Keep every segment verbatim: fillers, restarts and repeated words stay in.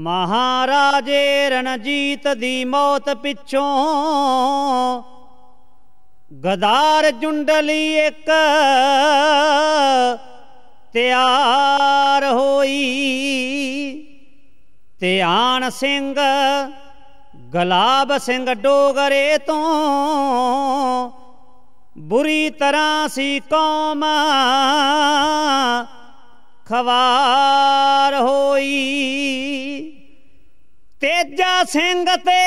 महाराजे रणजीत दी मौत पिछों गदार जुंडली एक तैयार होई। ध्यान सिंह गुलाब सिंह डोगरे तो बुरी तरह सी कौम खवार होई। तेजा सिंह ते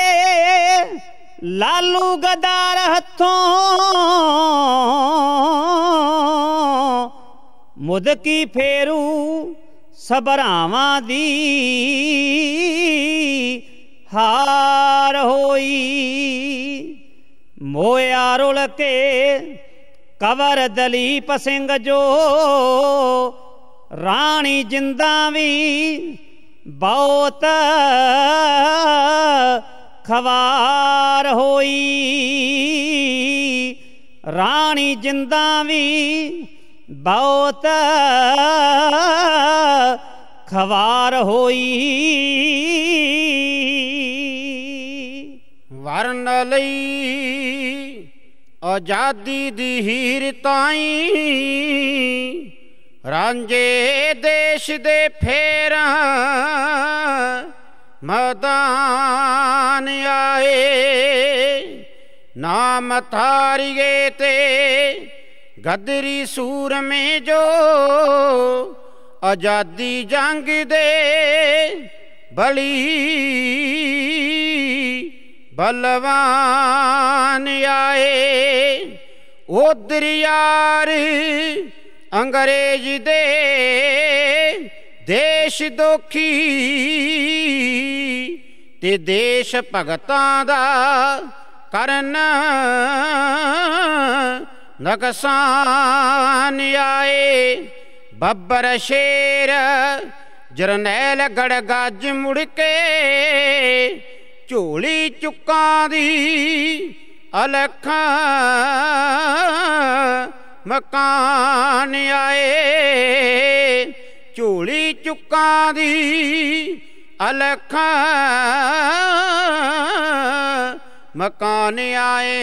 लालू गदार हथों मुदकी फेरू सबरावां दी हार होई। मोया रुल के कवर दलीप सिंह जो राणी जिंदा भी बहुत खवार होई। राणी जिंदा भी बहुत खवार होई। वरन लई आजादी दी हीर ताई रांझे देश दे फेरा मैदान आए। नाम थारिए ते गदरी सूर में जो आजादी जंग दे बली बलवान आए। उधर यार अंग्रेज दे देश दोखी ते देश भगतां दा करन नकसान आए। बब्बर शेर जरनैल गड़गज मुड़ के झोली चुक्कां दी अलखां मकान आए। झोली चुक्कां दी अलखां मकान आए।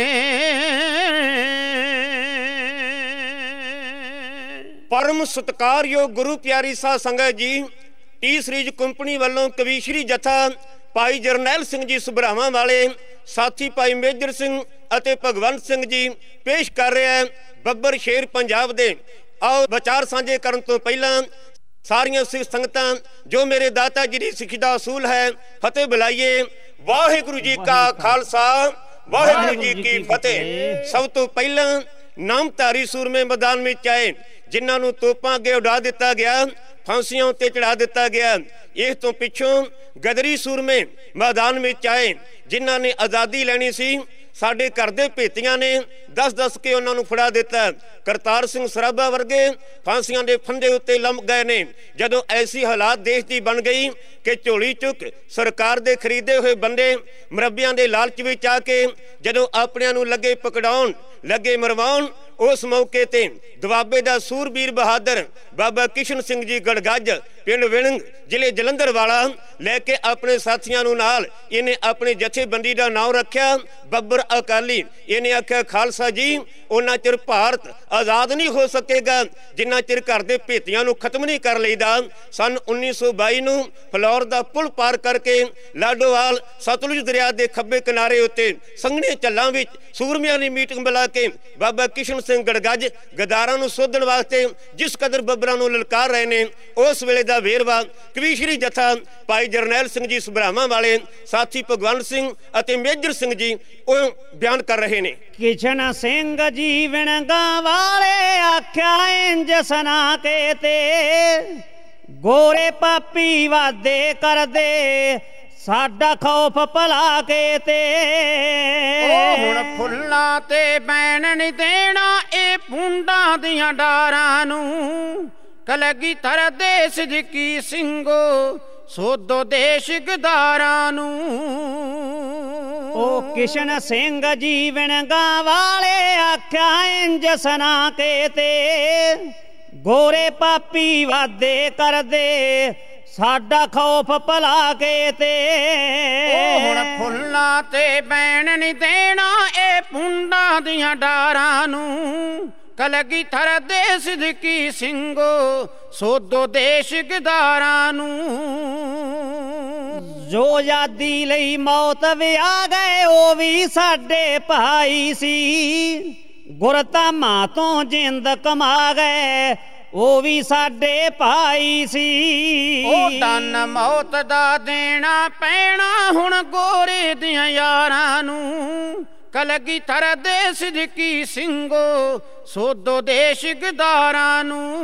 परम सत्कारयोग गुरु प्यारी साध संगत जी, टी सीरीज कंपनी वालों कविश्री जथा भाई जरनैल सिंह जी सुभरावां वाले, साथी भाई मेजर सिंह ਅਤੇ ਭਗਵੰਤ ਸਿੰਘ जी पेश कर रहे हैं ਬੱਬਰ शेर पंजाब दे। आओ विचार साझे करन तो पहला सारियां सिख संगतां जो मेरे दाता जी की सिੱਖੀ ਦਾ ਅਸੂਲ है फतेह बुलाइए। वाहिगुरु जी का खालसा वाहिगुरु जी की फतेह। सब तो पहला नामधारी सूरमे मैदान में आए जिन्हां नूं तोपां अगे उड़ा दिता गया, फांसियां उत्ते चढ़ा दिता गया। इस तो पिछों गदरी सूरमे मैदान में आए जिन्हां ने आज़ादी लैनी सी। साडे घर दे भेतियां ने दस दस के उन्हां नूं फड़ा दिता। करतार सिंह सराभा वर्गे फांसियां दे फंदे उत्ते लंघ गए ने। जदों ऐसी हालात देश की बन गई कि झोली चुक सरकार दे खरीदे हुए बंदे मुरब्बियां दे लालच विच आके जदों अपनिआं नूं लगे पकड़ाउण लगे मरवाउण, उस मौके ते दुआबे दा सूरबीर बहादुर बाबा किशन सिंह जी गड़गज पिंड विलंग जिले जलंधर वाला लैके अपने साथियों नूं नाल इन्हें अपनी जथेबंदी का नाम रखा बब्बर अकाली। इन्हें आख्या खालसा जी उन्ना चिर भारत आज़ाद नहीं हो सकेगा जिन्ना चिर घर दे भेतियां नूं खत्म नहीं कर लईदा। सन उन्नीस सौ बाई नूं फलौर दा पुल पार करके लाडोवाल सतलुज दरिया के खब्बे किनारे उत्ते संघने झल्लां विच सूरमियां ने मीटिंग बुला के बाबा किशन सिंह गड़गज गदारां नूं सोधण वास्ते जिस कदर बब्बरां नूं ललकार रहे ने उस वेले दा वेरवा कविश्री जथा भाई जरनैल सिंह जी सुभरावां वाले, साथी भगवंत सिंह अते मेजर सिंह जी बयान कर रहे ने। किशन सिंह जी विणगा वाले आख्या इंज सना के ते गोरे पापी वादे कर दे साडा खौफ भला के ते। ओ हुण फुल्लां ते बैण नहीं देना ए पुंडां दियां डारां नूं। कलगीधर देश जी सिंगो सोधो देश गदारां नूं। ओ किशन सिंह जी विणगा वाले आख्या इंज सना के ते गोरे पापी वादे कर दे ਸਾਡਾ ਖੌਫ ਭਲਾ ਕੇ ਤੇ ਉਹ ਹੁਣ ਫੁੱਲਾਂ ਤੇ ਬੈਣ ਨਹੀਂ ਦੇਣਾ ਇਹ ਪੁੰਡਾਂ ਦੀਆਂ ਡਾਰਾਂ ਨੂੰ ਕਲਗੀਧਰ ਦੇ ਸਿੱਧਕੀ ਸਿੰਘੋ ਸੋਧੋ ਦੇਸ਼ ਗਦਾਰਾਂ ਨੂੰ ਜੋ ਆਜ਼ਾਦੀ ਲਈ ਮੌਤ ਵੀ ਆ ਗਏ ਉਹ ਵੀ ਸਾਡੇ ਭਾਈ ਸੀ ਗੁਰਧਾਮਾਂ ਤੋਂ ਜਿੰਦ ਕਮਾ ਗਏ ਉਹ ਵੀ ਸਾਡੇ ਭਾਈ ਸੀ ਉਹ ਦਨ ਮੌਤ ਦਾ ਦੇਣਾ ਪੈਣਾ ਹੁਣ ਗੋਰੇ ਦੀਆਂ ਯਾਰਾਂ ਨੂੰ ਕਲਗੀਧਰ ਦੇ ਸਿੱਧਕੀ ਸਿੰਘੋ ਸੋਧੋ ਦੇਸ਼ ਗਦਾਰਾਂ ਨੂੰ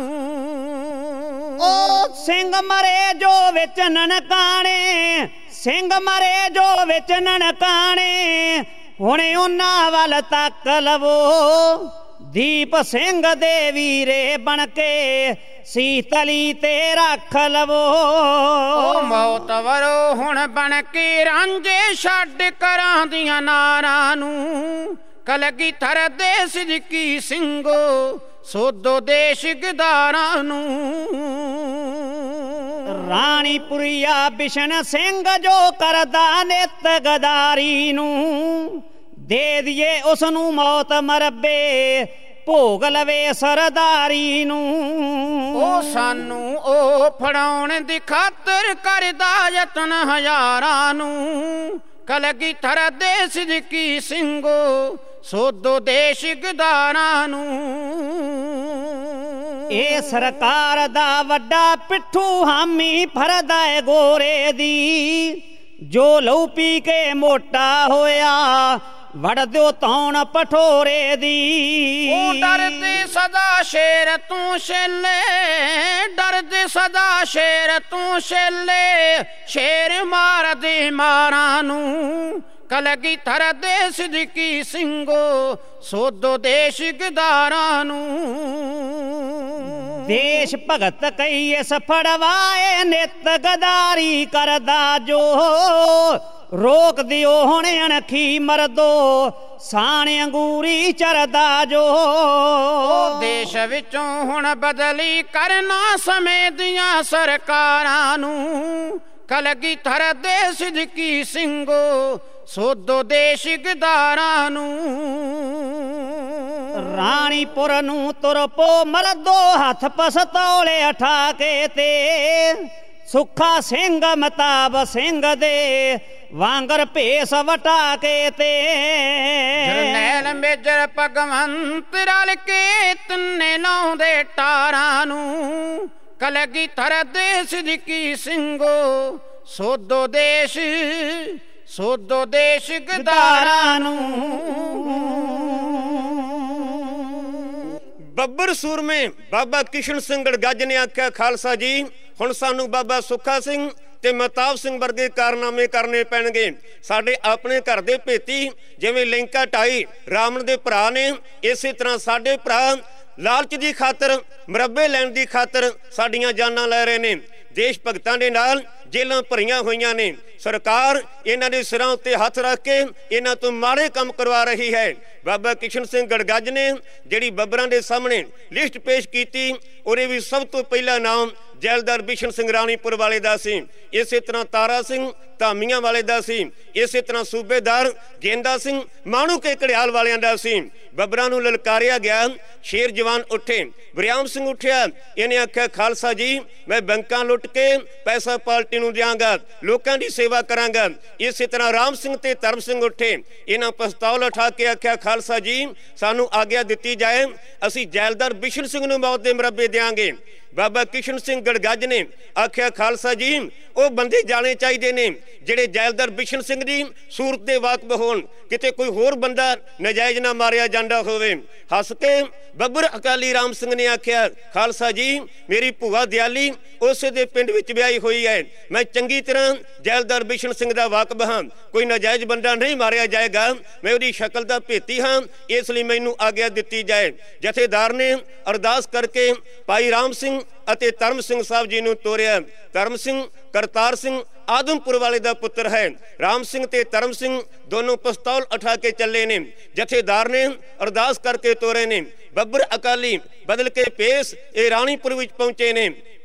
ਉਹ ਸਿੰਘ ਮਰੇ ਜੋ ਵਿੱਚ ਨਨਕਾਣੇ ਸਿੰਘ ਮਰੇ ਜੋ ਵਿੱਚ ਨਨਕਾਣੇ ਹੁਣੇ ਉਹਨਾਂ ਵੱਲ ਤੱਕ ਲਵੋ ਦੀਪ ਸਿੰਘ ਦੇ ਵੀਰੇ ਬਣ ਕੇ ਸੀਤਲੀ ਤੇ ਰੱਖ ਲਵੋ ਉਹ ਮੌਤ ਵਰੋ ਹੁਣ ਬਣ ਕੇ ਰਾਂਝੇ ਛੱਡ ਕਰਾਂ ਦੀਆਂ ਨਾਰਾਂ ਨੂੰ ਕਲਗੀਧਰ ਦੇ ਸਿੱਧਕੀ ਸਿੰਘੋ ਸੋਧੋ ਦੇਸ਼ ਗਦਾਰਾਂ ਨੂੰ ਰਾਣੀਪੁਰੀਆ ਬਿਸ਼ਨ ਸਿੰਘ ਜੋ ਕਰਦਾ ਨਿੱਤ ਗਦਾਰੀ ਨੂੰ ਦੇ ਦੀਏ ਉਸ ਨੂੰ ਮੌਤ ਮਰਬੇ ਭੋਗ ਲਵੇ ਸਰਦਾਰੀ ਨੂੰ ਉਹ ਸਾਨੂੰ ਉਹ ਫੜਾਉਣ ਦੀ ਖਾਤਰ ਕਰਦਾ ਯਤਨ ਹਜ਼ਾਰਾਂ ਨੂੰ ਕਲਗੀਧਰ ਦੇ ਸਿੱਧਕੀ ਸਿੰਘੋ ਸੋਧੋ ਦੇਸ਼ ਗਦਾਰਾਂ ਨੂੰ ਇਹ ਸਰਕਾਰ ਦਾ ਵੱਡਾ ਪਿੱਠੂ ਹਾਮੀ ਫਰਦਾ ਏ ਗੋਰੇ ਦੀ ਜੋ ਲਹੂ ਪੀ ਕੇ ਮੋਟਾ ਹੋਇਆ ਵੜ ਦਿਓ ਤੌਣ ਪਠੋਰੇ ਦੀ ਉਹ ਡਰਦੇ ਸਦਾ ਸ਼ੇਰ ਤੂੰ ਛੇਲੇ ਡਰਦੇ ਸਦਾ ਸ਼ੇਰ ਤੂੰ ਛੇਲੇ ਸ਼ੇਰ ਮਾਰਦੇ ਮਾਰਾਂ ਨੂੰ ਕਲਗੀਧਰ ਦੇ ਸਿੱਧਕੀ ਸਿੰਘੋ ਸੋਧੋ ਦੇਸ਼ ਗਦਾਰਾਂ ਨੂੰ ਦੇਸ਼ ਭਗਤ ਕਈ ਇਸ ਫੜਵਾਏ ਨਿੱਤ ਗਦਾਰੀ ਕਰਦਾ ਜੋ ਰੋਕ ਦਿਓ ਹੁਣ ਅਣਖੀ ਮਰਦੋ ਸਾਣ ਅੰਗੂਰੀ ਚਰਦਾ ਜੋ ਦੇਸ਼ ਵਿੱਚੋਂ ਹੁਣ ਬਦਲੀ ਕਰਨਾ ਸਮੇਂ ਦੀਆਂ ਸਰਕਾਰਾਂ ਨੂੰ ਕਲਗੀਧਰ ਦੇ ਸਿੱਧਕੀ ਸਿੰਘੋ ਸੋਧੋ ਦੇਸ਼ ਗਦਾਰਾਂ ਨੂੰ ਰਾਣੀਪੁਰ ਨੂੰ ਤੁਰ ਪੋ ਮਰਦੋ ਹੱਥ ਪਸਤੌਲੇ ਉਠਾ ਕੇ ਤੇ ਸੁੱਖਾ ਸਿੰਘ ਮਤਾਬ ਸਿੰਘ ਦੇ ਵਾਂਗਰ ਭੇਸ ਵਟਾ ਕੇ ਤੇ ਜਰਨੈਲ ਮੇਜਰ ਭਗਵੰਤ ਰਲ ਕੇ ਤਿੰਨੇ ਲਾਉਂਦੇ ਟਾਰਾਂ ਨੂੰ ਕਲਗੀਧਰ ਦੇ ਸਿੱਧਕੀ ਸਿੰਘੋ ਸੋਧੋ ਦੇਸ਼ ਸੋਧੋ ਦੇਸ਼ ਗਦਾਰਾਂ ਨੂੰ ਬੱਬਰ ਸੂਰਮੇ ਬਾਬਾ ਕਿਸ਼ਨ ਸਿੰਘ ਗੜਗੱਜ ਨੇ ਆਖਿਆ ਖਾਲਸਾ ਜੀ ਹੁਣ ਸਾਨੂੰ ਬਾਬਾ ਸੁੱਖਾ ਸਿੰਘ ਤੇ ਮਹਤਾਬ ਸਿੰਘ ਵਰਗੇ ਕਾਰਨਾਮੇ ਕਰਨੇ ਪੈਣਗੇ ਸਾਡੇ ਆਪਣੇ ਘਰ ਦੇ ਭੇਤੀ ਜਿਵੇਂ ਲਿੰਕਾ ਢਾਈ ਰਾਵਣ ਦੇ ਭਰਾ ਨੇ ਇਸੇ ਤਰ੍ਹਾਂ ਸਾਡੇ ਭਰਾ ਲਾਲਚ ਦੀ ਖਾਤਰ ਮਰੱਬੇ ਲੈਣ ਦੀ ਖਾਤਰ ਸਾਡੀਆਂ ਜਾਨਾਂ ਲੈ ਰਹੇ ਨੇ ਦੇਸ਼ ਭਗਤਾਂ ਦੇ ਨਾਲ ਜੇਲਾਂ ਭਰੀਆਂ ਹੋਈਆਂ ਨੇ ਸਰਕਾਰ ਇਹਨਾਂ ਦੇ ਸਿਰਾਂ ਉੱਤੇ ਹੱਥ ਰੱਖ ਕੇ ਇਹਨਾਂ ਤੋਂ ਮਾੜੇ ਕੰਮ ਕਰਵਾ ਰਹੀ ਹੈ ਬਾਬਾ ਕਿਸ਼ਨ ਸਿੰਘ ਗੜਗੱਜ ਨੇ ਜਿਹੜੀ ਬੱਬਰਾਂ ਦੇ ਸਾਹਮਣੇ ਲਿਸਟ ਪੇਸ਼ ਕੀਤੀ ਉਹਦੇ ਵੀ ਸਭ ਤੋਂ ਪਹਿਲਾ ਨਾਮ ਜੈਲਦਾਰ ਬਿਸ਼ਨ ਸਿੰਘ ਰਾਣੀਪੁਰ ਵਾਲੇ ਦਾ ਸੀ ਇਸੇ ਤਰ੍ਹਾਂ ਤਾਰਾ ਸਿੰਘ ਧਾਮੀਆਂ ਵਾਲੇ ਦਾ ਸੀ ਇਸੇ ਤਰ੍ਹਾਂ ਸੂਬੇਦਾਰ ਗੇਂਦਾ ਸਿੰਘ ਮਾਣੂ ਕੇ ਘੜਿਆਲ ਵਾਲਿਆਂ ਦਾ ਸੀ ਬੱਬਰਾਂ ਨੂੰ ਲਲਕਾਰਿਆ ਗਿਆ ਸ਼ੇਰ ਜਵਾਨ ਉੱਠੇ ਬਰਿਆਮ ਸਿੰਘ ਉੱਠਿਆ ਇਹਨੇ ਆਖਿਆ ਖਾਲਸਾ ਜੀ ਮੈਂ ਬੈਂਕਾਂ ਲੁੱਟ ਕੇ ਪੈਸਾ ਪਾਰਟੀ ਨੂੰ ਦਿਆਂਗਾ ਲੋਕਾਂ ਦੀ ਸੇਵਾ ਕਰਾਂਗਾ ਇਸੇ ਤਰ੍ਹਾਂ ਰਾਮ ਸਿੰਘ ਤੇ ਧਰਮ ਸਿੰਘ ਉੱਠੇ ਇਹਨਾਂ ਪਿਸਤੌਲ ਉਠਾ ਕੇ ਆਖਿਆ ਖਾਲਸਾ ਜੀ ਸਾਨੂੰ ਆਗਿਆ ਦਿੱਤੀ ਜਾਏ ਅਸੀਂ ਜੈਲਦਾਰ ਬਿਸ਼ਨ ਸਿੰਘ ਨੂੰ ਮੌਤ ਦੇ ਮੁਰੱਬੇ ਦਿਆਂਗੇ ਬਾਬਾ ਕਿਸ਼ਨ ਸਿੰਘ ਗੜਗੱਜ ਨੇ ਆਖਿਆ ਖਾਲਸਾ ਜੀ ਉਹ ਬੰਦੇ ਜਾਣੇ ਚਾਹੀਦੇ ਨੇ ਜਿਹੜੇ ਜੈਲਦਾਰ ਬਿਸ਼ਨ ਸਿੰਘ ਦੀ ਸੂਰਤ ਦੇ ਵਾਕਫ ਹੋਣ ਕਿਤੇ ਕੋਈ ਹੋਰ ਬੰਦਾ ਨਜਾਇਜ਼ ਨਾ ਮਾਰਿਆ ਜਾਂਦਾ ਹੋਵੇ ਹੱਸ ਕੇ ਬੱਬਰ ਅਕਾਲੀ ਰਾਮ ਸਿੰਘ ਨੇ ਆਖਿਆ ਖਾਲਸਾ ਜੀ ਮੇਰੀ ਭੂਆ ਦਿਆਲੀ ਉਸੇ ਦੇ ਪਿੰਡ ਵਿੱਚ ਵਿਆਹੀ ਹੋਈ ਹੈ ਮੈਂ ਚੰਗੀ ਤਰ੍ਹਾਂ ਜੈਲਦਾਰ ਬਿਸ਼ਨ ਸਿੰਘ ਦਾ ਵਾਕਫ ਹਾਂ ਕੋਈ ਨਜਾਇਜ਼ ਬੰਦਾ ਨਹੀਂ ਮਾਰਿਆ ਜਾਏਗਾ ਮੈਂ ਉਹਦੀ ਸ਼ਕਲ ਦਾ ਭੇਤੀ ਹਾਂ ਇਸ ਲਈ ਮੈਨੂੰ ਆਗਿਆ ਦਿੱਤੀ ਜਾਏ ਜਥੇਦਾਰ ਨੇ ਅਰਦਾਸ ਕਰਕੇ ਭਾਈ ਰਾਮ ਸਿੰਘ ਅਤੇ ਧਰਮ ਸਿੰਘ ਸਾਹਿਬ ਜੀ ਨੂੰ ਤੋਰਿਆ ਧਰਮ ਸਿੰਘ ਕਰਤਾਰ ਸਿੰਘ ਆਦਮਪੁਰ ਵਾਲੇ ਦਾ ਪੁੱਤਰ ਹੈ ਰਾਮ ਸਿੰਘ ਤੇ ਧਰਮ ਸਿੰਘ ਦੋਨੋਂ ਪਿਸਤੌਲ ਉਠਾ ਕੇ ਚੱਲੇ ਨੇ ਜਥੇਦਾਰ ਨੇ ਅਰਦਾਸ ਕਰਕੇ ਤੋਰੇ ਨੇ ਬੱਬਰ ਅਕਾਲੀ ਬਦਲ ਕੇ ਪੇਸ ਇਹ ਰਾਣੀਪੁਰ ਵਿੱਚ ਪਹੁੰਚੇ ਨੇ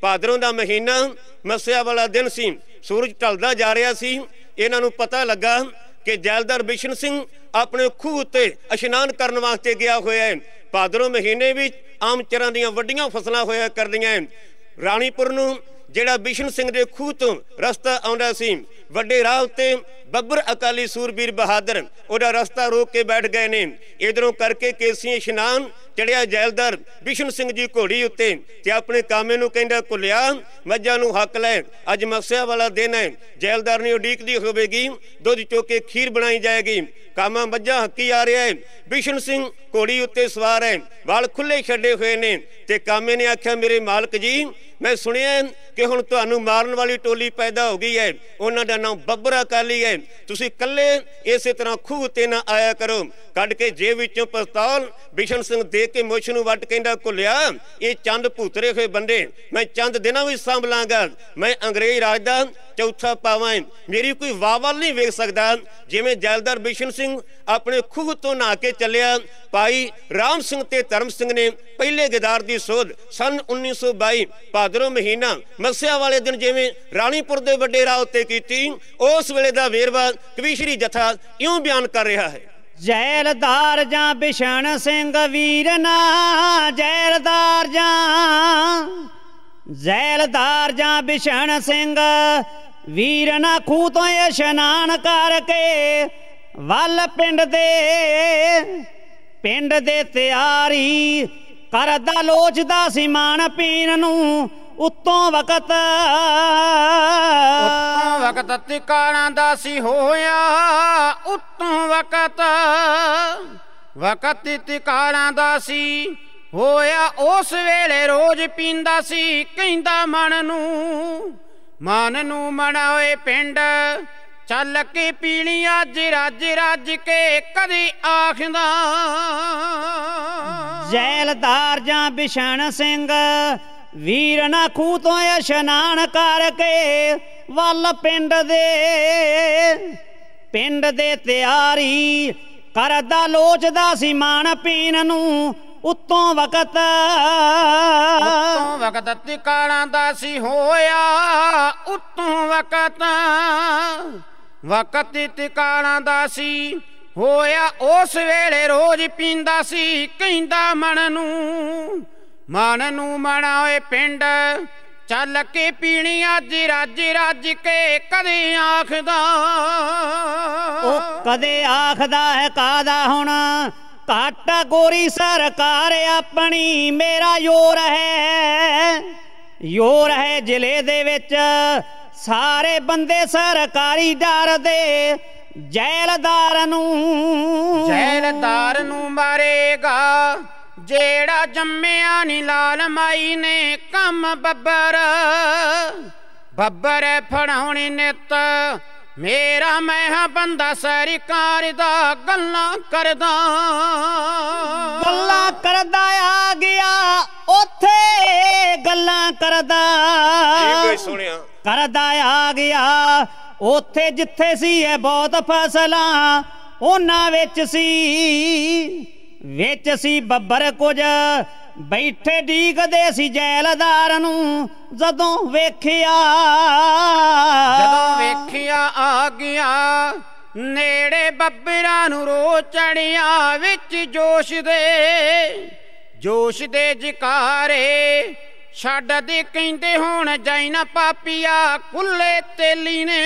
ਭਾਦਰੋਂ ਦਾ ਮਹੀਨਾ ਮੱਸਿਆ ਵਾਲਾ ਦਿਨ ਸੀ। ਸੂਰਜ ਢਲਦਾ ਜਾ ਰਿਹਾ ਸੀ। ਇਹਨਾਂ ਨੂੰ ਪਤਾ ਲੱਗਾ ਕਿ ਜੈਲਦਾਰ ਬਿਸ਼ਨ ਸਿੰਘ ਆਪਣੇ ਖੂਹ ਉੱਤੇ ਇਸ਼ਨਾਨ ਕਰਨ ਵਾਸਤੇ ਗਿਆ ਹੋਇਆ ਹੈ। ਭਾਦਰੋਂ ਮਹੀਨੇ ਵਿੱਚ ਆਮ ਚਰਾਂ ਦੀਆਂ ਵੱਡੀਆਂ ਫਸਲਾਂ ਹੋਇਆ ਕਰਦੀਆਂ। ਰਾਣੀਪੁਰ ਨੂੰ ਜਿਹੜਾ ਬਿਸ਼ਨ ਸਿੰਘ ਦੇ ਖੂਹ ਤੋਂ ਰਸਤਾ ਆਉਂਦਾ ਸੀ, ਵੱਡੇ ਰਾਹ ਉੱਤੇ ਬੱਬਰ ਅਕਾਲੀ ਸੂਰਬੀਰ ਬਹਾਦਰ ਉਹਦਾ ਰਸਤਾ ਰੋਕ ਕੇ ਬੈਠ ਗਏ ਨੇ। ਇਧਰੋਂ ਕਰਕੇ ਕੇਸੀ ਇਸ਼ਨਾਨ ਚੜਿਆ ਜੈਲਦਾਰ ਬਿਸ਼ਨ ਸਿੰਘ ਜੀ ਘੋੜੀ ਉੱਤੇ ਤੇ ਆਪਣੇ ਕਾਮੇ ਨੂੰ ਕਹਿੰਦਾ, ਕੁਲਿਆ ਮੱਝਾਂ ਨੂੰ ਹੱਕ ਲੈ, ਅੱਜ ਮੱਸਿਆ ਵਾਲਾ ਦਿਨ ਹੈ। ਜੈਲਦਾਰ ਨੇ ਉਡੀਕਦੀ ਹੋਵੇਗੀ, ਦੁੱਧ ਚੋ ਕੇ ਖੀਰ ਬਣਾਈ ਜਾਏਗੀ। ਕਾਮਾ ਮੱਝਾਂ ਹੱਕੀ ਆ ਰਿਹਾ ਹੈ। ਬਿਸ਼ਨ ਸਿੰਘ ਘੋੜੀ ਉੱਤੇ ਸਵਾਰ ਹੈ, ਵਾਲ ਖੁੱਲੇ ਛੱਡੇ ਹੋਏ ਨੇ ਤੇ ਕਾਮੇ ਨੇ ਆਖਿਆ, ਮੇਰੇ ਮਾਲਕ ਜੀ, ਮੈਂ ਸੁਣਿਆ ਕਿ ਹੁਣ ਤੁਹਾਨੂੰ ਮਾਰਨ ਵਾਲੀ ਟੋਲੀ ਪੈਦਾ ਹੋ ਗਈ ਹੈ। ਉਹਨਾਂ ਦਾ ਨਾਮ ਬੱਬਰ ਅਕਾਲੀ ਹੈ। ਤੁਸੀਂ ਇਕੱਲੇ ਇਸੇ ਤਰ੍ਹਾਂ ਖੂਹ ਤੇ ਨਾ ਆਇਆ ਕਰੋ। ਕੱਢ ਕੇ ਜੇਬ ਵਿੱਚੋਂ ਪਿਸਤੌਲ ਬਿਸ਼ਨ ਸਿੰਘ ਦੇ ਕੇ ਮੁੱਛ ਨੂੰ ਵੱਟ ਕਹਿੰਦਾ, ਕੁਲਿਆ ਇਹ ਚੰਦ ਭੂਤਰੇ ਹੋਏ ਬੰਦੇ ਮੈਂ ਚੰਦ ਦਿਨਾਂ ਵਿੱਚ ਸਾਂਭ ਲਾਂਗਾ। ਮੈਂ ਅੰਗਰੇਜ਼ ਰਾਜ ਦਾ ਚੌਥਾ ਪਾਵਾਂ, ਮੇਰੀ ਕੋਈ ਵਾਹ ਵੱਲ ਨਹੀਂ ਵੇਖ ਸਕਦਾ। ਜਿਵੇਂ ਜੈਲਦਾਰ ਬਿਸ਼ਨ ਸਿੰਘ ਆਪਣੇ ਖੂਹ ਤੋਂ ਨਹਾ ਕੇ ਚੱਲਿਆ, ਭਾਈ ਰਾਮ ਸਿੰਘ ਤੇ ਧਰਮ ਸਿੰਘ ਨੇ ਪਹਿਲੇ ਗਿਦਾਰ ਦੀ ਸੋਧ ਸੰਨ ਉੱਨੀ ਸੌ ਬਾਈ ਭਾਦਰੋਂ ਮਹੀਨਾ ਮੱਸਿਆ ਵਾਲੇ ਦਿਨ ਜਿਵੇਂ ਰਾਣੀਪੁਰ ਦੇ ਵੱਡੇ ਰਾਹ ਉੱਤੇ ਕੀਤੀ, ਉਸ ਵੇਲੇ ਦਾ ਵੇਰਵਾ ਕਵੀਸ਼ਰੀ ਜਥਾ ਇਉਂ ਬਿਆਨ ਕਰ ਰਿਹਾ ਹੈ। ਜੈਲਦਾਰ ਜਾਂ ਬਿਸ਼ਨ ਸਿੰਘ ਵੀਰ ਨਾ, ਜੈਲਦਾਰ ਜਾਂ ਜੈਲਦਾਰ ਜਾਂ ਬਿਸ਼ਨ ਸਿੰਘ ਵੀਰ ਨਾ, ਖੂਹ ਤੋਂ ਇਸ਼ਨਾਨ ਕਰਕੇ ਵੱਲ ਪਿੰਡ ਦੇ ਪਿੰਡ ਦੇ ਤਿਆਰੀ ਕਰਦਾ, ਲੋਚਦਾ ਸੀ ਮਾਣ ਪੀਣ ਨੂੰ ਉੱਤੋਂ ਵਕਤ ਉੱਤੋਂ ਵਕਤ ਟਿਕਾਣਾ ਦਾ ਸੀ ਹੋਇਆ। ਉੱਤੋਂ ਵਕਤ ਵਕਤ ਟਿਕਾਣਾ ਦਾ ਸੀ ਹੋਇਆ। ਉਸ ਵੇਲੇ ਰੋਜ਼ ਪੀਂਦਾ ਸੀ, ਕਹਿੰਦਾ ਮਨ ਨੂੰ ਮਨ ਨੂੰ ਮਨਾਵੇ ਪਿੰਡ ਚੱਲ ਕੇ ਪੀਣੀ ਅੱਜ ਰੱਜ ਰੱਜ ਕੇ ਕਦੀ ਆਖਦਾ। ਜੈਲਦਾਰ ਜਾਂ ਬਿਸ਼ਨ ਸਿੰਘ ਵੀਰ ਨਾ, ਖੂਹ ਤੋਂ ਇਸ਼ਨਾਨ ਕਰਕੇ ਵੱਲ ਪਿੰਡ ਦੇ ਪਿੰਡ ਦੇ ਤਿਆਰੀ ਕਰਦਾ, ਲੋਚਦਾ ਸੀ ਮਾਣ ਪੀਣ ਨੂੰ ਉੱਤੋਂ ਵਕਤ ਉੱਤੋਂ ਵਕਤ ਟਿਕਾਣਾ ਦਾ ਸੀ ਹੋਇਆ। ਉੱਤੋਂ ਵਕਤ ਵਕਤ ਟਿਕਾਣਾ ਦਾ ਸੀ ਹੋਇਆ। ਉਸ ਵੇਲੇ ਰੋਜ਼ ਪੀਂਦਾ ਸੀ, ਕਹਿੰਦਾ ਮਨ ਨੂੰ ਮਨ ਨੂੰ ਮਨਾਵੇ ਪਿੰਡ ਚੱਲ ਕੇ ਪੀਣੀ ਅੱਜ ਰੱਜ ਰੱਜ ਕੇ ਕਦੇ ਆਖਦਾ। ਉਹ ਕਦੇ ਆਖਦਾ ਹੈ ਕਾਦਾ ਹੁਣ ਘੱਟ ਗੋਰੀ ਸਰਕਾਰ ਆਪਣੀ, ਮੇਰਾ ਯੋਰ ਹੈ ਯੋਰ ਹੈ ਜ਼ਿਲ੍ਹੇ ਦੇ ਵਿੱਚ ਸਾਰੇ ਬੰਦੇ ਸਰਕਾਰੀ ਡਰਦੇ ਜੈਲਦਾਰ ਨੂੰ। ਜੈਲਦਾਰ ਨੂੰ ਮਾਰੇਗਾ ਜਿਹੜਾ ਜੰਮਿਆ ਨੀ ਲਾਲ ਮਾਈ ਨੇ ਕੰਮ ਬੱਬਰ ਬੱਬਰ ਫੜਾਉਣੀ ਨਿੱਤ ਮੇਰਾ ਮੈਂ ਹਾਂ ਬੰਦਾ ਸਰਕਾਰ ਦਾ ਗੱਲਾਂ ਕਰਦਾ ਗੱਲਾਂ ਕਰਦਾ ਆ ਗਿਆ ਉੱਥੇ ਗੱਲਾਂ ਕਰਦਾ ਇਹ ਕੋਈ ਸੁਣਿਆ ਕਰਦਾ ਆ ਗਿਆ ਉੱਥੇ ਜਿੱਥੇ ਸੀ ਇਹ ਬਹੁਤ ਫਸਲਾਂ ਉਹਨਾਂ ਵਿੱਚ ਸੀ ਵਿੱਚ ਸੀ ਬੱਬਰ ਕੁਝ ਬੈਠੇ ਡੀਕਦੇ ਸੀ ਜੈਲਦਾਰ ਨੂੰ ਜਦੋਂ ਵੇਖਿਆ ਜਦੋਂ ਵੇਖਿਆ ਆ ਗਿਆ ਨੇੜੇ ਬੱਬਰਾਂ ਨੂੰ ਰੋ ਚੜਿਆ ਵਿੱਚ ਜੋਸ਼ ਦੇ ਜੋਸ਼ ਦੇ ਜਕਾਰੇ ਛੱਡ ਦੇ ਕਹਿੰਦੇ ਹੁਣ ਜਾਈ ਨਾ ਪਾਪੀਆ ਕੁੱਲੇ ਤੇਲੀ ਨੇ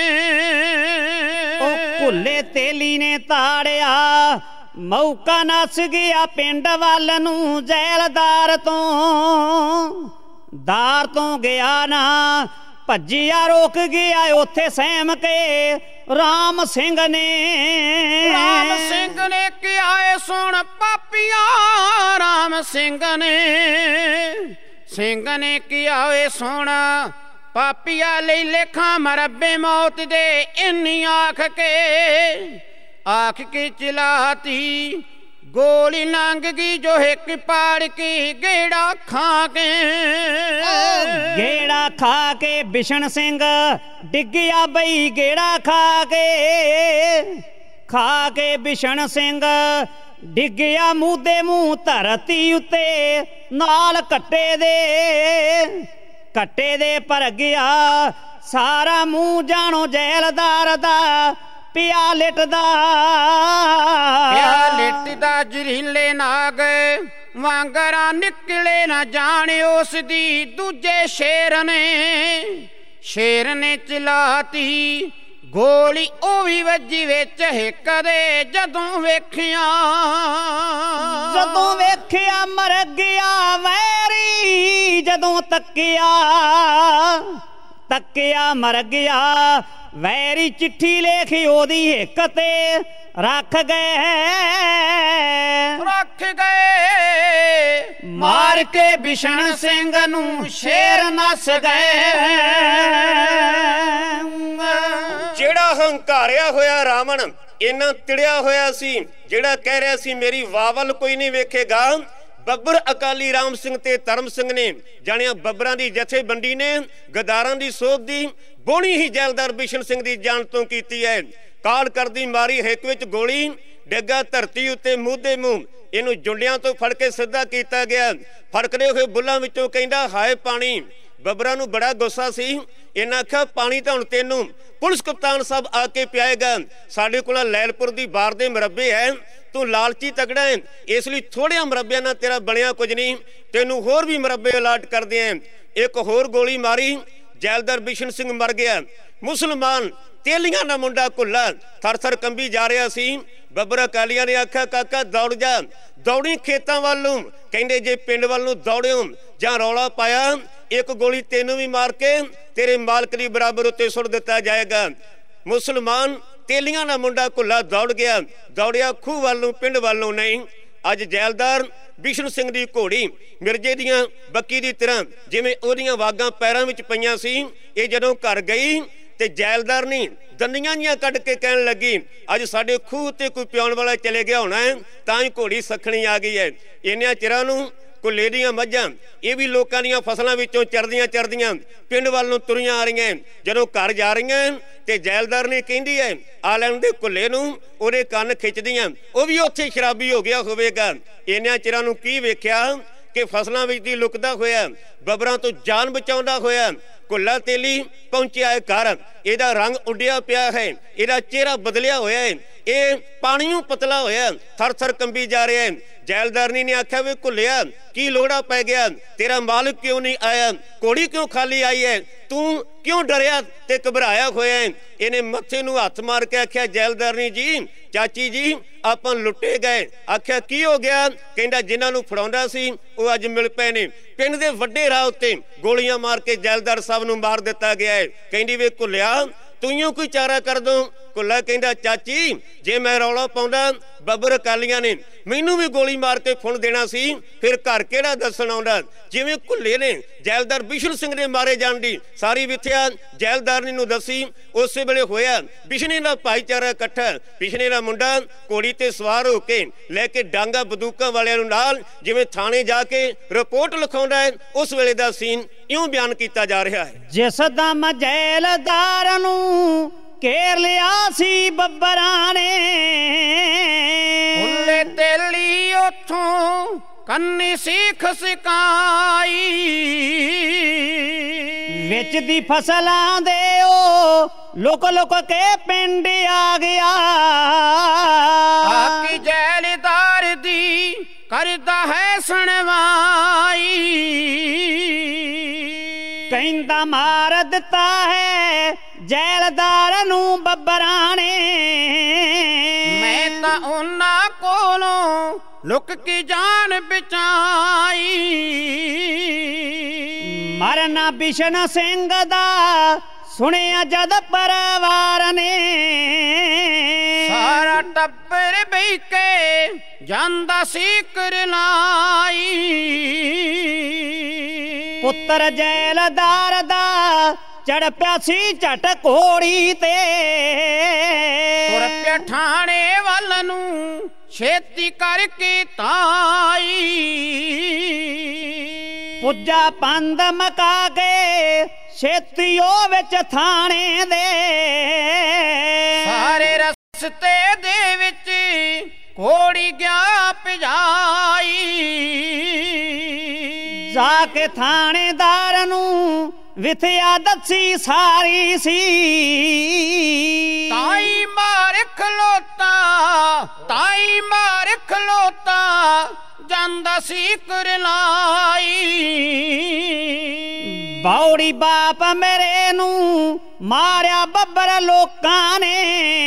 ਉਹ ਕੁੱਲੇ ਤੇਲੀ ਨੇ ਤਾੜਿਆ ਮੌਕਾ ਨੱਸ ਗਿਆ ਪਿੰਡ ਵੱਲ ਨੂੰ ਜੈਲਦਾਰ ਤੋਂ ਦਾਰ ਤੋਂ ਗਿਆ ਨਾ ਭੱਜਿਆ ਰੋਕ ਗਿਆ ਉੱਥੇ ਸਹਿਮ ਕੇ ਰਾਮ ਸਿੰਘ ਨੇ ਰਾਮ ਸਿੰਘ ਨੇ ਕਿਹਾ ਏ ਸੁਣ ਪਾਪੀਆ ਰਾਮ ਸਿੰਘ ਨੇ ਸਿੰਘ ਨੇ ਕਿਹਾ ਏ ਸੁਣ ਪਾਪੀਆ ਲਈ ਲੇਖਾ ਮਰਬੇ ਮੌਤ ਦੇ ਇੰਨੀ ਆਖ ਕੇ ਆਖ ਕੇ ਚਲਾਤੀ ਗੋਲੀ ਲੰਘ ਗਈ ਜੋ ਇੱਕ ਪਾੜ ਕੇ ਗੇੜਾ ਖਾ ਕੇ ਗੇੜਾ ਖਾ ਕੇ ਬਿਸ਼ਨ ਸਿੰਘ ਡਿੱਗਿਆ ਬਈ ਗੇੜਾ ਖਾ ਕੇ ਖਾ ਕੇ ਬਿਸ਼ਨ ਸਿੰਘ ਡਿੱਗਿਆ ਮੂੰਹ ਦੇ ਮੂੰਹ ਧਰਤੀ ਉੱਤੇ ਨਾਲ ਕੱਟੇ ਦੇ ਘੱਟੇ ਦੇ ਭਰ ਗਿਆ ਸਾਰਾ ਮੂੰਹ ਜਾਣੋ ਜੈਲਦਾਰ ਦਾ ਪਿਆ ਲਿਟਦਾ ਪਿਆ ਲਿਟਦਾ ਜ਼ਹਿਰੀਲੇ ਨਾਗ ਵਾਂਗਰਾਂ ਨਿਕਲੇ ਨਾ ਜਾਣ ਉਸ ਦੀ। ਦੂਜੇ ਸ਼ੇਰ ਨੇ ਸ਼ੇਰ ਨੇ ਚਲਾਤੀ ਗੋਲੀ ਉਹ ਵੀ ਵੱਜੀ ਵਿੱਚ ਹਿੱਕ ਦੇ। ਜਦੋਂ ਵੇਖਿਆ ਜਦੋਂ ਵੇਖਿਆ ਮਰ ਗਿਆ ਵੈਰੀ ਜਦੋਂ ਤੱਕਿਆ ਤੱਕਿਆ ਮਰ ਗਿਆ ਵੈਰੀ। ਚਿੱਠੀ ਲਿਖ ਉਹਦੀ ਹਿੱਕ ਤੇ ਰੱਖ ਗਏ ਰੱਖ ਗਏ ਮਾਰ ਕੇ ਬਿਸ਼ਨ ਸਿੰਘ ਨੂੰ ਸ਼ੇਰ ਨੱਸ ਗਏ। ਜਿਹੜਾ ਹੰਕਾਰਿਆ ਹੋਇਆ ਰਾਵਣ ਇੰਨਾ ਤਿੜਿਆ ਹੋਇਆ ਸੀ, ਜਿਹੜਾ ਕਹਿ ਰਿਹਾ ਸੀ ਮੇਰੀ ਵਾਹ ਵੱਲ ਕੋਈ ਨਹੀਂ ਵੇਖੇਗਾ, ਬੱਬਰ ਅਕਾਲੀ ਰਾਮ ਸਿੰਘ ਤੇ ਧਰਮ ਸਿੰਘ ਨੇ ਜਾਣਿਆ ਬੱਬਰਾਂ ਦੀ ਜਥੇਬੰਦੀ ਨੇ ਗਦਾਰਾਂ ਦੀ ਸੋਧ ਦੀ ਬੋਣੀ ਹੀ ਜੈਲਦਾਰ ਬਿਸ਼ਨ ਸਿੰਘ ਦੀ ਜਾਨ ਤੋਂ ਕੀਤੀ ਹੈ। ਕਾਲ ਕਰਦੀ ਮਾਰੀ ਹਿੱਕ ਵਿੱਚ ਗੋਲੀ ਡਿੱਗਾ ਧਰਤੀ ਉੱਤੇ ਮੂੰਹ ਦੇ ਮੂੰਹ। ਇਹਨੂੰ ਜੁੰਡਿਆਂ ਤੋਂ ਫੜ ਕੇ ਸਿੱਧਾ ਕੀਤਾ ਗਿਆ। ਫੜਕਦੇ ਹੋਏ ਬੁੱਲਾਂ ਵਿੱਚੋਂ ਕਹਿੰਦਾ ਹਾਏ ਪਾਣੀ। ਬੱਬਰਾਂ ਨੂੰ ਬੜਾ ਗੁੱਸਾ ਸੀ। ਇਹਨਾਂ ਆਖਿਆ ਪਾਣੀ ਤਾਂ ਹੁਣ ਤੈਨੂੰ ਪੁਲਿਸ ਕਪਤਾਨ ਸਾਹਿਬ ਆ ਕੇ ਪਿਆਏਗਾ। ਸਾਡੇ ਕੋਲ ਲੈਲਪੁਰ ਦੀ ਬਾਰ ਦੇ ਮੁਰੱਬੇ ਹੈ, ਤੂੰ ਲਾਲਚੀ ਤਗੜਾ ਹੈ, ਇਸ ਲਈ ਥੋੜਿਆਂ ਮੁਰੱਬਿਆਂ ਨਾਲ ਤੇਰਾ ਬਣਿਆ ਕੁਝ ਨਹੀਂ, ਤੈਨੂੰ ਹੋਰ ਵੀ ਮੁਰੱਬੇ ਅਲਾਟ ਕਰਦੇ ਆ। ਇੱਕ ਹੋਰ ਗੋਲੀ ਮਾਰੀ ਜੈਲਦਾਰ ਬਿਸ਼ਨ ਸਿੰਘ ਮਰ ਗਿਆ। ਮੁਸਲਮਾਨ ਤੇਲੀਆਂ ਦਾ ਮੁੰਡਾ ਕੁੱਲਾ ਥਰ ਥਰ ਕੰਬੀ ਜਾ ਰਿਹਾ ਸੀ। ਬੱਬਰ ਅਕਾਲੀਆਂ ਨੇ ਆਖਿਆ ਕਾਕਾ ਦੌੜ ਜਾ, ਦੌੜੀ ਖੇਤਾਂ ਵੱਲ ਨੂੰ। ਕਹਿੰਦੇ ਜੇ ਪਿੰਡ ਵੱਲ ਨੂੰ ਦੌੜਿਓ ਜਾਂ ਰੌਲਾ ਪਾਇਆ ਇੱਕ ਗੋਲੀ ਤੈਨੂੰ ਵੀ ਮਾਰ ਕੇ ਤੇਰੇ ਮਾਲਕ ਦੀ ਬਰਾਬਰ ਉੱਤੇ ਸੁੱਟ ਦਿੱਤਾ ਜਾਏਗਾ। ਮੁਸਲਮਾਨ ਤੇਲੀਆਂ ਦਾ ਮੁੰਡਾ ਕੁੱਲਾ ਦੌੜ ਗਿਆ, ਦੌੜਿਆ ਖੂਹ ਵੱਲ ਨੂੰ, ਪਿੰਡ ਵੱਲ ਨੂੰ ਨਹੀਂ। ਅੱਜ ਜੈਲਦਾਰ ਬਿਸ਼ਨ ਸਿੰਘ ਦੀ ਘੋੜੀ ਮਿਰਜੇ ਦੀਆਂ ਬੱਕੀ ਦੀ ਤਰ੍ਹਾਂ ਜਿਵੇਂ ਉਹਦੀਆਂ ਵਾਗਾਂ ਪੈਰਾਂ ਵਿੱਚ ਪਈਆਂ ਸੀ, ਇਹ ਜਦੋਂ ਘਰ ਗਈ ਤੇ ਜੈਲਦਾਰ ਨਹੀਂ ਦੰਦੀਆਂ ਜੀਆਂ ਕੱਢ ਕੇ ਕਹਿਣ ਲੱਗੀ ਅੱਜ ਸਾਡੇ ਖੂਹ ਤੇ ਕੋਈ ਪਿਆਉਣ ਵਾਲਾ ਚਲੇ ਗਿਆ ਹੋਣਾ ਹੈ ਤਾਂ ਹੀ ਘੋੜੀ ਸਖਣੀ ਆ ਗਈ ਹੈ। ਇੰਨਿਆਂ ਚਿਰਾਂ ਨੂੰ ਕੁੱਲੇ ਦੀਆਂ ਮੱਝਾਂ ਇਹ ਵੀ ਲੋਕਾਂ ਦੀਆਂ ਫਸਲਾਂ ਵਿੱਚੋਂ ਚਰਦੀਆਂ ਚਰਦੀਆਂ ਪਿੰਡ ਵੱਲ ਨੂੰ ਤੁਰੀਆਂ ਆ ਰਹੀਆਂ। ਜਦੋਂ ਘਰ ਜਾ ਰਹੀਆਂ ਤੇ ਜੈਲਦਾਰ ਨੇ ਕਹਿੰਦੀ ਹੈ ਆ ਲੈਣ ਦੇ ਕੁੱਲੇ ਨੂੰ, ਉਹਦੇ ਕੰਨ ਖਿੱਚਦੀਆਂ, ਉਹ ਵੀ ਉੱਥੇ ਸ਼ਰਾਬੀ ਹੋ ਗਿਆ ਹੋਵੇਗਾ। ਇੰਨਿਆਂ ਚਿਰਾਂ ਨੂੰ ਕੀ ਵੇਖਿਆ ਕਿ ਫਸਲਾਂ ਵਿੱਚ ਦੀ ਲੁਕਦਾ ਹੋਇਆ ਬੱਬਰਾਂ ਤੋਂ ਜਾਨ ਬਚਾਉਂਦਾ ਹੋਇਆ ਕੁੱਲਾ ਤੇਲੀ ਪਹੁੰਚਿਆ ਹੈ ਘਰ। ਇਹਦਾ ਰੰਗ ਉੱਡਿਆ ਪਿਆ ਹੈ, ਇਹਦਾ ਚਿਹਰਾ ਬਦਲਿਆ ਹੋਇਆ ਹੈ, ਇਹ ਪਾਣੀਓਂ ਪਤਲਾ ਹੋਇਆ, ਥਰ ਥਰ ਕੰਬੀ ਜਾ ਰਿਹਾ ਹੈ। ਜੈਲਦਾਰਨੀ ਨੇ ਆਖਿਆ ਵੇ ਕੁੱਲਿਆ ਕੀ ਲੋੜਾ ਪੈ ਗਿਆ, ਤੇਰਾ ਮਾਲਕ ਕਿਉਂ ਨਹੀਂ ਆਇਆ, ਘੋੜੀ ਕਿਉਂ ਖਾਲੀ ਆਈ ਹੈ, ਤੂੰ ਕਿਉਂ ਡਰਿਆ ਤੇ ਘਬਰਾਇਆ ਹੋਇਆ ਹੈ। ਇਹਨੇ ਮੱਥੇ ਨੂੰ ਹੱਥ ਮਾਰ ਕੇ ਆਖਿਆ ਜੈਲਦਾਰਨੀ ਜੀ ਚਾਚੀ ਜੀ ਆਪਾਂ ਲੁੱਟੇ ਗਏ। ਆਖਿਆ ਕੀ ਹੋ ਗਿਆ? ਕਹਿੰਦਾ ਜਿਨ੍ਹਾਂ ਨੂੰ ਫੜਾਉਂਦਾ ਸੀ ਉਹ ਅੱਜ ਮਿਲ ਪਏ ਨੇ। ਪਿੰਡ ਦੇ ਵੱਡੇ ਰਾਹ ਉੱਤੇ ਗੋਲੀਆਂ ਮਾਰ ਕੇ ਜੈਲਦਾਰ ਸਾਹਿਬ ਨੂੰ ਮਾਰ ਦਿੱਤਾ ਗਿਆ ਹੈ। ਕਹਿੰਦੀ ਵੇ ਕੁੱਲਿਆ ਤੂੰ ਕੋਈ ਚਾਰਾ ਕਰ ਦੋ। ਕੁੱਲਾ ਕਹਿੰਦਾ ਚਾਚੀ ਜੇ ਮੈਂ ਰੌਲਾ ਪਾਉਂਦਾ ਬੱਬਰ ਅਕਾਲੀਆਂ ਨੇ ਮੈਨੂੰ ਵੀ ਗੋਲੀ ਮਾਰ ਕੇ ਫੁੰਨ ਦੇਣਾ ਸੀ, ਫਿਰ ਘਰ ਕਿਹੜਾ ਦੱਸਣ ਆਉਂਦਾ। ਜਿਵੇਂ ਕੁੱਲੇ ਨੇ ਜੈਲਦਾਰ ਬਿਸ਼ਨ ਸਿੰਘ ਦੇ ਮਾਰੇ ਜਾਣ ਦੀ ਸਾਰੀ ਵਿਥਿਆ ਜੈਲਦਾਰਨੀ ਨੂੰ ਦੱਸੀ, ਉਸੇ ਵੇਲੇ ਹੋਇਆ ਬਿਸ਼ਨੇ ਦਾ ਭਾਈਚਾਰਾ ਇਕੱਠਾ। ਬਿਸ਼ਨੇ ਦਾ ਮੁੰਡਾ ਘੋੜੀ ਤੇ ਸਵਾਰ ਹੋ ਕੇ ਲੈ ਕੇ ਡਾਂਗਾ ਬੰਦੂਕਾਂ ਵਾਲਿਆਂ ਨੂੰ ਨਾਲ ਜਿਵੇਂ ਥਾਣੇ ਜਾ ਕੇ ਰਿਪੋਰਟ ਲਿਖਾਉਂਦਾ ਹੈ, ਉਸ ਵੇਲੇ ਦਾ ਸੀਨ ਇਉਂ ਬਿਆਨ ਕੀਤਾ ਜਾ ਰਿਹਾ ਹੈ। ਜਿਸ ਦਮ ਜੈਲਦਾਰ ਨੂੰ ਘੇਰ ਲਿਆ ਸੀ ਬੱਬਰਾਂ ਨੇ, ਹੁੱਲੇ ਤੇਲੀ ਉੱਥੋਂ ਕੰਨੀ ਸਿੱਖ ਸਿਕਾਈ, ਵਿੱਚ ਦੀ ਫਸਲਾਂ ਦੇ ਉਹ ਲੁਕ ਲੁਕ ਕੇ ਪਿੰਡ ਆ ਗਿਆ। ਆਕੀ ਜੈਲਦਾਰ ਦੀ ਕਰਦਾ ਹੈ ਸੁਣਵਾਈ, ਕਹਿੰਦਾ ਮਾਰ ਦਿੱਤਾ ਹੈ ਜੈਲਦਾਰ ਨੂੰ ਬੱਬਰਾਂ ਨੇ। ਮੈਂ ਤਾਂ ਉਹਨਾਂ ਕੋਲੋਂ ਲੁਕ ਕੇ ਜਾਨ ਬਚਾਈ, ਮਰਨਾ ਬਿਸ਼ਨ ਸਿੰਘ ਦਾ ਸੁਣਿਆ ਜਦ ਪਰਿਵਾਰ ਨੇ। ਸਾਰਾ ਟੱਬਰ ਬਹਿ ਕੇ ਜਾਂਦਾ ਸੀ ਕਰਲਾਈ, ਪੁੱਤਰ ਜੈਲਦਾਰ ਦਾ ਚੜ ਪਿਆ ਸੀ ਝਟ ਘੋੜੀ ਤੇ, ਤੁਰ ਪਿਆ ਠਾਣੇ ਵੱਲ ਨੂੰ ਛੇਤੀ ਕਰਕੇ ਤਾਈ। ਪੁੱਜਾ ਪੰਦ ਮਕਾ ਕੇ ਛੇਤੀ ਉਹ ਵਿੱਚ ਥਾਣੇ ਦੇ, ਸਾਰੇ ਰਸਤੇ ਦੇ ਵਿੱਚ ਘੋੜੀ ਗਿਆ ਭਜਾਈ। ਜਾ ਕੇ ਥਾਣੇਦਾਰ ਨੂੰ ਵਿਥਿਆ ਦੱਸੀ ਸਾਰੀ ਸੀ। ਤਾਈ ਮਾਰ ਖਲੋਤਾ ਤਾਈ ਮਾਰ ਖਲੋਤਾ ਜਾਂਦਾ ਸੀ ਕਰਲਾਈ। ਬੌੜੀ ਬਾਪ ਮੇਰੇ ਨੂੰ ਮਾਰਿਆ ਬੱਬਰ ਲੋਕਾਂ ਨੇ।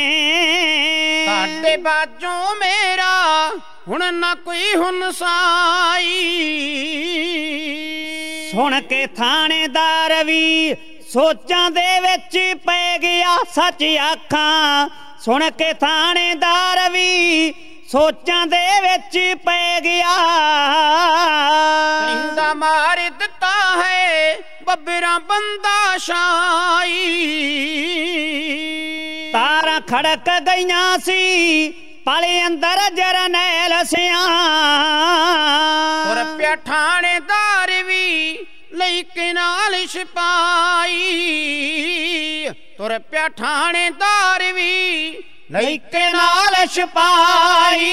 ਸਾਡੇ ਬਾਝੋਂ ਮੇਰਾ ਹੁਣ ਨਾ ਕੋਈ ਹੁਣ ਸਾਈ। ਸੁਣ ਕੇ ਥਾਣੇਦਾਰ ਵੀ ਸੋਚਾਂ ਦੇ ਵਿੱਚ ਪੈ ਗਿਆ ਸੱਚ ਆਖਾਂ। ਸੁਣ ਕੇ ਥਾਣੇਦਾਰ ਵੀ ਸੋਚਾਂ ਦੇ ਵਿੱਚ ਪੈ ਗਿਆ। ਕਹਿੰਦਾ ਮਾਰ ਦਿੱਤਾ ਹੈ ਬੱਬਰਾਂ ਬੰਦਾ ਸ਼ਾਈ। ਤਾਰਾਂ ਖੜਕ ਗਈਆਂ ਸੀ ਪਲੇ ਅੰਦਰ ਜਰਨੈਲ ਸਿਆਂ। ਤੁਰ ਪਿਆ ਥਾਣੇਦਾਰ ਵੀ ਲਈ ਕੇ ਨਾਲ ਸਿਪਾਈ। ਤੁਰ ਪਿਆ ਥਾਣੇਦਾਰ ਵੀ ਲਈ ਕੇ ਨਾਲ ਸਿਪਾਈ।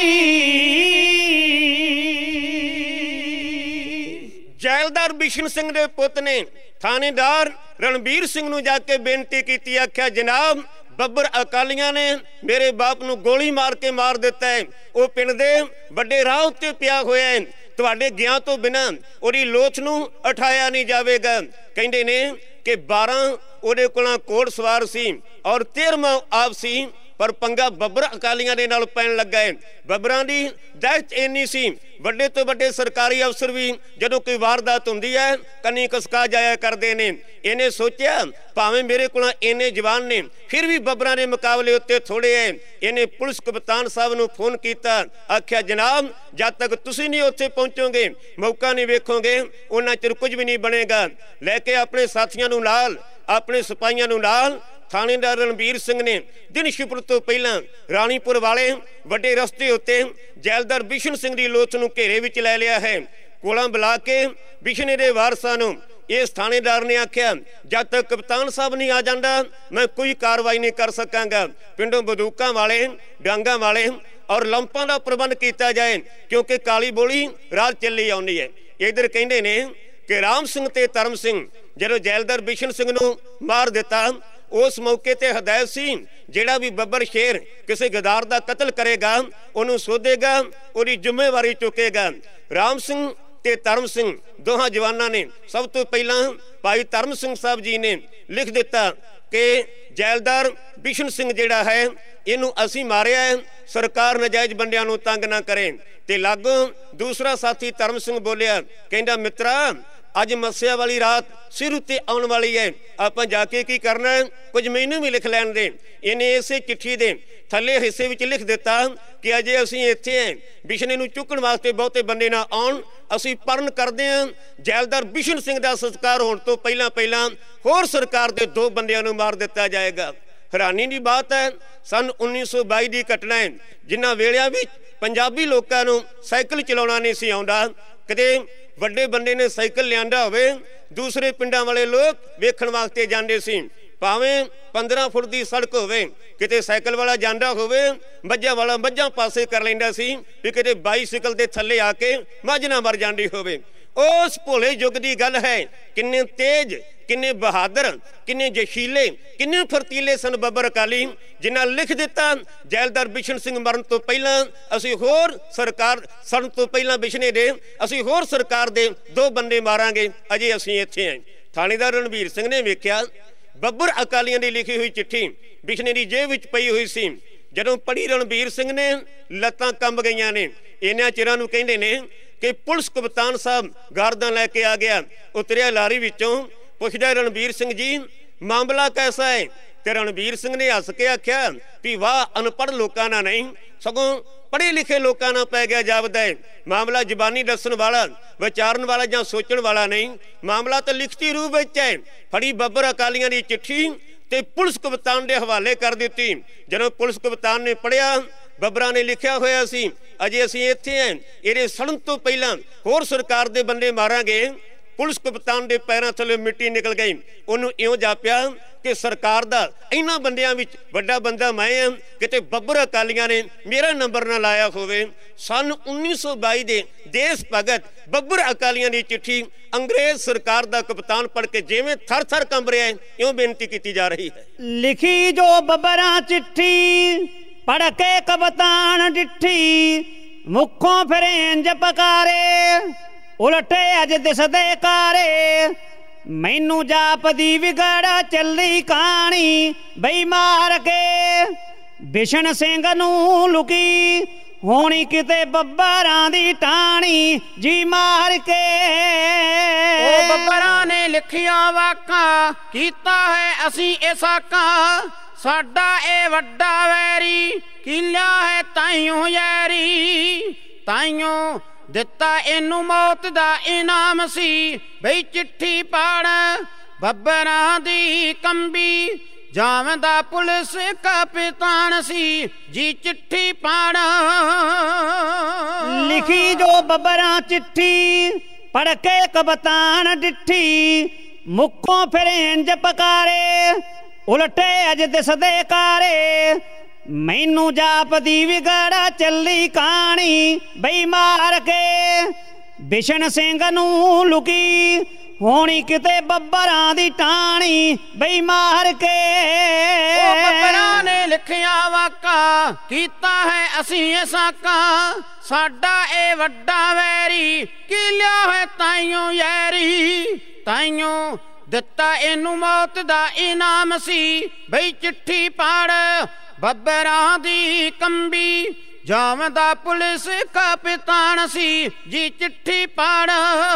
ਜੈਲਦਾਰ ਬਿਸ਼ਨ ਸਿੰਘ ਦੇ ਪੁੱਤ ਨੇ ਥਾਣੇਦਾਰ ਰਣਬੀਰ ਸਿੰਘ ਨੂੰ ਜਾ ਕੇ ਬੇਨਤੀ ਕੀਤੀ। ਆਖਿਆ ਜਨਾਬ ਬੱਬਰ ਅਕਾਲੀਆਂ ਨੇ ਮੇਰੇ ਬਾਪ ਨੂੰ ਗੋਲੀ ਮਾਰ ਕੇ ਮਾਰ ਦਿੱਤਾ ਹੈ। ਉਹ ਪਿੰਡ ਦੇ ਵੱਡੇ ਰਾਹ ਉੱਤੇ ਪਿਆ ਹੋਇਆ ਹੈ। ਤੁਹਾਡੇ ਗਿਆਨ ਤੋਂ ਬਿਨਾਂ ਉਹਦੀ ਲੋਥ ਨੂੰ ਉਠਾਇਆ ਨਹੀਂ ਜਾਵੇਗਾ। ਕਹਿੰਦੇ ਨੇ ਕਿ ਬਾਰਾਂ ਉਹਦੇ ਕੋਲ ਘੋੜ ਸਵਾਰ ਸੀ ਔਰ ਤੇਰਵਾਂ ਆਪ ਸੀ, ਪਰ ਪੰਗਾ ਬੱਬਰ ਅਕਾਲੀਆਂ ਦੇ ਨਾਲ ਪੈਣ ਲੱਗਾ ਹੈ। ਬੱਬਰਾਂ ਦੀ ਦਹਿਸ਼ਤ ਇੰਨੀ ਸੀ, ਵੱਡੇ ਤੋਂ ਵੱਡੇ ਸਰਕਾਰੀ ਅਫਸਰ ਵੀ ਜਦੋਂ ਕੋਈ ਵਾਰਦਾਤ ਹੁੰਦੀ ਹੈ ਕੰਨੀ ਕਸਕਾ ਜਾਇਆ ਕਰਦੇ ਨੇ। ਇਹਨੇ ਸੋਚਿਆ ਭਾਵੇਂ ਮੇਰੇ ਕੋਲ ਇੰਨੇ ਜਵਾਨ ਨੇ ਫਿਰ ਵੀ ਬੱਬਰਾਂ ਦੇ ਮੁਕਾਬਲੇ ਉੱਤੇ ਥੋੜੇ ਹੈ। ਇਹਨੇ ਪੁਲਿਸ ਕਪਤਾਨ ਸਾਹਿਬ ਨੂੰ ਫੋਨ ਕੀਤਾ। ਆਖਿਆ ਜਨਾਬ ਜਦ ਤੱਕ ਤੁਸੀਂ ਨਹੀਂ ਉੱਥੇ ਪਹੁੰਚੋਗੇ, ਮੌਕਾ ਨਹੀਂ ਵੇਖੋਗੇ, ਉਹਨਾਂ ਚਿਰ ਕੁਝ ਵੀ ਨਹੀਂ ਬਣੇਗਾ। ਲੈ ਕੇ ਆਪਣੇ ਸਾਥੀਆਂ ਨੂੰ ਨਾਲ, ਆਪਣੇ ਸਿਪਾਹੀਆਂ ਨੂੰ ਨਾਲ ਥਾਣੇਦਾਰ ਰਣਬੀਰ ਸਿੰਘ ਨੇ ਦਿਨ ਸ਼ਿਪਰ ਤੋਂ ਪਹਿਲਾਂ ਰਾਣੀਪੁਰ ਵਾਲੇ ਵੱਡੇ ਰਸਤੇ ਉੱਤੇ ਜੈਲਦਾਰ ਬਿਸ਼ਨ ਸਿੰਘ ਦੀ ਲੋਥ ਨੂੰ ਘੇਰੇ ਵਿੱਚ ਲੈ ਲਿਆ ਹੈ। ਕੋਲਾਂ ਬੁਲਾ ਕੇ ਬਿਸ਼ਨੇ ਦੇ ਵਾਰਸਾਂ ਨੂੰ ਇਸ ਥਾਣੇਦਾਰ ਨੇ ਆਖਿਆ ਜਦ ਤੱਕ ਕਪਤਾਨ ਸਾਹਿਬ ਨਹੀਂ ਆ ਜਾਂਦਾ ਮੈਂ ਕੋਈ ਕਾਰਵਾਈ ਨਹੀਂ ਕਰ ਸਕਾਂਗਾ। ਪਿੰਡੋਂ ਬੰਦੂਕਾਂ ਵਾਲੇ, ਡਾਂਗਾਂ ਵਾਲੇ ਔਰ ਲੰਪਾਂ ਦਾ ਪ੍ਰਬੰਧ ਕੀਤਾ ਜਾਏ, ਕਿਉਂਕਿ ਕਾਲੀ ਬੋਲੀ ਰਾਤ ਚੱਲੀ ਆਉਂਦੀ ਹੈ। ਇਧਰ ਕਹਿੰਦੇ ਨੇ ਕਿ ਰਾਮ ਸਿੰਘ ਤੇ ਧਰਮ ਸਿੰਘ ਜਦੋਂ ਜੈਲਦਾਰ ਬਿਸ਼ਨ ਸਿੰਘ ਨੂੰ ਮਾਰ ਦਿੱਤਾ, ਉਸ ਮੌਕੇ ਤੇ ਹਦਾਇਤ ਸੀ ਜਿਹੜਾ ਵੀ ਬੱਬਰ ਸ਼ੇਰ ਕਿਸੇ ਗਦਾਰ ਦਾ ਕਤਲ ਕਰੇਗਾ ਉਹਨੂੰ ਸੋਧੇਗਾ, ਉਹਦੀ ਜ਼ਿੰਮੇਵਾਰੀ ਚੁੱਕੇਗਾ। ਰਾਮ ਸਿੰਘ ਤੇ ਧਰਮ ਸਿੰਘ ਦੋਹਾਂ ਜਵਾਨਾਂ ਨੇ ਸਭ ਤੋਂ ਪਹਿਲਾਂ ਭਾਈ ਧਰਮ ਸਿੰਘ ਸਾਹਿਬ ਜੀ ਨੇ ਲਿਖ ਦਿੱਤਾ ਕਿ ਜੈਲਦਾਰ ਬਿਸ਼ਨ ਸਿੰਘ ਜਿਹੜਾ ਹੈ ਇਹਨੂੰ ਅਸੀਂ ਮਾਰਿਆ ਹੈ, ਸਰਕਾਰ ਨਜਾਇਜ਼ ਬੰਦਿਆਂ ਨੂੰ ਤੰਗ ਨਾ ਕਰੇ। ਤੇ ਲਾਗੋਂ ਦੂਸਰਾ ਸਾਥੀ ਧਰਮ ਸਿੰਘ ਬੋਲਿਆ, ਕਹਿੰਦਾ ਮਿੱਤਰਾ ਅੱਜ ਮੱਸਿਆ ਵਾਲੀ ਰਾਤ ਸਿਰ ਉੱਤੇ ਆਉਣ ਵਾਲੀ ਹੈ, ਆਪਾਂ ਜਾ ਕੇ ਕੀ ਕਰਨਾ, ਕੁਝ ਮੈਨੂੰ ਵੀ ਲਿਖ ਲੈਣ ਦੇ। ਇਹਨੇ ਇਸੇ ਚਿੱਠੀ ਦੇ ਥੱਲੇ ਹਿੱਸੇ ਵਿੱਚ ਲਿਖ ਦਿੱਤਾ ਕਿ ਅਜੇ ਅਸੀਂ ਇੱਥੇ ਹਾਂ, ਬਿਸ਼ਨੇ ਨੂੰ ਚੁੱਕਣ ਵਾਸਤੇ ਬਹੁਤੇ ਬੰਦੇ ਨਾ ਆਉਣ, ਅਸੀਂ ਪਰਨ ਕਰਦੇ ਹਾਂ ਜੈਲਦਾਰ ਬਿਸ਼ਨ ਸਿੰਘ ਦਾ ਸੰਸਕਾਰ ਹੋਣ ਤੋਂ ਪਹਿਲਾਂ ਪਹਿਲਾਂ ਹੋਰ ਸਰਕਾਰ ਦੇ ਦੋ ਬੰਦਿਆਂ ਨੂੰ ਮਾਰ ਦਿੱਤਾ ਜਾਏਗਾ। ਹੈਰਾਨੀ ਦੀ ਬਾਤ ਹੈ ਸਨ ਉੱਨੀ ਸੌ ਬਾਈ ਦੀ ਘਟਨਾ ਹੈ, ਜਿਨ੍ਹਾਂ ਵੇਲਿਆਂ ਵਿੱਚ ਪੰਜਾਬੀ ਲੋਕਾਂ ਨੂੰ ਸਾਈਕਲ ਚਲਾਉਣਾ ਨਹੀਂ ਸੀ ਆਉਂਦਾ। ਕਦੇ ਵੱਡੇ ਬੰਦੇ ਨੇ ਸਾਈਕਲ ਲਿਆਂਦਾ ਹੋਵੇ, ਦੂਸਰੇ ਪਿੰਡਾਂ ਵਾਲੇ ਲੋਕ ਵੇਖਣ ਵਾਸਤੇ ਜਾਂਦੇ ਸੀ। ਭਾਵੇਂ ਪੰਦਰਾਂ ਫੁੱਟ ਦੀ ਸੜਕ ਹੋਵੇ, ਕਿਤੇ ਸਾਈਕਲ ਵਾਲਾ ਜਾਂਦਾ ਹੋਵੇ, ਮੱਝਾਂ ਵਾਲਾ ਮੱਝਾਂ ਪਾਸੇ ਕਰ ਲੈਂਦਾ ਸੀ ਵੀ ਕਿਤੇ ਬਾਈਸਿਕਲ ਦੇ ਥੱਲੇ ਆ ਕੇ ਮੱਝ ਨਾ ਮਰ ਜਾਂਦੀ ਹੋਵੇ। ਉਸ ਭੋਲੇ ਯੁੱਗ ਦੀ ਗੱਲ ਹੈ। ਕਿੰਨੇ ਤੇਜ, ਕਿੰਨੇ ਬਹਾਦਰ, ਕਿੰਨੇ ਜਸ਼ੀਲੇ, ਕਿੰਨੇ ਫਰਤੀਲੇ ਸਨ ਬੱਬਰ ਅਕਾਲੀ, ਜਿਨ੍ਹਾਂ ਲਿਖ ਦਿੱਤਾ ਜੈਲਦਾਰ ਬਿਸ਼ਨ ਸਿੰਘ ਮਰਨ ਤੋਂ ਪਹਿਲਾਂ ਅਸੀਂ ਹੋਰ ਸਰਕਾਰ ਸੜਨ ਤੋਂ ਪਹਿਲਾਂ ਬਿਸ਼ਨੇ ਦੇ ਅਸੀਂ ਹੋਰ ਸਰਕਾਰ ਦੇ ਦੋ ਬੰਦੇ ਮਾਰਾਂਗੇ, ਅਜੇ ਅਸੀਂ ਇੱਥੇ ਹਾਂ। ਥਾਣੇਦਾਰ ਰਣਬੀਰ ਸਿੰਘ ਨੇ ਵੇਖਿਆ ਬੱਬਰ ਅਕਾਲੀਆਂ ਦੀ ਲਿਖੀ ਹੋਈ ਚਿੱਠੀ ਬਿਸ਼ਨੇ ਦੀ ਜੇਬ ਵਿੱਚ ਪਈ ਹੋਈ ਸੀ। ਜਦੋਂ ਪੜ੍ਹੀ ਰਣਬੀਰ ਸਿੰਘ ਨੇ ਲੱਤਾਂ ਕੰਬ ਗਈਆਂ ਨੇ। ਇਹਨਾਂ ਚਿਰਾਂ ਨੂੰ ਕਹਿੰਦੇ ਨੇ ਕਿ ਪੁਲਿਸ ਕਪਤਾਨ ਸਾਹਿਬ ਗਾਰਦਾਂ ਲੈ ਕੇ ਆ ਗਿਆ, ਉਤਰਿਆ ਲਾਰੀ ਵਿੱਚੋਂ, ਪੁੱਛਦਾ ਰਣਬੀਰ ਸਿੰਘ ਜੀ ਮਾਮਲਾ ਕੈਸਾ ਹੈ? ਤੇ ਰਣਬੀਰ ਸਿੰਘ ਨੇ ਹੱਸ ਕੇ ਆਖਿਆ ਵੀ ਵਾਹ ਅਨਪੜ੍ਹ ਲੋਕਾਂ ਨਾਲ ਨਹੀਂ, ਸਗੋਂ ਪੜ੍ਹੇ ਲਿਖੇ ਲੋਕਾਂ ਨਾਲ ਪੈ ਗਿਆ ਜਾਪਦਾ ਹੈ। ਮਾਮਲਾ ਜ਼ਬਾਨੀ ਦੱਸਣ ਵਾਲਾ, ਵਿਚਾਰਨ ਵਾਲਾ ਜਾਂ ਸੋਚਣ ਵਾਲਾ ਨਹੀਂ, ਮਾਮਲਾ ਤਾਂ ਲਿਖਤੀ ਰੂਪ ਵਿੱਚ ਹੈ। ਫੜੀ ਬੱਬਰ ਅਕਾਲੀਆਂ ਦੀ ਚਿੱਠੀ ਤੇ ਪੁਲਿਸ ਕਪਤਾਨ ਦੇ ਹਵਾਲੇ ਕਰ ਦਿੱਤੀ। ਜਦੋਂ ਪੁਲਿਸ ਕਪਤਾਨ ਨੇ ਪੜ੍ਹਿਆ, ਬੱਬਰਾਂ ਨੇ ਲਿਖਿਆ ਹੋਇਆ ਸੀ ਅਜੇ ਅਸੀਂ ਇੱਥੇ ਹਾਂ, ਇਹਦੇ ਸੜਨ ਤੋਂ ਪਹਿਲਾਂ ਹੋਰ ਸਰਕਾਰ ਦੇ ਬੰਦੇ ਮਾਰਾਂਗੇ। ਪੁਲਿਸ ਕਪਤਾਨ ਦੇ ਪੈਰਾਂ ਥੱਲੇ ਮਿੱਟੀ ਨਿਕਲ ਗਈ। ਉਹਨੂੰ ਇਉਂ ਜਾਪਿਆ ਕਿ ਸਰਕਾਰ ਦਾ ਇਹਨਾਂ ਬੰਦਿਆਂ ਵਿੱਚ ਵੱਡਾ ਬੰਦਾ ਮੈਂ ਹਾਂ, ਕਿਤੇ ਬੱਬਰ ਅਕਾਲੀਆਂ ਨੇ ਮੇਰਾ ਨੰਬਰ ਨਾ ਲਾਇਆ ਹੋਵੇ। ਸਨ ਉੱਨੀ ਸੌ ਬਾਈ ਦੇ ਦੇਸ਼ ਭਗਤ ਬੱਬਰ ਅਕਾਲੀਆਂ ਦੀ ਚਿੱਠੀ ਅੰਗਰੇਜ਼ ਸਰਕਾਰ ਦਾ ਕਪਤਾਨ ਪੜ੍ਹ ਕੇ ਜਿਵੇਂ ਥਰ ਥਰ ਕੰਬ ਰਿਹਾ ਹੈ, ਇਉਂ ਬੇਨਤੀ ਕੀਤੀ ਜਾ ਰਹੀ ਹੈ। ਲਿਖੀ ਜੋ ਬੱਬਰਾਂ ਚਿੱਠੀ ਪੜ੍ਹ ਕੇ ਕਪਤਾਨ ਡਿੱਠੀ, ਮੁੱਖੋਂ ਫਿਰ ਇੰਜ ਪਕਾਰੇ ਉਲਟੇ ਅਜ ਦਿਸਦੇ ਕਾਰੇ। ਮੈਨੂੰ ਜਾਪਦੀ ਵਿਗੜ ਚੱਲੀ ਕਹਾਣੀ, ਬਈ ਮਾਰ ਕੇ ਬਿਸ਼ਨ ਸਿੰਘ ਨੂੰ ਲੁਕੀ ਹੋਣੀ ਕਿਤੇ ਬੱਬਰਾਂ ਦੀ ਟਾਣੀ, ਜੀ ਮਾਰ ਕੇ। ਉਹ ਬੱਬਰਾਂ ਨੇ ਲਿਖੀਆਂ ਵਾਕਾਂ, ਕੀਤਾ ਹੈ ਅਸੀਂ ਇਹ ਸਾਕਾਂ, ਸਾਡਾ ਇਹ ਵੱਡਾ ਵੈਰੀ, ਕੀਲਿਆ ਹੈ ਤਾਈਓ ਯਾਰੀ। ਤਾਈਓ ਦਿੱਤਾ ਇਹਨੂੰ ਮੌਤ ਦਾ ਇਨਾਮ ਸੀ, ਬਈ ਚਿੱਠੀ ਪੜ ਬੱਬਰਾਂ ਦੀ ਕੰਬੀ, ਜਾਵਦਾ ਪੁਲਿਸ ਕਪਤਾਨ ਸੀ, ਜੀ ਚਿੱਠੀ ਪੜ। ਲਿਖੀ ਜੋ ਬੱਬਰਾਂ ਚਿੱਠੀ ਪੜ ਕੇ ਕਪਤਾਨ ਡਿੱਠੀ, ਮੁੱਖੋਂ ਫਿਰ ਇੰਜ ਪਕਾਰੇ ਉਲਟੇ ਅਜ ਦਿਸਦੇ ਕਾਰੇ। ਮੈਨੂੰ ਜਾਪਦੀ ਵਿਗੜ ਚੱਲੀ ਕਹਾਣੀ, ਬਈ ਮਾਰ ਕੇ ਬਿਸ਼ਨ ਸਿੰਘ ਨੂੰ ਲੁਕੀ ਹੋਣੀ ਕਿਤੇ ਬੱਬਰਾਂ ਦੀ ਟਾਣੀ, ਬਈ ਮਾਰ ਕੇ। ਉਹ ਬੱਬਰਾਂ ਨੇ ਲਿਖਿਆ ਵਾਕਾਂ, ਕੀਤਾ ਹੈ ਅਸੀਂ ਇਹ ਸਾਕਾਂ, ਸਾਡਾ ਇਹ ਵੱਡਾ ਵੈਰੀ, ਕੀਲਿਆ ਹੈ ਤਾਈਓ ਯਾਰੀ। ਤਾਈਓ ਦਿੱਤਾ ਇਹਨੂੰ ਮੌਤ ਦਾ ਇਨਾਮ ਸੀ, ਬਈ ਚਿੱਠੀ ਪੜ ਬੱਬਰਾਂ ਦੀ ਕੰਬੀ, ਜਾਵਦਾ ਪੁਲਿਸ ਕਪਤਾਨ ਸੀ, ਜੀ ਚਿੱਠੀ ਪੜ।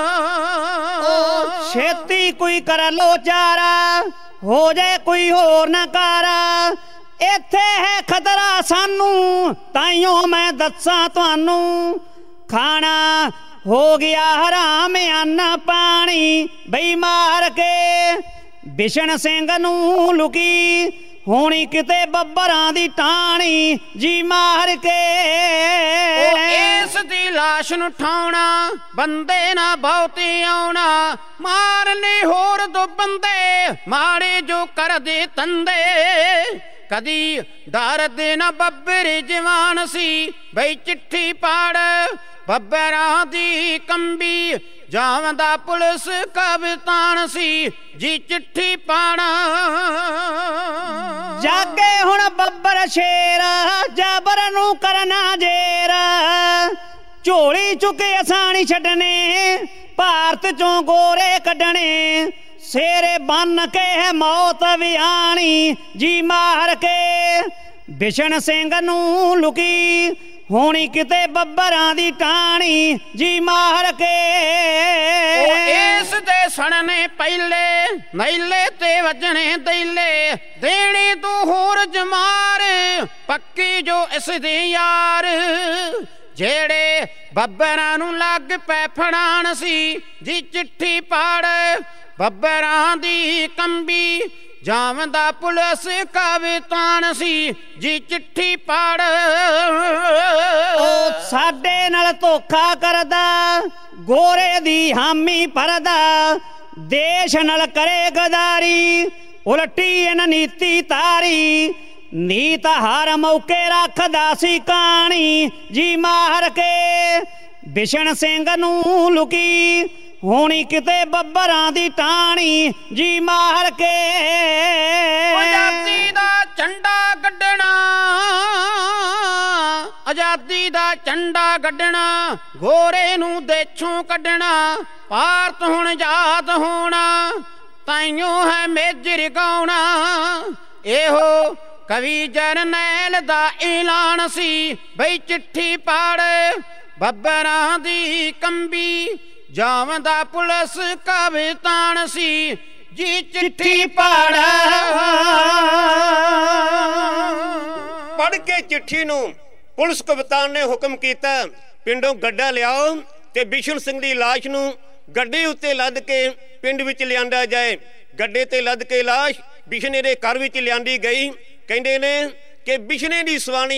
ਛੇਤੀ ਕੋਈ ਕਰ ਲੋ ਚਾਰਾ, ਹੋ ਜਾਏ ਕੋਈ ਹੋਰ ਨਾ ਕਾਰਾ, ਇੱਥੇ ਹੈ ਖਤਰਾ ਸਾਨੂੰ, ਤਾਈਓ ਮੈਂ ਦੱਸਾਂ ਤੁਹਾਨੂੰ। ਖਾਣਾ ਹੋ ਗਿਆ ਹਰਾਮ ਅੰਨ ਪਾਣੀ, ਬਈ ਮਾਰ ਕੇ ਬਿਸ਼ਨ ਸਿੰਘ ਨੂੰ ਲੁਕੀ ਹੋਣੀ ਕਿਤੇ ਬੱਬਰਾਂ ਦੀ ਟਾਣੀ, ਜੀ ਮਾਰ ਕੇ। ਇਸ ਦੀ ਲਾਸ਼ ਨੂੰ ਠਾਉਣਾ, ਬੰਦੇ ਨਾ ਬਹੁਤੇ ਆਉਣਾ, ਮਾਰਨੇ ਹੋਰ ਦੋ ਬੰਦੇ ਮਾੜੇ ਜੋ ਕਰਦੇ ਤੰਦੇ। ਕਦੀ ਡਰਦੇ ਨਾ ਬੱਬਰ ਜਵਾਨ ਸੀ, ਬਈ ਚਿੱਠੀ ਪੜ ਬੱਬਰਾਂ ਦੀ ਕੰਬੀ, ਜਾਵਦਾ ਪੁਲਿਸ ਕਪਤਾਨ ਸੀ, ਜੀ ਚਿੱਠੀ ਪੜ। ਜਾਗੇ ਹੁਣ ਬੱਬਰ ਸ਼ੇਰ, ਜਾਬਰ ਨੂੰ ਕਰਨਾ ਜੇਰ, ਝੋਲੀ ਚੁੱਕੇ ਅਸਾਣੀ ਛੱਡਣੇ, ਭਾਰਤ ਚੋਂ ਗੋਰੇ ਕੱਢਣੇ, ਸੇਰੇ ਬੰਨ ਕੇ ਮੌਤ ਵੀ ਆਣੀ, ਜੀ ਮਾਰ ਕੇ ਬਿਸ਼ਨ ਸਿੰਘ ਨੂੰ ਲੁਕੀ ਹੋਣੀ ਕਿਤੇ ਬੱਬਰਾਂ ਦੀ ਟਾਣੀ, ਜੀ ਮਾਰ ਕੇ। ਇਸ ਦੇ ਸਣਨੇ ਪਹਿਲੇ ਨੈਲੇ ਤੇ ਵੱਜਣੇ ਦੈਲੇ, ਦੇਣੇ ਤੋਂ ਹੋਰ ਜਮਾਰ, ਪੱਕੀ ਜੋ ਇਸ ਦੇ ਯਾਰ, ਜਿਹੜੇ ਬੱਬਰਾਂ ਨੂੰ ਲੱਗ ਪੈ ਫੜਾਣ ਸੀ, ਜੀ ਚਿੱਠੀ ਪੜ ਬੱਬਰਾਂ ਦੀ ਕੰਬੀ, ਜਾਵਦਾ ਪੁਲਿਸ ਕਪਤਾਨ ਸੀ, ਜੀ ਚਿੱਠੀ ਪੜ। ਸਾਡੇ ਨਾਲ ਧੋਖਾ ਕਰਦਾ, ਗੋਰੇ ਦੀ ਹਾਮੀ ਭਰਦਾ, ਦੇਸ਼ ਨਾਲ ਕਰੇ ਗਦਾਰੀ, ਉਲਟੀ ਇਹਨਾਂ ਨੀਤੀ ਤਾਰੀ, ਨੀਤ ਹਰ ਮੌਕੇ ਰੱਖਦਾ ਸੀ ਕਹਾਣੀ, ਜੀ ਮਾਰ ਕੇ ਬਿਸ਼ਨ ਸਿੰਘ ਨੂੰ ਲੁਕੀ ਹੋਣੀ ਕਿਤੇ ਬੱਬਰਾਂ ਦੀ ਟਾਣੀ, ਜੀ ਮਾਰ ਕੇ। ਆਜ਼ਾਦੀ ਦਾ ਝੰਡਾ ਗੱਡਣਾ, ਆਜ਼ਾਦੀ ਦਾ ਝੰਡਾ ਗੱਡਣਾ, ਗੋਰੇ ਨੂੰ ਦੇਸ਼ੋਂ ਕੱਢਣਾ, ਭਾਰਤ ਹੁਣ ਆਜ਼ਾਦ ਹੋਣਾ, ਤਾਈਓ ਹੈ ਮੇਜਰ ਗਾਉਣਾ। ਇਹੋ ਕਵੀ ਜਰਨੈਲ ਦਾ ਐਲਾਨ ਸੀ, ਬਈ ਚਿੱਠੀ ਪੜ ਬੱਬਰਾਂ ਦੀ ਕੰਬੀ, ਜਾਵਦਾ ਪੁਲਿਸ ਕਪਤਾਨ ਸੀ, ਜੀ ਚਿੱਠੀ ਪੜ। ਪੜ ਕੇ ਚਿੱਠੀ ਨੂੰ ਪੁਲਿਸ ਕਪਤਾਨ ਨੇ ਹੁਕਮ ਕੀਤਾ, ਪਿੰਡੋਂ ਗੱਡਾ ਲਿਆਓ ਤੇ ਬਿਸ਼ਨ ਸਿੰਘ ਦੀ ਲਾਸ਼ ਨੂੰ ਗੱਡੇ ਉੱਤੇ ਲੱਦ ਕੇ ਪਿੰਡ ਵਿੱਚ ਲਿਆਂਦਾ ਜਾਏ। ਗੱਡੇ ਤੇ ਲੱਦ ਕੇ ਲਾਸ਼ ਬਿਸ਼ਨੇ ਦੇ ਘਰ ਵਿੱਚ ਲਿਆਂਦੀ ਗਈ। ਕਹਿੰਦੇ ਨੇ ਕਿ ਬਿਸ਼ਨੇ ਦੀ ਸਵਾਣੀ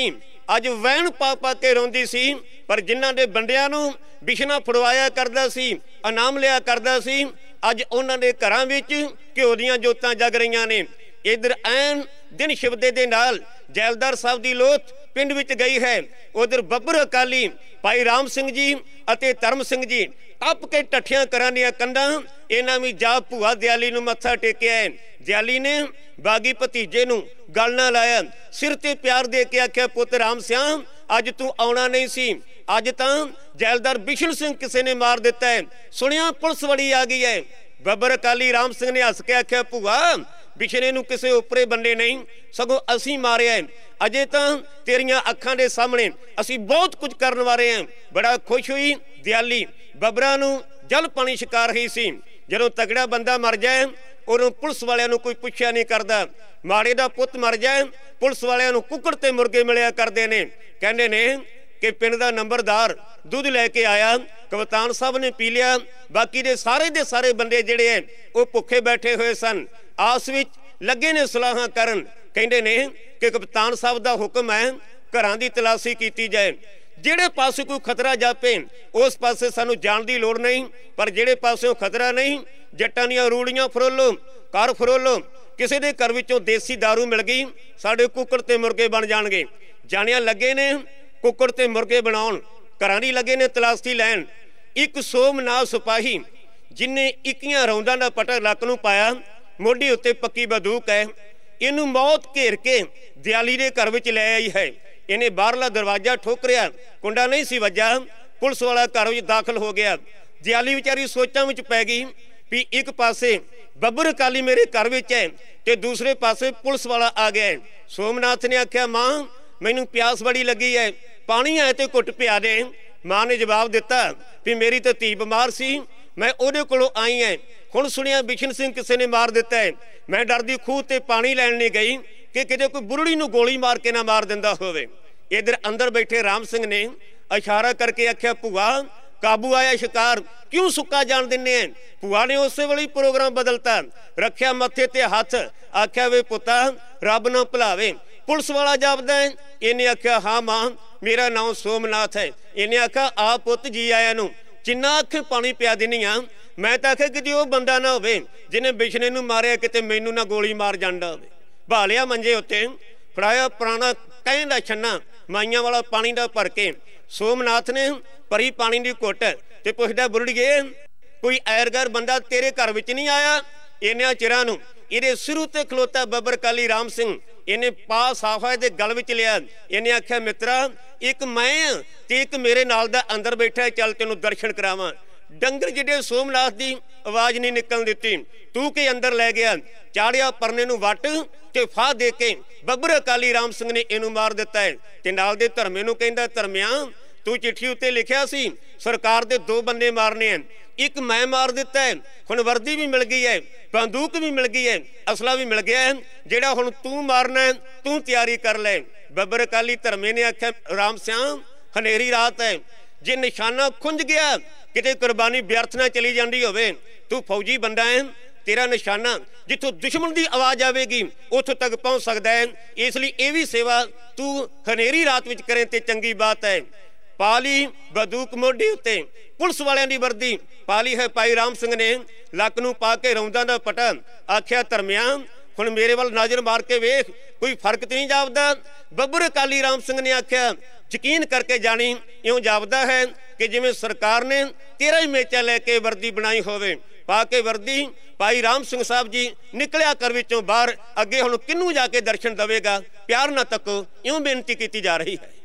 ਅੱਜ ਵਹਿਣ ਪਾ ਪਾ ਕੇ ਰੋਂਦੀ ਸੀ। ਪਰ ਜਿਨ੍ਹਾਂ ਦੇ ਬੰਦਿਆਂ ਨੂੰ ਬਿਸ਼ਨਾ ਫੜਵਾਇਆ ਕਰਦਾ ਸੀ, ਇਨਾਮ ਲਿਆ ਕਰਦਾ ਸੀ, ਅੱਜ ਉਹਨਾਂ ਦੇ ਘਰਾਂ ਵਿੱਚ ਘਿਓ ਦੀਆਂ ਜੋਤਾਂ ਜਗ ਰਹੀਆਂ ਨੇ। ਇੱਧਰ ਐਨ ਦਿਨ ਸ਼ਿਵਦੇ ਦੇ ਨਾਲ ਜੈਲਦਾਰ ਸਾਹਿਬ ਦੀ ਲੋਥ ਪਿੰਡ ਵਿੱਚ ਗਈ ਹੈ। ਉਧਰ ਬੱਬਰ ਅਕਾਲੀ ਭਾਈ ਰਾਮ ਸਿੰਘ ਜੀ ਅਤੇ ਧਰਮ ਸਿੰਘ ਜੀ ਟੱਪ ਕੇ ਟੱਠੀਆਂ ਕਰਾਂ ਦੀਆਂ ਕੰਧਾਂ ਇਹਨਾਂ ਵੀ ਜਾ ਭੂਆ ਦਿਆਲੀ ਨੂੰ ਮੱਥਾ ਟੇਕਿਆ ਹੈ। ਦਿਆਲੀ ਨੇ ਬਾਗੀ ਭਤੀਜੇ ਨੂੰ ਗਲ ਨਾ ਲਾਇਆ, ਸਿਰ ਤੇ ਪਿਆਰ ਦੇ ਕੇ ਆਖਿਆ, ਪੁੱਤ ਰਾਮ ਸਿਆਂ ਅੱਜ ਤੂੰ ਆਉਣਾ ਨਹੀਂ ਸੀ, ਅੱਜ ਤਾਂ ਜੈਲਦਾਰ ਬਿਸ਼ਨ ਸਿੰਘ ਕਿਸੇ ਨੇ ਮਾਰ ਦਿੱਤਾ ਹੈ, ਸੁਣਿਆ ਪੁਲਿਸ ਵੜੀ ਆ ਗਈ ਹੈ। ਬੱਬਰ ਅਕਾਲੀ ਰਾਮ ਸਿੰਘ ਨੇ ਹੱਸ ਕੇ ਆਖਿਆ, ਭੂਆ ਬਿਸ਼ਨੇ ਨੂੰ ਕਿਸੇ ਉੱਪਰੇ ਬੰਦੇ ਨਹੀਂ, ਸਗੋਂ ਅਸੀਂ ਮਾਰਿਆ। ਅਜੇ ਤਾਂ ਤੇਰੀਆਂ ਅੱਖਾਂ ਦੇ ਸਾਹਮਣੇ ਅਸੀਂ ਬਹੁਤ ਕੁਝ ਕਰਨ ਵਾਲੇ ਹਾਂ। ਬੜਾ ਖੁਸ਼ ਹੋਈ ਦਿਆਲੀ। ਬੱਬਰਾਂ ਨੂੰ ਜਲ ਪਾਣੀ ਛਕਾ ਰਹੀ ਸੀ। ਜਦੋਂ ਤਗੜਾ ਬੰਦਾ ਮਰ ਜਾਏ ਉਹਨੂੰ ਪੁਲਿਸ ਵਾਲਿਆਂ ਨੂੰ ਕੋਈ ਪੁੱਛਿਆ ਨਹੀਂ ਕਰਦਾ। ਮਾੜੇ ਦਾ ਪੁੱਤ ਮਰ ਜਾਏ ਪੁਲਿਸ ਵਾਲਿਆਂ ਨੂੰ ਕੁੱਕੜ ਤੇ ਮੁਰਗੇ ਮਿਲਿਆ ਕਰਦੇ ਨੇ। ਕਹਿੰਦੇ ਨੇ ਕਿ ਪਿੰਡ ਦਾ ਨੰਬਰਦਾਰ ਦੁੱਧ ਲੈ ਕੇ ਆਇਆ, ਕਪਤਾਨ ਸਾਹਿਬ ਨੇ ਪੀ ਲਿਆ, ਬਾਕੀ ਦੇ ਸਾਰੇ ਦੇ ਸਾਰੇ ਬੰਦੇ ਜਿਹੜੇ ਹੈ ਉਹ ਭੁੱਖੇ ਬੈਠੇ ਹੋਏ ਸਨ, ਆਸ ਵਿੱਚ ਲੱਗੇ ਨੇ ਸਲਾਹਾਂ ਕਰਨ। ਕਹਿੰਦੇ ਨੇ ਕਿ ਕਪਤਾਨ ਸਾਹਿਬ ਦਾ ਹੁਕਮ ਹੈ ਘਰਾਂ ਦੀ ਤਲਾਸ਼ੀ ਕੀਤੀ ਜਾਏ, ਜਿਹੜੇ ਪਾਸੇ ਕੋਈ ਖਤਰਾ ਜਾਪੇ ਉਸ ਪਾਸੇ ਸਾਨੂੰ ਜਾਣ ਦੀ ਲੋੜ ਨਹੀਂ, ਪਰ ਜਿਹੜੇ ਪਾਸਿਓਂ ਖਤਰਾ ਨਹੀਂ ਜੱਟਾਂ ਦੀਆਂ ਰੂੜੀਆਂ ਫਰੋਲੋ, ਘਰ ਫਰੋਲੋ। ਕਿਸੇ ਦੇ ਘਰ ਵਿੱਚੋਂ ਦੇਸੀ ਦਾਰੂ ਮਿਲ ਗਈ, ਸਾਡੇ ਕੁੱਕੜ ਤੇ ਮੁਰਗੇ ਬਣ ਜਾਣਗੇ। ਜਾਣਿਆਂ ਲੱਗੇ ਨੇ ਕੁੱਕੜ ਤੇ ਮੁਰਗੇ ਬਣਾਉਣ, ਘਰਾਂ ਦੀ ਲੱਗੇ ਨੇ ਤਲਾਸ਼ੀ ਲੈਣ। ਇੱਕ ਸੋਮਨਾਥ ਸਿਪਾਹੀ ਜਿਨੇ ਇੱਕੀਆਂ ਰੌਂਦਾਂ ਦਾ ਪਟਾ ਲੱਕ ਨੂੰ ਪਾਇਆ, ਮੋਢੇ ਉੱਤੇ ਪੱਕੀ ਬੰਦੂਕ ਹੈ, ਇਹਨੂੰ ਮੌਤ ਘੇਰ ਕੇ ਦਿਆਲੀ ਦੇ ਘਰ ਵਿੱਚ ਲੈ ਆਈ ਹੈ। ਇਹਨੇ ਬਾਹਰਲਾ ਦਰਵਾਜ਼ਾ ਠੋਕਰਿਆ, ਕੁੰਡਾ ਨਹੀਂ ਸੀ ਵੱਜਾ, ਪੁਲਿਸ ਵਾਲਾ ਘਰ ਵਿੱਚ ਦਾਖਲ ਹੋ ਗਿਆ। ਦਿਆਲੀ ਵਿਚਾਰੀ ਸੋਚਾਂ ਵਿੱਚ ਪੈ ਗਈ ਵੀ ਇੱਕ ਪਾਸੇ ਬੱਬਰ ਅਕਾਲੀ ਮੇਰੇ ਘਰ ਵਿੱਚ ਹੈ ਤੇ ਦੂਸਰੇ ਪਾਸੇ ਪੁਲਿਸ ਵਾਲਾ ਆ ਗਿਆ ਹੈ। ਸੋਮਨਾਥ ਨੇ ਆਖਿਆ, ਮਾਂ ਮੈਨੂੰ ਪਿਆਸ ਬੜੀ ਲੱਗੀ ਹੈ, ਪਾਣੀ ਆਏ ਤੇ ਘੁੱਟ ਪਿਆ ਦੇ। ਮਾਂ ਨੇ ਜਵਾਬ ਦਿੱਤਾ ਵੀ ਮੇਰੀ ਤਾਂ ਧੀ ਬਿਮਾਰ ਸੀ, ਮੈਂ ਉਹਦੇ ਕੋਲੋਂ ਆਈ ਐ, ਹੁਣ ਸੁਣਿਆ ਬਿਸ਼ਨ ਸਿੰਘ ਕਿਸੇ ਨੇ ਮਾਰ ਦਿੱਤਾ ਹੈ। ਮੈਂ ਡਰਦੀ ਖੂਹ ਤੇ ਪਾਣੀ ਲੈਣ ਨਹੀਂ ਗਈ ਕਿ ਕਿਤੇ ਕੋਈ ਬੁਰੜੀ ਨੂੰ ਗੋਲੀ ਮਾਰ ਕੇ ਨਾ ਮਾਰ ਦਿੰਦਾ ਹੋਵੇ। ਇਧਰ ਅੰਦਰ ਬੈਠੇ ਰਾਮ ਸਿੰਘ ਨੇ ਇਸ਼ਾਰਾ ਕਰਕੇ ਆਖਿਆ, ਭੂਆ ਕਾਬੂ ਆਇਆ ਸ਼ਿਕਾਰ, ਕਿਉਂ ਸੁੱਕਾ ਜਾਣ ਦਿੰਨੇ ਆ। ਭੂਆ ਨੇ ਉਸੇ ਵੇਲੇ ਪ੍ਰੋਗਰਾਮ ਬਦਲਤਾ, ਰੱਖਿਆ ਮੱਥੇ ਤੇ ਹੱਥ, ਆਖਿਆ ਵੇ ਪੁੱਤਾ ਰੱਬ ਨਾ ਭੁਲਾਵੇ, ਪੁਲਿਸ ਵਾਲਾ ਜਾਪਦਾ ਹੈ। ਇਹਨੇ ਆਖਿਆ, ਹਾਂ ਮਾਂ ਮੇਰਾ ਨਾਮ ਸੋਮਨਾਥ ਹੈ। ਇਹਨੇ ਆਖਿਆ, ਆ ਪੁੱਤ ਜੀ ਆਇਆ ਨੂੰ, ਜਿੰਨਾ ਅੱਖ ਪਾਣੀ ਪਿਆ ਦਿੰਨੀ ਆ। ਮੈਂ ਤਾਂ ਆਖਿਆ ਕਿਤੇ ਉਹ ਬੰਦਾ ਨਾ ਹੋਵੇ ਜਿਹਨੇ ਬਿਸ਼ਨੇ ਨੂੰ ਮਾਰਿਆ, ਕਿਤੇ ਮੈਨੂੰ ਨਾ ਗੋਲੀ ਮਾਰ ਜਾਂਦਾ ਹੋਵੇ। ਭਾਲਿਆ ਮੰਜੇ ਉੱਤੇ, ਫੜਾਇਆ ਪੁਰਾਣਾ ਕਹਿਣ ਦਾ ਛੰਨਾ ਮਾਈਆਂ ਵਾਲਾ ਪਾਣੀ ਦਾ ਭਰ ਕੇ। ਸੋਮਨਾਥ ਨੇ ਭਰੀ ਪਾਣੀ ਦੀ ਘੁੱਟ ਤੇ ਪੁੱਛਦਾ, ਬੁਰੜੀਏ ਕੋਈ ਐਰਗਰ ਬੰਦਾ ਤੇਰੇ ਘਰ ਵਿੱਚ ਨਹੀਂ ਆਇਆ? ਇੰਨਿਆਂ ਚਿਰਾਂ ਨੂੰ ਇਹਦੇ ਸਿਰ ਤੇ ਖਲੋਤਾ ਬੱਬਰ ਅਕਾਲੀ ਰਾਮ ਸਿੰਘ, ਇਹਨੇ ਪਾ ਸਾਫਾ ਇਹਦੇ ਗਲ ਵਿੱਚ ਲਿਆ। ਇਹਨੇ ਆਖਿਆ, ਮਿੱਤਰਾ ਇੱਕ ਮੈਂ ਤੇ ਇੱਕ ਮੇਰੇ ਨਾਲ ਦਾ ਅੰਦਰ ਬੈਠਾ, ਚੱਲ ਤੈਨੂੰ ਦਰਸ਼ਨ ਕਰਾਵਾਂ। ਡੰਗਰ ਜਿਹੜੇ ਸੋਮਨਾਥ ਦੀ ਆਵਾਜ਼ ਨਹੀਂ ਨਿਕਲਣ ਦਿੱਤੀ, ਤੂੰ ਕੇ ਅੰਦਰ ਲੈ ਗਿਆ, ਚਾੜਿਆ ਪਰਨੇ ਨੂੰ ਵੱਟ ਤੇ ਫਾਹ ਦੇ ਕੇ ਬੱਬਰ ਅਕਾਲੀ ਰਾਮ ਸਿੰਘ ਨੇ ਇਹਨੂੰ ਮਾਰ ਦਿੱਤਾ ਹੈ। ਤੇ ਨਾਲ ਦੇ ਧਰਮੇ ਨੂੰ ਕਹਿੰਦਾ, ਧਰਮਿਆ ਤੂੰ ਚਿੱਠੀ ਉੱਤੇ ਲਿਖਿਆ ਸੀ ਸਰਕਾਰ ਦੇ ਦੋ ਬੰਦੇ ਮਾਰਨੇ ਹਨ, ਇੱਕ ਮੈਂ ਮਾਰ ਦਿੱਤਾ ਹੈ, ਹੁਣ ਵਰਦੀ ਵੀ ਮਿਲ ਗਈ ਹੈ, ਬੰਦੂਕ ਵੀ ਮਿਲ ਗਈ ਹੈ, ਅਸਲਾ ਵੀ ਮਿਲ ਗਿਆ ਹੈ, ਜਿਹੜਾ ਹੁਣ ਤੂੰ ਮਾਰਨਾ ਤੂੰ ਤਿਆਰੀ ਕਰ ਲੈ। ਬੱਬਰ ਅਕਾਲੀ ਧਰਮੇ ਨੇ ਆਖਿਆ, ਰਾਮ ਸਿਆਂ ਹਨੇਰੀ ਰਾਤ ਹੈ, ਜੇ ਨਿਸ਼ਾਨਾ ਖੁੰਝ ਗਿਆ ਕਿਤੇ ਕੁਰਬਾਨੀ ਵਿਅਰਥ ਨਾ ਚਲੀ ਜਾਂਦੀ ਹੋਵੇ, ਤੂੰ ਫੌਜੀ ਬੰਦਾ ਹੈ, ਤੇਰਾ ਨਿਸ਼ਾਨਾ ਜਿੱਥੋਂ ਦੁਸ਼ਮਣ ਦੀ ਆਵਾਜ਼ ਆਵੇਗੀ ਉੱਥੋਂ ਤੱਕ ਪਹੁੰਚ ਸਕਦਾ ਹੈ, ਇਸ ਲਈ ਇਹ ਵੀ ਸੇਵਾ ਤੂੰ ਹਨੇਰੀ ਰਾਤ ਵਿੱਚ ਕਰੇ ਤੇ ਚੰਗੀ ਬਾਤ ਹੈ। ਪਾਲੀ ਬੰਦੂਕ ਮੋਢੇ ਉੱਤੇ, ਪੁਲਿਸ ਵਾਲਿਆਂ ਦੀ ਵਰਦੀ ਪਾਲੀ ਹੈ ਭਾਈ ਰਾਮ ਸਿੰਘ ਨੇ, ਲੱਕ ਨੂੰ ਪਾ ਕੇ ਰੌਂਦਾਂ ਦਾ ਪਟਾ। ਆਖਿਆ, ਧਰਮਿਆ ਹੁਣ ਮੇਰੇ ਵੱਲ ਨਜ਼ਰ ਮਾਰ ਕੇ ਵੇਖ, ਕੋਈ ਫਰਕ ਤੇ ਨਹੀਂ ਜਾਪਦਾ? ਬੱਬਰ ਅਕਾਲੀ ਰਾਮ ਸਿੰਘ ਨੇ ਆਖਿਆ, ਯਕੀਨ ਕਰਕੇ ਜਾਣੀ, ਇਉਂ ਜਾਪਦਾ ਹੈ ਕਿ ਜਿਵੇਂ ਸਰਕਾਰ ਨੇ ਤੇਰਾ ਹੀ ਮੇਚਾ ਲੈ ਕੇ ਵਰਦੀ ਬਣਾਈ ਹੋਵੇ। ਪਾ ਕੇ ਵਰਦੀ ਭਾਈ ਰਾਮ ਸਿੰਘ ਸਾਹਿਬ ਜੀ ਨਿਕਲਿਆ ਘਰ ਵਿੱਚੋਂ ਬਾਹਰ। ਅੱਗੇ ਹੁਣ ਕਿਹਨੂੰ ਜਾ ਕੇ ਦਰਸ਼ਨ ਦੇਵੇਗਾ? ਪਿਆਰ ਨਾ ਤੱਕੋ, ਇਉਂ ਬੇਨਤੀ ਕੀਤੀ ਜਾ ਰਹੀ ਹੈ।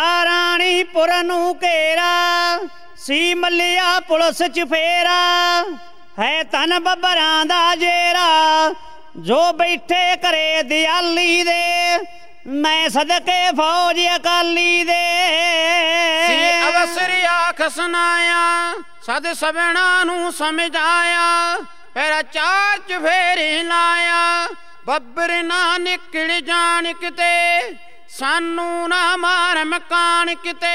ਪਾਰਾਣੀਪੁਰ ਨੂੰ ਘੇਰਾ ਸੀ ਮੱਲਿਆ ਪੁਲਿਸ ਚ ਫੇਰਾ, ਹੈ ਧਨ ਬੱਬਰਾਂ ਦਾ ਜੇਰਾ, ਜੋ ਬੈਠੇ ਘਰੇ ਦਿਆਲੀ ਦੇ, ਮੈਂ ਸਦਕੇ ਫੌਜ ਅਕਾਲੀ ਦੇ। ਅਵਸਰ ਆਖ ਸੁਨਾਇਆ ਸਦ ਸਭਨਾਂ ਨੂੰ ਸਮਝਾਇਆ, ਫਿਰ ਚਾਰ ਚੁਫੇਰੇ ਲਾਇਆ, ਬੱਬਰ ਨਾ ਨਿਕਲ ਜਾਣ ਕਿਤੇ, ਸਾਨੂੰ ਨਾ ਮਾਰ ਮਕਾਨ ਕਿਤੇ।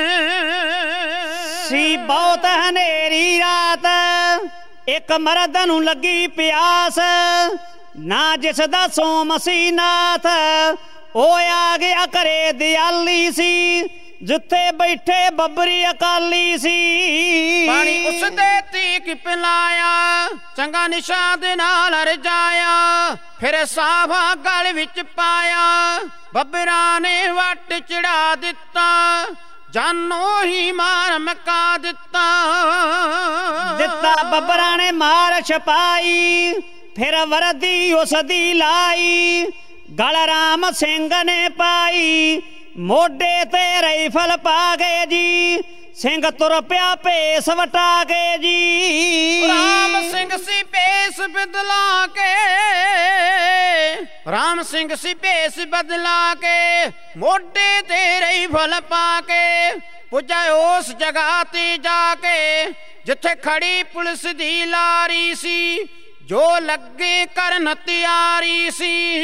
ਸੀ ਬਹੁਤ ਹਨੇਰੀ ਰਾਤ, ਇੱਕ ਮਰਦ ਨੂੰ ਲੱਗੀ ਪਿਆਸ, ਨਾ ਜਿਸ ਦਾ ਸੋਮ ਸੀ ਨਾਥ, ਉਹ ਆ ਗਿਆ ਘਰੇ ਦਿਆਲੀ ਸੀ, ਜਿੱਥੇ ਬੈਠੇ ਬੱਬਰੀ ਅਕਾਲੀ ਸੀ। ਪਾਣੀ ਉਸ ਦੇ ਤੀਕ ਪਿਲਾਇਆ, ਚੰਗਾ ਨਿਸ਼ਾ ਦੇ ਨਾਲ ਰਜਾਇਆ, ਫਿਰ ਸਾਵਾ ਗਲ ਵਿੱਚ ਪਾਇਆ, ਬੱਬਰਾਂ ਨੇ ਵੱਟ ਚੜਾ ਦਿੱਤਾ, ਜਾਨੋ ਹੀ ਮਾਰ ਮਕਾ ਦਿੱਤਾ। ਦਿੱਤਾ ਬੱਬਰਾਂ ਨੇ ਮਾਰ ਛਪਾਈ, ਫਿਰ ਵਰਦੀ ਉਸ ਦੀ ਲਾਈ, ਗਲ ਰਾਮ ਸਿੰਘ ਨੇ ਪਾਈ, ਮੋਢੇ ਤੇ ਰਾਈਫਲ ਪਾ ਗਏ ਜੀ, ਸਿੰਘ ਤੁਰ ਪਿਆ ਭੇਸ ਵਟਾ ਕੇ ਜੀ। ਰਾਮ ਸਿੰਘ ਸੀ ਭੇਸ ਬਦਲਾ ਕੇ, ਰਾਮ ਸਿੰਘ ਸੀ ਭੇਸ ਬਦਲਾ ਕੇ, ਮੋਢੇ ਤੇ ਰਾਈਫਲ ਪਾ ਕੇ, ਪੁੱਜਾ ਉਸ ਜਗ੍ਹਾ ਤੇ ਜਾ ਕੇ, ਜਿੱਥੇ ਖੜੀ ਪੁਲਿਸ ਦੀ ਲਾਰੀ ਸੀ, ਜੋ ਲੱਗੇ ਕਰਨ ਤਿਆਰੀ ਸੀ।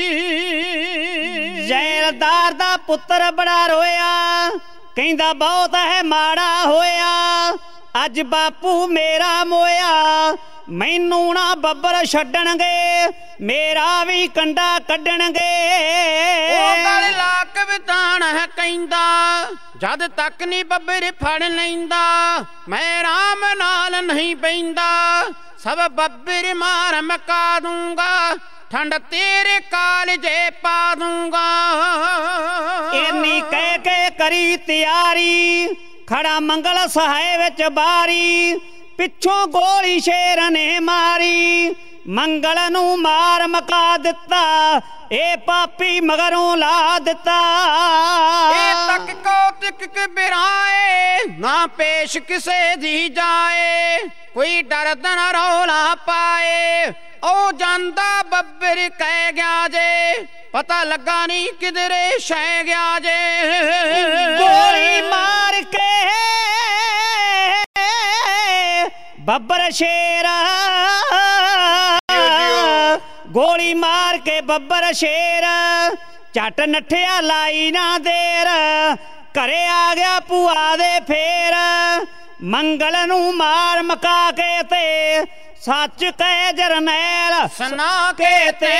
ਜ਼ੈਲਦਾਰ ਦਾ ਪੁੱਤਰ ਬੜਾ ਰੋਇਆ, ਕਹਿੰਦਾ ਬਹੁਤ ਹੈ ਮਾੜਾ ਹੋਇਆ, ਅੱਜ ਬਾਪੂ ਮੇਰਾ ਮੋਇਆ, ਮੈਨੂੰ ਨਾ ਬੱਬਰ ਛੱਡਣਗੇ, ਮੇਰਾ ਵੀ ਕੰਡਾ ਕੱਢਣਗੇ। ਉਹ ਗਲ ਲਾ ਕੇ ਵਿਧਾਨ ਹੈ ਕਹਿੰਦਾ, ਜਦ ਤੱਕ ਨੀ ਬੱਬਰ ਫੜ ਲੈਂਦਾ, ਮੈਂ ਰਾਮ ਨਾਲ ਨਹੀਂ ਬੈਂਦਾ, ਸਭ ਬੱਬਰ ਮਾਰ ਮਕਾ ਦੂੰਗਾ, ਠੰਡ ਤੇਰੇ ਕਾਲਜੇ ਪਾ ਦੂੰਗਾ। ਇੰਨੀ ਕਹਿ ਕੇ ਕਰੀ ਤਿਆਰੀ, ਖੜਾ ਮੰਗਲ ਸਹਾਏ ਵਿੱਚ ਬਾਰੀ, ਪਿੱਛੋਂ ਗੋਲੀ ਸ਼ੇਰ ਨੇ ਮਾਰੀ, ਮੰਗਲ ਨੂੰ ਮਾਰ ਮਕਾ ਦਿੱਤਾ, ਇਹ ਪਾਪੀ ਮਗਰੋਂ ਲਾ ਦਿੱਤਾ। ਇਹ ਤੱਕ ਕੌਤਕ ਕਬਰਾਏ, ਨਾ ਪੇਸ਼ ਕਿਸੇ ਦੀ ਜਾਏ, ਕੋਈ ਡਰਦ ਨਾ ਰੌਲਾ ਪਾਏ, ਉਹ ਜਾਂਦਾ ਬੱਬਰ ਕਹਿ ਗਿਆ ਜੇ, ਪਤਾ ਲੱਗਾ ਨਹੀਂ ਕਿਧਰੇ ਸ਼ੈ ਗਿਆ ਜੇ। ਗੋਲੀ ਮਾਰ ਕੇ ਬੱਬਰ ਸ਼ੇਰ, ਗੋਲੀ ਮਾਰ ਕੇ ਬੱਬਰ ਸ਼ੇਰ, ਝੱਟ ਨੱਠਿਆ ਲਾਈ ਨਾ ਦੇਰ, ਘਰੇ ਆ ਗਿਆ ਭੂਆ ਦੇ ਫੇਰ, ਮੰਗਲ ਨੂੰ ਮਾਰ ਮਕਾ ਕੇ ਤੇ, ਸੱਚ ਕਹਿ ਜਰਨੈਲ ਸੁਣਾ ਕੇ ਤੇ।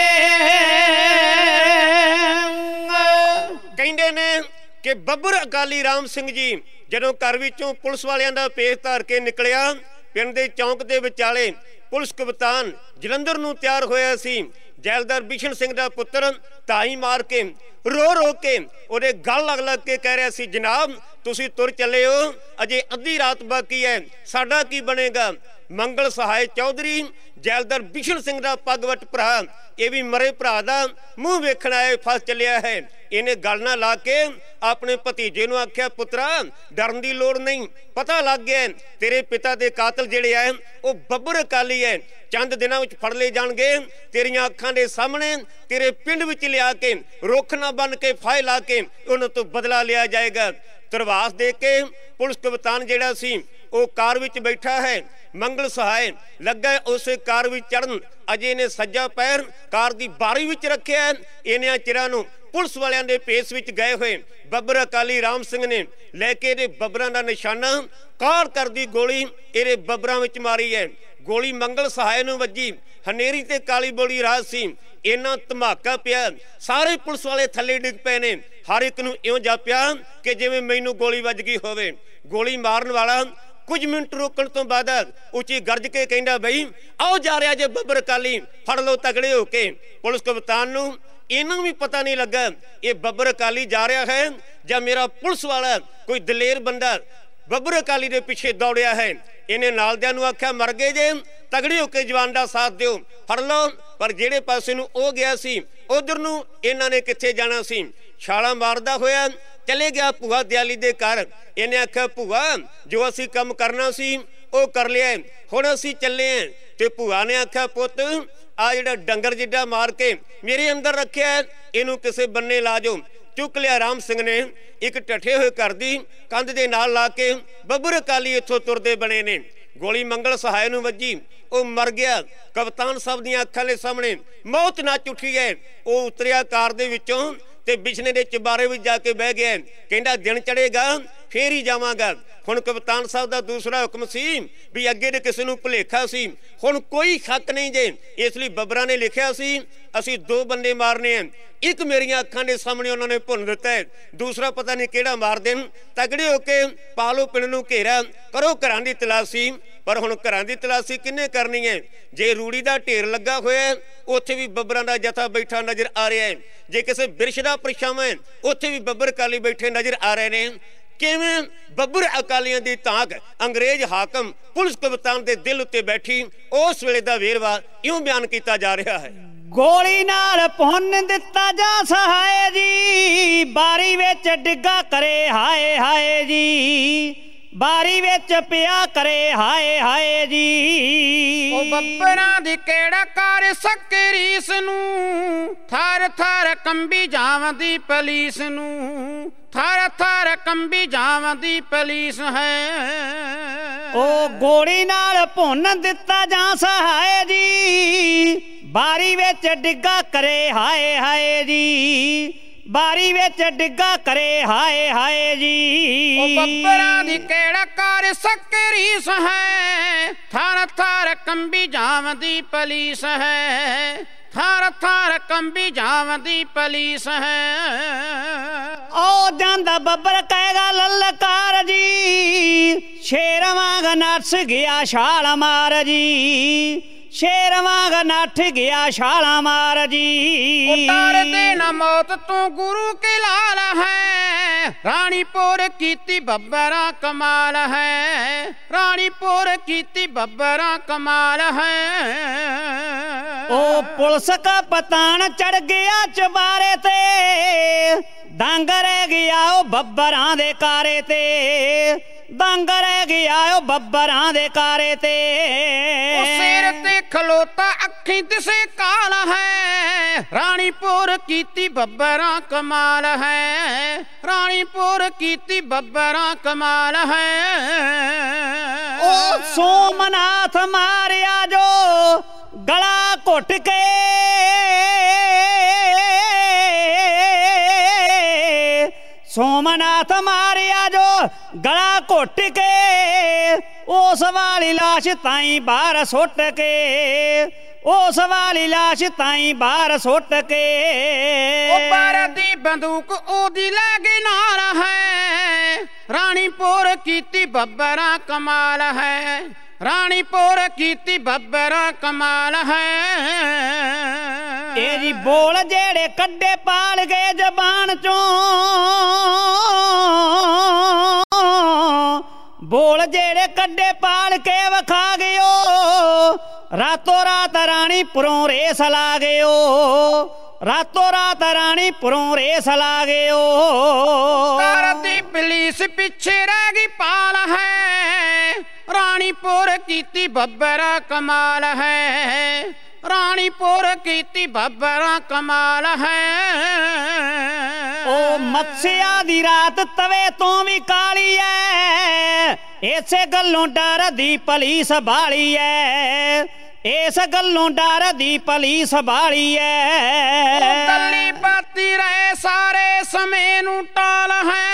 ਕਹਿੰਦੇ ਨੇ ਕਿ ਬੱਬਰ ਅਕਾਲੀ ਰਾਮ ਸਿੰਘ ਜੀ ਜਦੋਂ ਘਰ ਵਿੱਚੋਂ ਪੁਲਿਸ ਵਾਲਿਆਂ ਦਾ ਭੇਸ ਧਾਰ ਕੇ ਨਿਕਲਿਆ, ਪਿੰਡ ਦੇ ਚੌਂਕ ਦੇ ਵਿਚਾਲੇ ਪੁਲਿਸ ਕਪਤਾਨ ਜਲੰਧਰ ਨੂੰ ਤਿਆਰ ਹੋਇਆ ਸੀ। ਜੈਲਦਾਰ ਬਿਸ਼ਨ ਸਿੰਘ ਦਾ ਪੁੱਤਰ ਧਾਈ ਮਾਰ ਕੇ ਰੋ ਰੋ ਕੇ ਉਹਦੇ ਗਲ ਲੱਗ ਲੱਗ ਕੇ ਕਹਿ ਰਿਹਾ ਸੀ, ਜਨਾਬ ਤੁਸੀਂ ਤੁਰ ਚੱਲੇ ਹੋ, ਅਜੇ ਅੱਧੀ ਰਾਤ ਬਾਕੀ ਹੈ, ਸਾਡਾ ਕੀ ਬਣੇਗਾ। ਮੰਗਲ ਸਹਾਇ ਚੌਧਰੀ ਜੈਲਦਾਰ ਬਿਸ਼ਨ ਸਿੰਘ ਦਾ ਪੱਗਵਟ ਭਰਾ, ਇਹ ਵੀ ਮਰੇ ਭਰਾ ਦਾ ਮੂੰਹ ਵੇਖਣ ਆਏ ਫਸ ਚੱਲਿਆ ਹੈ। ਇਹਨੇ ਗੱਲ ਨਾ ਲਾ ਕੇ ਆਪਣੇ ਭਤੀਜੇ ਨੂੰ ਆਖਿਆ, ਪੁੱਤਰਾ ਡਰਨ ਦੀ ਲੋੜ ਨਹੀਂ, ਪਤਾ ਲੱਗ ਗਿਆ ਤੇਰੇ ਪਿਤਾ ਦੇ ਕਾਤਲ ਜਿਹੜੇ ਆ ਉਹ ਬੱਬਰ ਅਕਾਲੀ ਹੈ, ਚੰਦ ਦਿਨਾਂ ਵਿੱਚ ਫੜ ਲਏ ਜਾਣਗੇ, ਤੇਰੀਆਂ ਅੱਖਾਂ ਦੇ ਸਾਹਮਣੇ ਤੇਰੇ ਪਿੰਡ ਵਿੱਚ ਲਿਆ ਕੇ ਰੁੱਖ ਨਾ ਬਣ ਕੇ ਫਾਇ ਲਾ ਕੇ ਉਹਨਾਂ ਤੋਂ ਬਦਲਾ ਲਿਆ ਜਾਏਗਾ। ਧਰਵਾਸ ਦੇ ਕੇ ਪੁਲਿਸ ਕਪਤਾਨ ਜਿਹੜਾ ਸੀ ਉਹ ਕਾਰ ਵਿੱਚ ਬੈਠਾ ਹੈ, ਮੰਗਲ ਸਹਾਇ ਲੱਗਾ ਉਸੇ ਕਾਰ ਵਿੱਚ ਚੜਨ, ਅਜੇ ਨੇ ਸੱਜਾ ਪੈਰ ਕਾਰ ਦੀ ਬਾਰੀ ਵਿੱਚ ਰੱਖਿਆ। ਇਹਨਿਆਂ ਚਿਰਾਂ ਨੂੰ ਪੁਲਿਸ ਵਾਲਿਆਂ ਦੇ ਭੇਸ ਵਿੱਚ ਗਏ ਹੋਏ ਬੱਬਰ ਅਕਾਲੀ ਰਾਮ ਸਿੰਘ ਨੇ ਲੈ ਕੇ ਇਹਦੇ ਬੱਬਰਾਂ ਦਾ ਨਿਸ਼ਾਨਾ ਕਾਰ ਕਰਦੀ ਗੋਲੀ ਇਹਦੇ ਬੱਬਰਾਂ ਵਿੱਚ ਮਾਰੀ ਹੈ। ਗੋਲੀ ਮੰਗਲ ਸਹਾਇ ਨੂੰ ਵੱਜੀ, ਹਨੇਰੀ ਤੇ ਕਾਲੀ ਬੋਲੀ ਰਾਤ ਸੀ, ਇੰਨਾ ਧਮਾਕਾ ਪਿਆ, ਸਾਰੇ ਪੁਲਿਸ ਵਾਲੇ ਥੱਲੇ ਡਿੱਗ ਪਏ ਨੇ, ਹਰ ਇੱਕ ਨੂੰ ਇਉਂ ਜਾਪਿਆ ਕਿ ਜਿਵੇਂ ਮੈਨੂੰ ਗੋਲੀ ਵੱਜ ਗਈ ਹੋਵੇ। ਗੋਲੀ ਮਾਰਨ ਵਾਲਾ ਕੁਝ ਮਿੰਟ ਰੋਕਣ ਤੋਂ ਬਾਅਦ ਉੱਚੀ ਗਰਜ ਕੇ ਕਹਿੰਦਾ, ਬਈ ਆਓ ਜਾ ਰਿਹਾ ਜੇ ਬੱਬਰ ਅਕਾਲੀ, ਫੜ ਲਓ ਤਗੜੇ ਹੋ ਕੇ। ਪੁਲਿਸ ਕਪਤਾਨ ਨੂੰ ਇਹਨੂੰ ਵੀ ਪਤਾ ਨਹੀਂ ਲੱਗਾ ਇਹ ਬੱਬਰ ਅਕਾਲੀ ਜਾ ਰਿਹਾ ਹੈ ਜਾਂ ਮੇਰਾ ਪੁਲਿਸ ਵਾਲਾ ਕੋਈ ਦਲੇਰ ਬੰਦਾ ਬੱਬਰ ਅਕਾਲੀ ਦੇ ਪਿੱਛੇ ਦੌੜਿਆ ਹੈ। ਇਹਨੇ ਨਾਲਦਿਆਂ ਨੂੰ ਆਖਿਆ, ਮਰ ਗਏ ਜੇ, ਤਗੜੇ ਹੋ ਕੇ ਜਵਾਨ ਦਾ ਸਾਥ ਦਿਓ, ਫੜ ਲਓ। ਪਰ ਜਿਹੜੇ ਪਾਸੇ ਨੂੰ ਉਹ ਗਿਆ ਸੀ ਉਧਰ ਨੂੰ ਇਹਨਾਂ ਨੇ ਕਿੱਥੇ ਜਾਣਾ ਸੀ। ਛਾਲਾਂ ਮਾਰਦਾ ਹੋਇਆ ਚਲੇ ਗਿਆ ਭੂਆ ਦਿਆਲੀ ਦੇ ਘਰ। ਇਹਨੇ ਆਖਿਆ, ਭੂਆ ਜੋ ਅਸੀਂ ਕੰਮ ਕਰਨਾ ਸੀ ਉਹ ਕਰ ਲਿਆ, ਹੁਣ ਅਸੀਂ ਚੱਲੇ ਆਂ। ਤੇ ਭੂਆ ਨੇ ਆਖਿਆ, ਪੁੱਤ ਆ ਜਿਹੜਾ ਡੰਗਰ ਜਿੱਡਾ ਮਾਰ ਕੇ ਮੇਰੇ ਅੰਦਰ ਰੱਖਿਆ ਇਹਨੂੰ ਕਿਸੇ ਬੰਨੇ ਲਾ ਜਾਓ। ਚੁੱਕ ਲਿਆ ਰਾਮ ਸਿੰਘ ਨੇ ਇੱਕ ਟੱਠੇ ਹੋਏ ਘਰ ਦੀ ਕੰਧ ਦੇ ਨਾਲ ਲਾ ਕੇ, ਬੱਬਰ ਅਕਾਲੀ ਇੱਥੋਂ ਤੁਰਦੇ ਬਣੇ ਨੇ। ਗੋਲੀ ਮੰਗਲ ਸਹਾਇ ਨੂੰ ਵੱਜੀ, ਉਹ ਮਰ ਗਿਆ। ਕਪਤਾਨ ਸਾਹਿਬ ਦੀਆਂ ਅੱਖਾਂ ਦੇ ਸਾਹਮਣੇ ਮੌਤ ਨੱਚ ਉੱਠੀ ਹੈ। ਉਹ ਉਤਰਿਆ ਕਾਰ ਦੇ ਵਿੱਚੋਂ ਤੇ ਬਿਛਨੇ ਦੇ ਚਬਾਰੇ ਵਿੱਚ ਜਾ ਕੇ ਬਹਿ ਗਿਆ। ਕਹਿੰਦਾ, ਦਿਨ ਚੜੇਗਾ ਫੇਰ ਹੀ ਜਾਵਾਂਗਾ। ਹੁਣ ਕਪਤਾਨ ਸਾਹਿਬ ਦਾ ਦੂਸਰਾ ਹੁਕਮ ਸੀ ਵੀ ਅੱਗੇ ਦੇ ਕਿਸੇ ਨੂੰ ਭੁਲੇਖਾ ਸੀ, ਹੁਣ ਕੋਈ ਸ਼ੱਕ ਨਹੀਂ ਜੇ, ਇਸ ਲਈ ਬੱਬਰਾਂ ਨੇ ਲਿਖਿਆ ਸੀ ਅਸੀਂ ਦੋ ਬੰਦੇ ਮਾਰਨੇ ਆ, ਇੱਕ ਮੇਰੀਆਂ ਅੱਖਾਂ ਦੇ ਸਾਹਮਣੇ ਉਹਨਾਂ ਨੇ ਭੁੰਨ ਦਿੱਤਾ ਹੈ, ਦੂਸਰਾ ਪਤਾ ਨਹੀਂ ਕਿਹੜਾ ਮਾਰ ਦੇਣ। ਤਗੜੇ ਹੋ ਕੇ ਪਾ ਲਓ ਪਿੰਡ ਨੂੰ ਘੇਰਾ, ਕਰੋ ਘਰਾਂ ਦੀ ਤਲਾਸ਼ੀ। ਪਰ ਹੁਣ ਘਰਾਂ ਦੀ ਤਲਾਸ਼ੀ ਕਿੰਨੇ ਕਰਨੀ ਹੈ? ਜੇ ਰੂੜੀ ਦਾ ਢੇਰ ਲੱਗਾ ਹੋਇਆ ਉੱਥੇ ਵੀ ਬੱਬਰਾਂ ਦਾ ਜਥਾ ਬੈਠਾ ਨਜ਼ਰ ਆ ਰਿਹਾ ਹੈ, ਜੇ ਕਿਸੇ ਬਿਰਸ਼ ਦਾ ਪਰਛਾਵਾਂ ਹੈ ਉੱਥੇ ਵੀ ਬੱਬਰ ਅਕਾਲੀ ਬੈਠੇ ਨਜ਼ਰ ਆ ਰਹੇ ਨੇ। ਕਿਵੇਂ ਬੱਬਰ ਅਕਾਲੀਆਂ ਦੀ ਧਾਕ ਅੰਗਰੇਜ਼ ਹਾਕਮ ਪੁਲਿਸ ਕਪਤਾਨ ਦੇ ਦਿਲ ਉੱਤੇ ਬੈਠੀ, ਉਸ ਵੇਲੇ ਦਾ ਵੇਰਵਾ ਇਉਂ ਬਿਆਨ ਕੀਤਾ ਜਾ ਰਿਹਾ ਹੈ। ਗੋਲੀ ਨਾਲ ਭੁੰਨ ਦਿੱਤਾ ਜਾ ਸਹਾਏ ਜੀ, ਬਾਰੀ ਵਿੱਚ ਡਿੱਗਾ ਕਰੇ ਹਾਏ ਹਾਏ ਜੀ, ਬਾਰੀ ਵਿੱਚ ਪਿਆ ਕਰੇ ਹਾਏ ਹਾਏ ਜੀ। ਉਹ ਬੱਬਰਾਂ ਦੀ ਕਿਹੜਾ ਕਰ ਸਕੇ ਰੀਸ ਨੂੰ, ਥਰ ਥਰ ਕੰਬੀ ਜਾਵਦੀ ਪੁਲਿਸ ਨੂੰ, ਥਰ ਥਰ ਕੰਬੀ ਜਾਵਦੀ ਪੁਲਿਸ ਹੈ। ਉਹ ਗੋਲੀ ਨਾਲ ਭੁੰਨ ਦਿੱਤਾ ਜਾ ਸਹਾਏ ਜੀ, ਬਾਰੀ ਵਿੱਚ ਡਿੱਗਾ ਕਰੇ ਹਾਏ ਹਾਏ ਜੀ, ਬਾਰੀ ਵਿੱਚ ਡਿੱਗਾ ਕਰੇ ਹਾਏ ਹਾਏ ਜੀ। ਉਹ ਬੱਬਰਾਂ ਦੀ ਕਿਹੜਾ ਕਰ ਸਕੇ ਰੀਸ ਹੈ, ਥਰ ਥਰ ਕੰਬੀ ਜਾਵਦੀ ਪੁਲਿਸ ਹੈ, ਥਰ ਥਰ ਕੰਬੀ ਜਾਵਦੀ ਪੁਲਿਸ ਹੈ। ਉਹ ਜਾਂਦਾ ਬੱਬਰ ਕਹੇਗਾ ਲਲਕਾਰ ਜੀ, ਸ਼ੇਰ ਵਾਂਗ ਨੱਸ ਗਿਆ ਛਾਲ ਮਾਰ ਜੀ, ਸ਼ੇਰ ਵਾਂਗ ਨੱਠ ਗਿਆ ਛਾਲਾਂ ਮਾਰ ਜੀ। ਉਹ ਡਰਦੇ ਨਾ ਮੌਤ ਤੂੰ ਗੁਰੂ ਕੀ ਲਾਲ ਹੈ, ਰਾਣੀਪੁਰ ਕੀਤੀ ਬੱਬਰਾਂ ਕਮਾਲ ਹੈ, ਰਾਣੀਪੁਰ ਕੀਤੀ ਬੱਬਰਾਂ ਕਮਾਲ ਹੈ। ਉਹ ਪੁਲਿਸ ਕਾ ਪਤਾਨ ਚੜ ਗਿਆ ਚਬਾਰੇ ਤੇ, ਦੰਗ ਰਹਿ ਗਿਆ ਉਹ ਬੱਬਰਾਂ ਦੇ ਕਾਰੇ ਤੇ, ਦੰਗ ਰਹਿ ਗਿਆ ਉਹ ਬੱਬਰਾਂ ਦੇ ਕਾਰੇ ਤੇ। ਉਹ ਸਿਰ ਤੇ ਖਲੋਤਾ ਅੱਖੀਂ ਦਿਸੇ ਕਾਲ ਹੈ, ਰਾਣੀਪੁਰ ਕੀਤੀ ਬੱਬਰਾਂ ਕਮਾਲ ਹੈ, ਰਾਣੀਪੁਰ ਕੀਤੀ ਬੱਬਰਾਂ ਕਮਾਲ ਹੈ। ਉਹ ਸੋਮਨਾਥ ਮਾਰਿਆ ਜੋ ਗਲਾ ਘੁੱਟ ਕੇ, ਸੋਮਨਾਥ ਮਾਰਿਆ ਜੋ ਗਲਾ ਘੁੱਟ ਕੇ, ਉਸ ਵਾਲੀ ਲਾਸ਼ ਤਾਈਂ ਬਾਹਰ ਸੁੱਟ ਕੇ, ਉਸ ਵਾਲੀ ਲਾਸ਼ ਤਾਈਂ ਬਾਹਰ ਸੁੱਟ ਕੇ। ਉਹ ਭਾਰਤ ਦੀ ਬੰਦੂਕ ਉਹਦੀ ਲੈ ਗਈ ਨਾਲ ਹੈ, ਰਾਣੀਪੁਰ ਕੀਤੀ ਬੱਬਰਾਂ ਕਮਾਲ ਹੈ, ਰਾਣੀਪੁਰ ਕੀਤੀ ਬੱਬਰਾਂ ਕਮਾਲ ਹੈ। ਇਹ ਜੀ ਬੋਲ ਜਿਹੜੇ ਕੱਢੇ ਪਾਲ ਗਏ ਜ਼ਬਾਨ ਚੋਂ, ਬੋਲ ਜਿਹੜੇ ਕੱਢੇ ਪਾਲ ਕੇ ਵਿਖਾ ਗਿਓ, ਰਾਤੋਂ ਰਾਤ ਰਾਣੀਪੁਰੋਂ ਰੇਸ ਲਾ ਗਿਓ, ਰਾਤੋਂ ਰਾਤ ਰਾਣੀਪੁਰੋਂ ਰੇਸ ਲਾ ਗਿਓ। ਕਰਦੀ ਪੁਲਿਸ ਪਿੱਛੇ ਰਹਿ ਗਈ ਪਾਲ ਹੈ, ਰਾਣੀਪੁਰ ਕੀਤੀ ਬੱਬਰਾਂ ਕਮਾਲ ਹੈ, ਰਾਣੀਪੁਰ ਕੀਤੀ ਬੱਬਰਾਂ ਕਮਾਲ ਹੈ। ਉਹ ਮੱਸਿਆ ਦੀ ਰਾਤ ਤਵੇ ਤੋਂ ਵੀ ਕਾਲੀ ਐ, ਇਸੇ ਗੱਲੋਂ ਡਰਦੀ ਪੁਲਿਸ ਬਾਲੀ ਐ, ਇਸ ਗੱਲੋਂ ਡਰਦੀ ਪੁਲਿਸ ਬਾਲੀ ਐ। ਗੱਲੀ ਬਾਤੀ ਰਹੇ ਸਾਰੇ ਸਮੇਂ ਨੂੰ ਟਾਲ ਹੈ,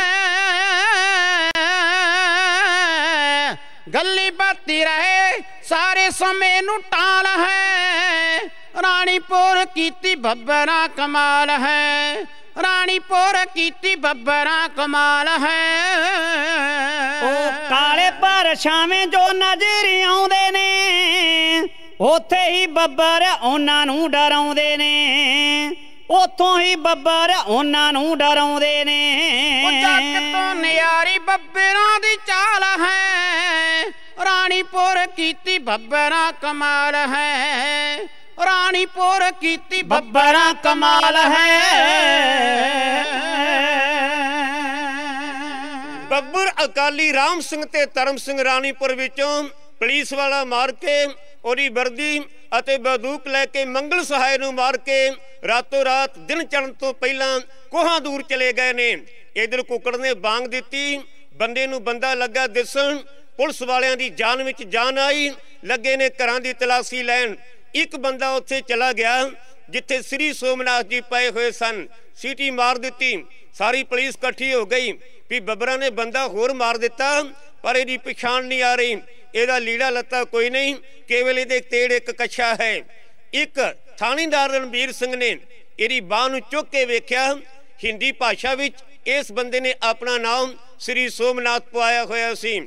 ਗੱਲੀ ਬਾਤੀ ਰਹੇ ਸਾਰੇ ਸਮੇਂ ਨੂੰ ਟਾਲ ਹੈ, ਰਾਣੀਪੁਰ ਕੀਤੀ ਬੱਬਰਾਂ ਕਮਾਲ ਹੈ, ਰਾਣੀਪੁਰ ਕੀਤੀ ਬੱਬਰਾਂ ਕਮਾਲ ਹੈ। ਉਹ ਕਾਲੇ ਪਰ ਛਾਵੇਂ ਜੋ ਨਜ਼ਰ ਆਉਂਦੇ ਨੇ, ਉੱਥੇ ਹੀ ਬੱਬਰ ਉਹਨਾਂ ਨੂੰ ਡਰਾਉਂਦੇ ਨੇ, ਉੱਥੋਂ ਹੀ ਬੱਬਰ ਉਹਨਾਂ ਨੂੰ ਡਰਾਉਂਦੇ ਨੇ। ਉਹ ਜੱਗ ਤੋਂ ਨਿਆਰੀ ਬੱਬਰਾਂ ਦੀ ਚਾਲ ਹੈ, ਰਾਣੀਪੁਰ ਕੀਤੀ ਬੱਬਰਾਂ ਕਮਾਲ ਹੈ, ਰਾਣੀਪੁਰ ਕੀਤੀ ਬੱਬਰਾਂ ਕਮਾਲ ਹੈ। ਬੱਬਰ ਅਕਾਲੀ ਰਾਮ ਸਿੰਘ ਤੇ ਧਰਮ ਸਿੰਘ ਰਾਣੀਪੁਰ ਵਿੱਚੋਂ ਪੁਲਿਸ ਵਾਲਾ ਮਾਰ ਕੇ ਉਹਦੀ ਵਰਦੀ ਅਤੇ ਬੰਦੂਕ ਲੈ ਕੇ ਮੰਗਲ ਸਹਾਇ ਨੂੰ ਮਾਰ ਕੇ ਰਾਤੋਂ ਰਾਤ ਦਿਨ ਚੜ੍ਹਨ ਤੋਂ ਪਹਿਲਾਂ ਕੋਹਾਂ ਦੂਰ ਚਲੇ ਗਏ ਨੇ। ਇਧਰ ਕੁੱਕੜ ਨੇ ਬਾਂਗ ਦਿੱਤੀ, ਬੰਦੇ ਨੂੰ ਬੰਦਾ ਲੱਗਾ ਦਿਸਣ, ਪੁਲਿਸ ਵਾਲਿਆਂ ਦੀ ਜਾਨ ਵਿੱਚ ਜਾਨ ਆਈ, ਲੱਗੇ ਨੇ ਘਰਾਂ ਦੀ ਤਲਾਸ਼ੀ ਲੈਣ। ਇੱਕ ਬੰਦਾ ਉੱਥੇ ਚਲਾ ਗਿਆ ਜਿੱਥੇ ਸ੍ਰੀ ਸੋਮਨਾਥ ਜੀ ਪਏ ਹੋਏ ਸਨ, ਸੀਟੀ ਮਾਰ ਦਿੱਤੀ, ਸਾਰੀ ਪੁਲਿਸ ਇਕੱਠੀ ਹੋ ਗਈ। ਵੀ ਬੱਬਰਾਂ ਨੇ ਬੰਦਾ ਹੋਰ ਮਾਰ ਦਿੱਤਾ ਪਰ ਇਹਦੀ ਪਛਾਣ ਨਹੀਂ ਆ ਰਹੀ, ਇਹਦਾ ਲੀੜਾ ਲੱਤਾ ਕੋਈ ਨਹੀਂ, ਕੇਵਲ ਇਹਦੇ ਤੇੜ ਇੱਕ ਕੱਛਾ ਹੈ। ਇੱਕ ਥਾਣੇਦਾਰ ਰਣਬੀਰ ਸਿੰਘ ਨੇ ਇਹਦੀ ਬਾਹ ਨੂੰ ਚੁੱਕ ਕੇ ਵੇਖਿਆ, ਹਿੰਦੀ ਭਾਸ਼ਾ ਵਿੱਚ ਇਸ ਬੰਦੇ ਨੇ ਆਪਣਾ ਨਾਮ ਸ੍ਰੀ ਸੋਮਨਾਥ ਪਵਾਇਆ ਹੋਇਆ ਸੀ।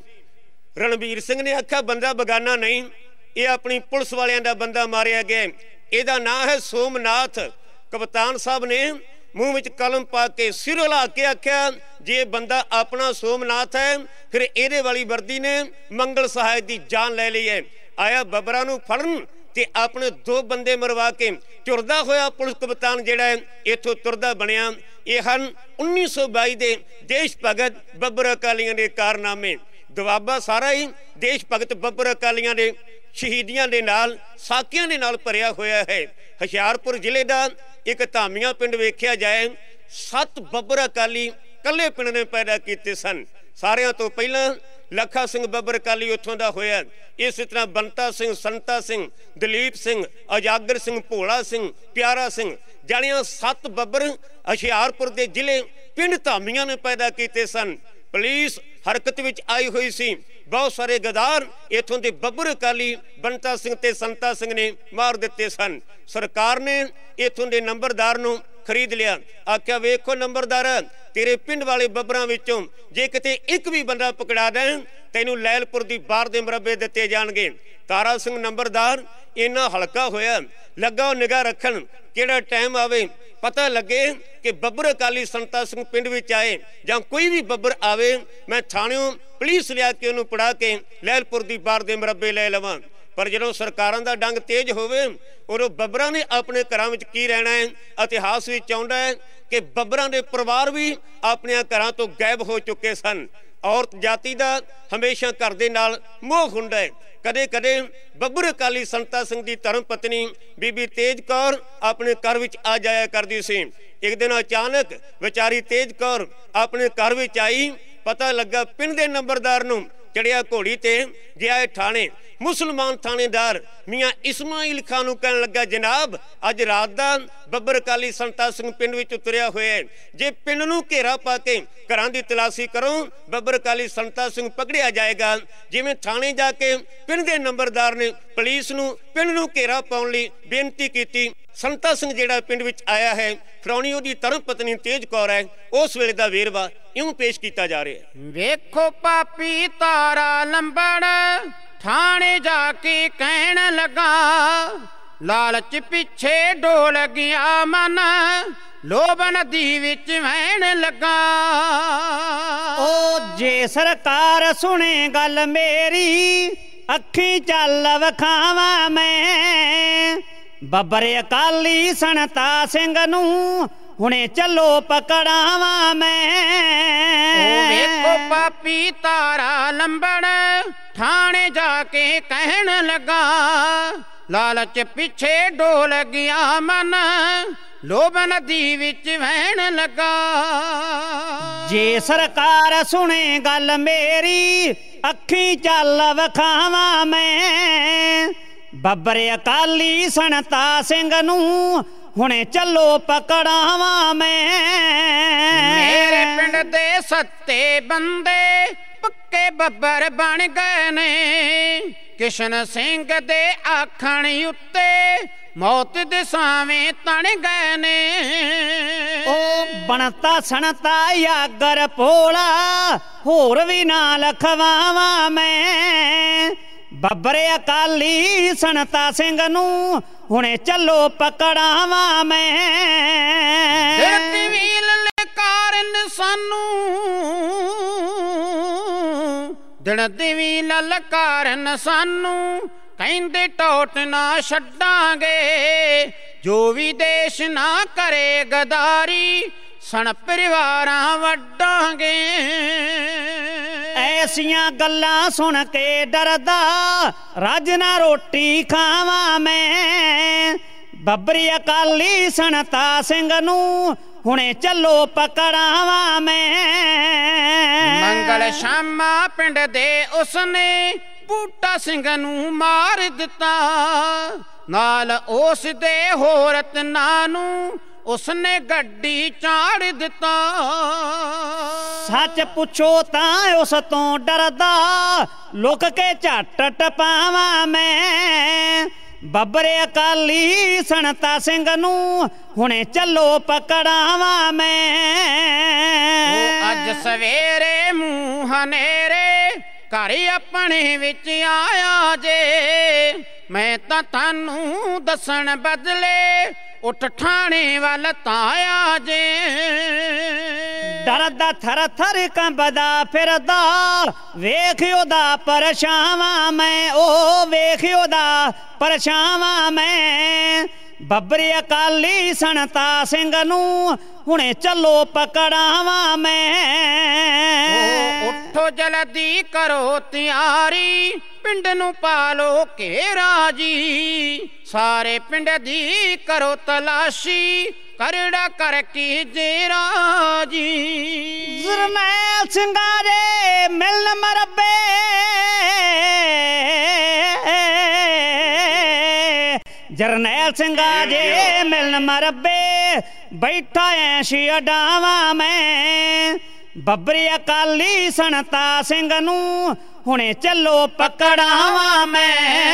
ਰਣਬੀਰ ਸਿੰਘ ਨੇ ਆਖਿਆ ਬੰਦਾ ਬਗਾਨਾ ਨਹੀਂ, ਇਹ ਆਪਣੀ ਪੁਲਿਸ ਵਾਲਿਆਂ ਦਾ ਬੰਦਾ ਮਾਰਿਆ ਗਿਆ, ਇਹਦਾ ਨਾਂ ਹੈ ਸੋਮਨਾਥ। ਕਪਤਾਨ ਸਾਹਿਬ ਨੇ ਮੂੰਹ ਵਿੱਚ ਕਲਮ ਪਾ ਕੇ ਸਿਰ ਹਿਲਾ ਕੇ ਆਖਿਆ ਜੇ ਬੰਦਾ ਆਪਣਾ ਸੋਮਨਾਥ ਹੈ ਫਿਰ ਇਹਦੇ ਵਾਲੀ ਵਰਦੀ ਨੇ ਮੰਗਲ ਸਹਾਇਕ ਦੀ ਜਾਨ ਲੈ ਲਈ ਹੈ। ਆਇਆ ਬੱਬਰਾਂ ਨੂੰ ਫੜਨ ਤੇ ਆਪਣੇ ਦੋ ਬੰਦੇ ਮਰਵਾ ਕੇ ਤੁਰਦਾ ਹੋਇਆ ਪੁਲਿਸ ਕਪਤਾਨ ਜਿਹੜਾ ਹੈ ਇੱਥੋਂ ਤੁਰਦਾ ਬਣਿਆ। ਇਹ ਹਨ ਉੱਨੀ ਸੌ ਬਾਈ ਦੇ ਦੇਸ਼ ਭਗਤ ਬੱਬਰ ਅਕਾਲੀਆਂ ਦੇ ਕਾਰਨਾਮੇ। ਦੁਆਬਾ ਸਾਰਾ ਹੀ ਦੇਸ਼ ਭਗਤ ਬੱਬਰ ਅਕਾਲੀਆਂ ਦੇ ਸ਼ਹੀਦੀਆਂ ਦੇ ਨਾਲ, ਸਾਕਿਆਂ ਦੇ ਨਾਲ ਭਰਿਆ ਹੋਇਆ ਹੈ। ਹੁਸ਼ਿਆਰਪੁਰ ਜ਼ਿਲ੍ਹੇ ਦਾ ਇੱਕ ਧਾਮੀਆਂ ਪਿੰਡ ਵੇਖਿਆ ਜਾਏ, ਸੱਤ ਬੱਬਰ ਅਕਾਲੀ ਕੱਲੇ ਪਿੰਡ ਨੇ ਪੈਦਾ ਕੀਤੇ ਸਨ। ਸਾਰਿਆਂ ਤੋਂ ਪਹਿਲਾਂ ਲੱਖਾ ਸਿੰਘ ਬੱਬਰ ਅਕਾਲੀ ਉੱਥੋਂ ਦਾ ਹੋਇਆ। ਇਸੇ ਤਰ੍ਹਾਂ ਬੰਤਾ ਸਿੰਘ, ਸੰਤਾ ਸਿੰਘ, ਦਲੀਪ ਸਿੰਘ, ਅਜਾਗਰ ਸਿੰਘ, ਭੋਲਾ ਸਿੰਘ, ਪਿਆਰਾ ਸਿੰਘ, ਜਾਣੀਆਂ ਸੱਤ ਬੱਬਰ ਹੁਸ਼ਿਆਰਪੁਰ ਦੇ ਜ਼ਿਲ੍ਹੇ ਪਿੰਡ ਧਾਮੀਆਂ ਨੇ ਪੈਦਾ ਕੀਤੇ ਸਨ। ਪੁਲਿਸ ਹਰਕਤ ਵਿੱਚ ਆਈ ਹੋਈ ਸੀ, ਬਹੁਤ ਸਾਰੇ ਗਦਾਰ ਇੱਥੋਂ ਦੇ ਬੱਬਰ ਅਕਾਲੀ ਬੰਤਾ ਸਿੰਘ ਤੇ ਸੰਤਾ ਸਿੰਘ ਨੇ ਮਾਰ ਦਿੱਤੇ ਸਨ। ਸਰਕਾਰ ਨੇ ਇੱਥੋਂ ਦੇ ਨੰਬਰਦਾਰ ਨੂੰ ਖਰੀਦ ਲਿਆ। ਆਖਿਆ ਵੇਖੋ ਨੰਬਰਦਾਰ, ਤੇਰੇ ਪਿੰਡ ਵਾਲੇ ਬੱਬਰਾਂ ਵਿੱਚੋਂ ਜੇ ਕਿਤੇ ਇੱਕ ਵੀ ਬੰਦਾ ਪਕੜਾ ਦੇ ਤੈਨੂੰ ਲੈਲਪੁਰ ਦੀ ਬਾਰ ਦੇ ਮੁਰੱਬੇ ਦਿੱਤੇ ਜਾਣਗੇ। ਤਾਰਾ ਸਿੰਘ ਨੰਬਰਦਾਰ ਇੰਨਾ ਹਲਕਾ ਹੋਇਆ, ਲੱਗਾ ਨਿਗਾਹ ਰੱਖਣ ਕਿਹੜਾ ਟਾਈਮ ਆਵੇ, ਪਤਾ ਲੱਗੇ ਕਿ ਬੱਬਰ ਅਕਾਲੀ ਸੰਤਾ ਸਿੰਘ ਪਿੰਡ ਵਿੱਚ ਆਏ ਜਾਂ ਕੋਈ ਵੀ ਬੱਬਰ ਆਵੇ, ਮੈਂ ਥਾਣਿਓਂ ਪੁਲਿਸ ਲਿਆ ਕੇ ਉਹਨੂੰ ਪੜਾ ਕੇ ਲੈਲਪੁਰ ਦੀ ਬਾਰ ਦੇ ਮੁਰੱਬੇ ਲੈ ਲਵਾਂ। ਪਰ ਜਦੋਂ ਸਰਕਾਰਾਂ ਦਾ ਡੰਗ ਤੇਜ਼ ਹੋਵੇ ਉਦੋਂ ਬੱਬਰਾਂ ਨੇ ਆਪਣੇ ਘਰਾਂ ਵਿੱਚ ਕੀ ਰਹਿਣਾ ਹੈ। ਇਤਿਹਾਸ ਵਿੱਚ ਆਉਂਦਾ ਹੈ ਕਿ ਬੱਬਰਾਂ ਦੇ ਪਰਿਵਾਰ ਵੀ ਆਪਣੇ ਘਰਾਂ ਤੋਂ ਗਾਇਬ ਹੋ ਚੁੱਕੇ ਸਨ। ਔਰਤ ਜਾਤੀ ਦਾ ਹਮੇਸ਼ਾ ਘਰ ਦੇ ਨਾਲ ਮੋਹ ਹੁੰਦਾ ਹੈ। ਕਦੇ ਕਦੇ ਬੱਬਰ ਅਕਾਲੀ ਸੰਤਾ ਸਿੰਘ ਦੀ ਧਰਮ ਪਤਨੀ ਬੀਬੀ ਤੇਜ ਕੌਰ ਆਪਣੇ ਘਰ ਵਿੱਚ ਆ ਜਾਇਆ ਕਰਦੀ ਸੀ। ਇੱਕ ਦਿਨ ਅਚਾਨਕ ਵਿਚਾਰੀ ਤੇਜ ਕੌਰ ਆਪਣੇ ਘਰ ਵਿੱਚ ਆਈ, ਪਤਾ ਲੱਗਾ ਪਿੰਡ ਦੇ ਨੰਬਰਦਾਰ ਨੂੰ, ਚੜਿਆ ਘੋੜੀ ਤੇ ਗਿਆ ਥਾਣੇ। ਮੁਸਲਮਾਨ ਥਾਣੇਦਾਰ ਮੀਆਂ ਇਸਮਾਈਲ ਖਾਨ ਨੂੰ ਕਹਿਣ ਲੱਗਾ ਜਨਾਬ ਅੱਜ ਰਾਤ ਦਾ ਬੱਬਰ ਅਕਾਲੀ ਸੰਤਾ ਸਿੰਘ ਪਿੰਡ ਵਿੱਚ ਉਤਰਿਆ ਹੋਇਆ ਹੈ, ਜੇ ਪਿੰਡ ਨੂੰ ਘੇਰਾ ਪਾ ਕੇ ਘਰਾਂ ਦੀ ਤਲਾਸ਼ੀ ਕਰੋ ਬੱਬਰ ਅਕਾਲੀ ਸੰਤਾ ਸਿੰਘ ਪਕੜਿਆ ਜਾਏਗਾ। ਜਿਵੇਂ ਥਾਣੇ ਜਾ ਕੇ ਪਿੰਡ ਦੇ ਨੰਬਰਦਾਰ ਨੇ ਪੁਲਿਸ ਨੂੰ ਪਿੰਡ ਨੂੰ ਘੇਰਾ ਪਾਉਣ ਲਈ ਬੇਨਤੀ ਕੀਤੀ, ਸੰਤਾ ਸਿੰਘ ਜਿਹੜਾ ਪਿੰਡ ਵਿੱਚ ਆਇਆ ਹੈ, ਫਰੌਣੀ ਉਹਦੀ ਧਰਮ ਪਤਨੀ ਤੇਜ ਕੌਰ ਹੈ, ਉਸ ਵੇਲੇ ਦਾ ਵੇਰਵਾ ਇਉਂ ਪੇਸ਼ ਕੀਤਾ ਜਾ ਰਿਹਾ ਹੈ। ਵੇਖੋ ਪਾਪੀ ਤਾਰਾ ਲੰਬੜ ਥਾਣੇ ਜਾ ਕੇ ਕਹਿਣ ਲੱਗਾ, ਲਾਲਚ ਪਿੱਛੇ ਡੋਲ ਗਿਆ ਮਨ, ਲੋਭ ਨਦੀ ਵਿੱਚ ਵਹਿਣ ਲੱਗਾ। ਓ ਜੇ ਸਰਕਾਰ ਸੁਣੇ ਗੱਲ ਮੇਰੀ, ਅੱਖੀਂ ਚੱਲ ਵਿਖਾਵਾਂ ਮੈਂ, ਬੱਬਰ ਅਕਾਲੀ ਸੰਤਾ ਸਿੰਘ ਨੂੰ ਹੁਣੇ ਚੱਲੋ ਪਕੜਾਵਾਂ ਮੈਂ। ਓ ਵੇਖੋ ਪਾਪੀ ਤਾਰਾ ਲੰਬੜ ਥਾਣੇ ਜਾ ਕੇ ਕਹਿਣ ਲੱਗਾ, ਲਾਲਚ ਪਿੱਛੇ ਡੋਲ ਗਿਆ ਮਨ, ਲੋਭ ਨਦੀ ਵਿੱਚ ਵਹਿਣ ਲੱਗਾ। ਜੇ ਸਰਕਾਰ ਸੁਣੇ ਗੱਲ ਮੇਰੀ, ਅੱਖੀਂ ਚੱਲ ਵਿਖਾਵਾਂ ਮੈਂ, ਬੱਬਰ ਅਕਾਲੀ ਸੰਤਾ ਸਿੰਘ ਨੂੰ ਹੁਣੇ ਚੱਲੋ ਪਕੜਾਵਾਂ ਮੈਂ। ਮੇਰੇ ਪਿੰਡ ਦੇ ਸੱਤੇ ਬੰਦੇ ਪੱਕੇ ਬੱਬਰ ਬਣ ਗਏ ਨੇ, ਕਿਸ਼ਨ ਸਿੰਘ ਦੇ ਆਖਣ ਉੱਤੇ ਮੌਤ ਦੇ ਸਾਵੇਂ ਤਣ ਗਏ ਨੇ। ਉਹ ਬਣਤਾ ਸਣਤਾ ਯਾਗਰ ਭੋਲਾ, ਹੋਰ ਵੀ ਨਾ ਲਖਵਾਵਾਂ ਮੈਂ, ਬੱਬਰ ਅਕਾਲੀ ਸੰਤਾ ਸਿੰਘ ਨੂੰ ਹੁਣੇ ਚੱਲੋ ਪਕੜਾਵਾਂ ਮੈਂ। ਦਿਲ ਵੀ ਲਲਕਾਰਨ ਸਾਨੂੰ, ਦਿਨ ਦਿਵੀ ਲਲਕਾਰਨ ਸਾਨੂੰ, ਕਹਿੰਦੇ ਟੋਟ ਨਾ ਛੱਡਾਂਗੇ, ਜੋ ਵੀ ਦੇਸ਼ ਨਾ ਕਰੇ ਗਦਾਰੀ, ਸਣ ਪਰਿਵਾਰਾਂ ਵੱਡਾਂਗੇ। ਐਸੀਆਂ ਗੱਲਾਂ ਸੁਣ ਕੇ ਡਰਦਾ, ਰੱਜ ਨਾ ਰੋਟੀ ਖਾਵਾਂ ਮੈਂ, ਬੱਬਰ ਅਕਾਲੀ ਸੰਤਾ ਸਿੰਘ ਨੂੰ ਹੁਣੇ ਚੱਲੋ ਪਕੜਾਵਾਂ ਮੈਂ। ਮੰਗਲ ਸ਼ਾਮਾ ਪਿੰਡ ਦੇ ਉਸਨੇ ਬੂਟਾ ਸਿੰਘ ਨੂੰ ਮਾਰ ਦਿੱਤਾ, ਨਾਲ ਉਸ ਦੇ ਹੋਰ ਤਨਾਂ ਨੂੰ ਉਸਨੇ ਗੱਡੀ ਚਾੜ ਦਿੱਤਾ। ਸੱਚ ਪੁੱਛੋ ਤਾਂ ਉਸ ਤੋਂ ਡਰਦਾ, ਲੁਕ ਕੇ ਝੱਟ ਟਪਾਵਾਂ ਮੈਂ। ਬੱਬਰ ਅਕਾਲੀ ਸੰਤਾ ਸਿੰਘ ਨੂੰ ਹੁਣੇ ਚੱਲੋ ਪਕੜਾਵਾਂ ਮੈਂ। ਉਹ ਅੱਜ ਸਵੇਰੇ ਮੂੰਹ ਹਨੇਰੇ ਘਰ ਆਪਣੇ ਵਿੱਚ ਆਇਆ ਜੇ। ਮੈਂ ਤਾਂ ਤੁਹਾਨੂੰ ਦੱਸਣ ਬਦਲੇ ਉੱਠ ਠਾਣੇ ਵੱਲ ਤਾਇਆ ਜੇ। ਡਰਦਾ ਥਰ ਥਰ ਕੰਬਦਾ ਫਿਰਦਾ, ਵੇਖ ਉਹਦਾ ਪਰਛਾਵਾਂ ਮੈਂ। ਉਹ ਵੇਖ ਉਹਦਾ ਪਰਛਾਵਾਂ ਮੈਂ। ਬੱਬਰ ਅਕਾਲੀ ਸੰਤਾ ਸਿੰਘ ਨੂੰ ਹੁਣੇ ਚੱਲੋ ਪਕੜਾਵਾਂ ਮੈਂ। ਉੱਠੋ ਜਲਦੀ ਕਰੋ ਤਿਆਰੀ, ਪਿੰਡ ਨੂੰ ਪਾਲੋ ਘੇਰਾ ਜੀ। ਸਾਰੇ ਪਿੰਡ ਦੀ ਕਰੋ ਤਲਾਸ਼ੀ, ਕਰੜਾ ਕਰ ਕੀ ਜੇਰਾ ਜੀ। ਜਰਨੈਲ ਸਿੰਘਾਂ ਦੇ ਮਿਲਣ ਮਰਬੇ, ਜਰਨੈਲ ਸਿੰਘਾਂ ਦੇ ਮਿਲਣ ਮਰਬੇ, ਬੈਠਾ ਐਸ਼ੀ ਅਡਾਵਾਂ ਮੈਂ। ਬੱਬਰ ਅਕਾਲੀ ਸੰਤਾ ਸਿੰਘ ਨੂੰ ਹੁਣੇ ਚੱਲੋ ਪਕੜਾਵਾਂ ਮੈਂ।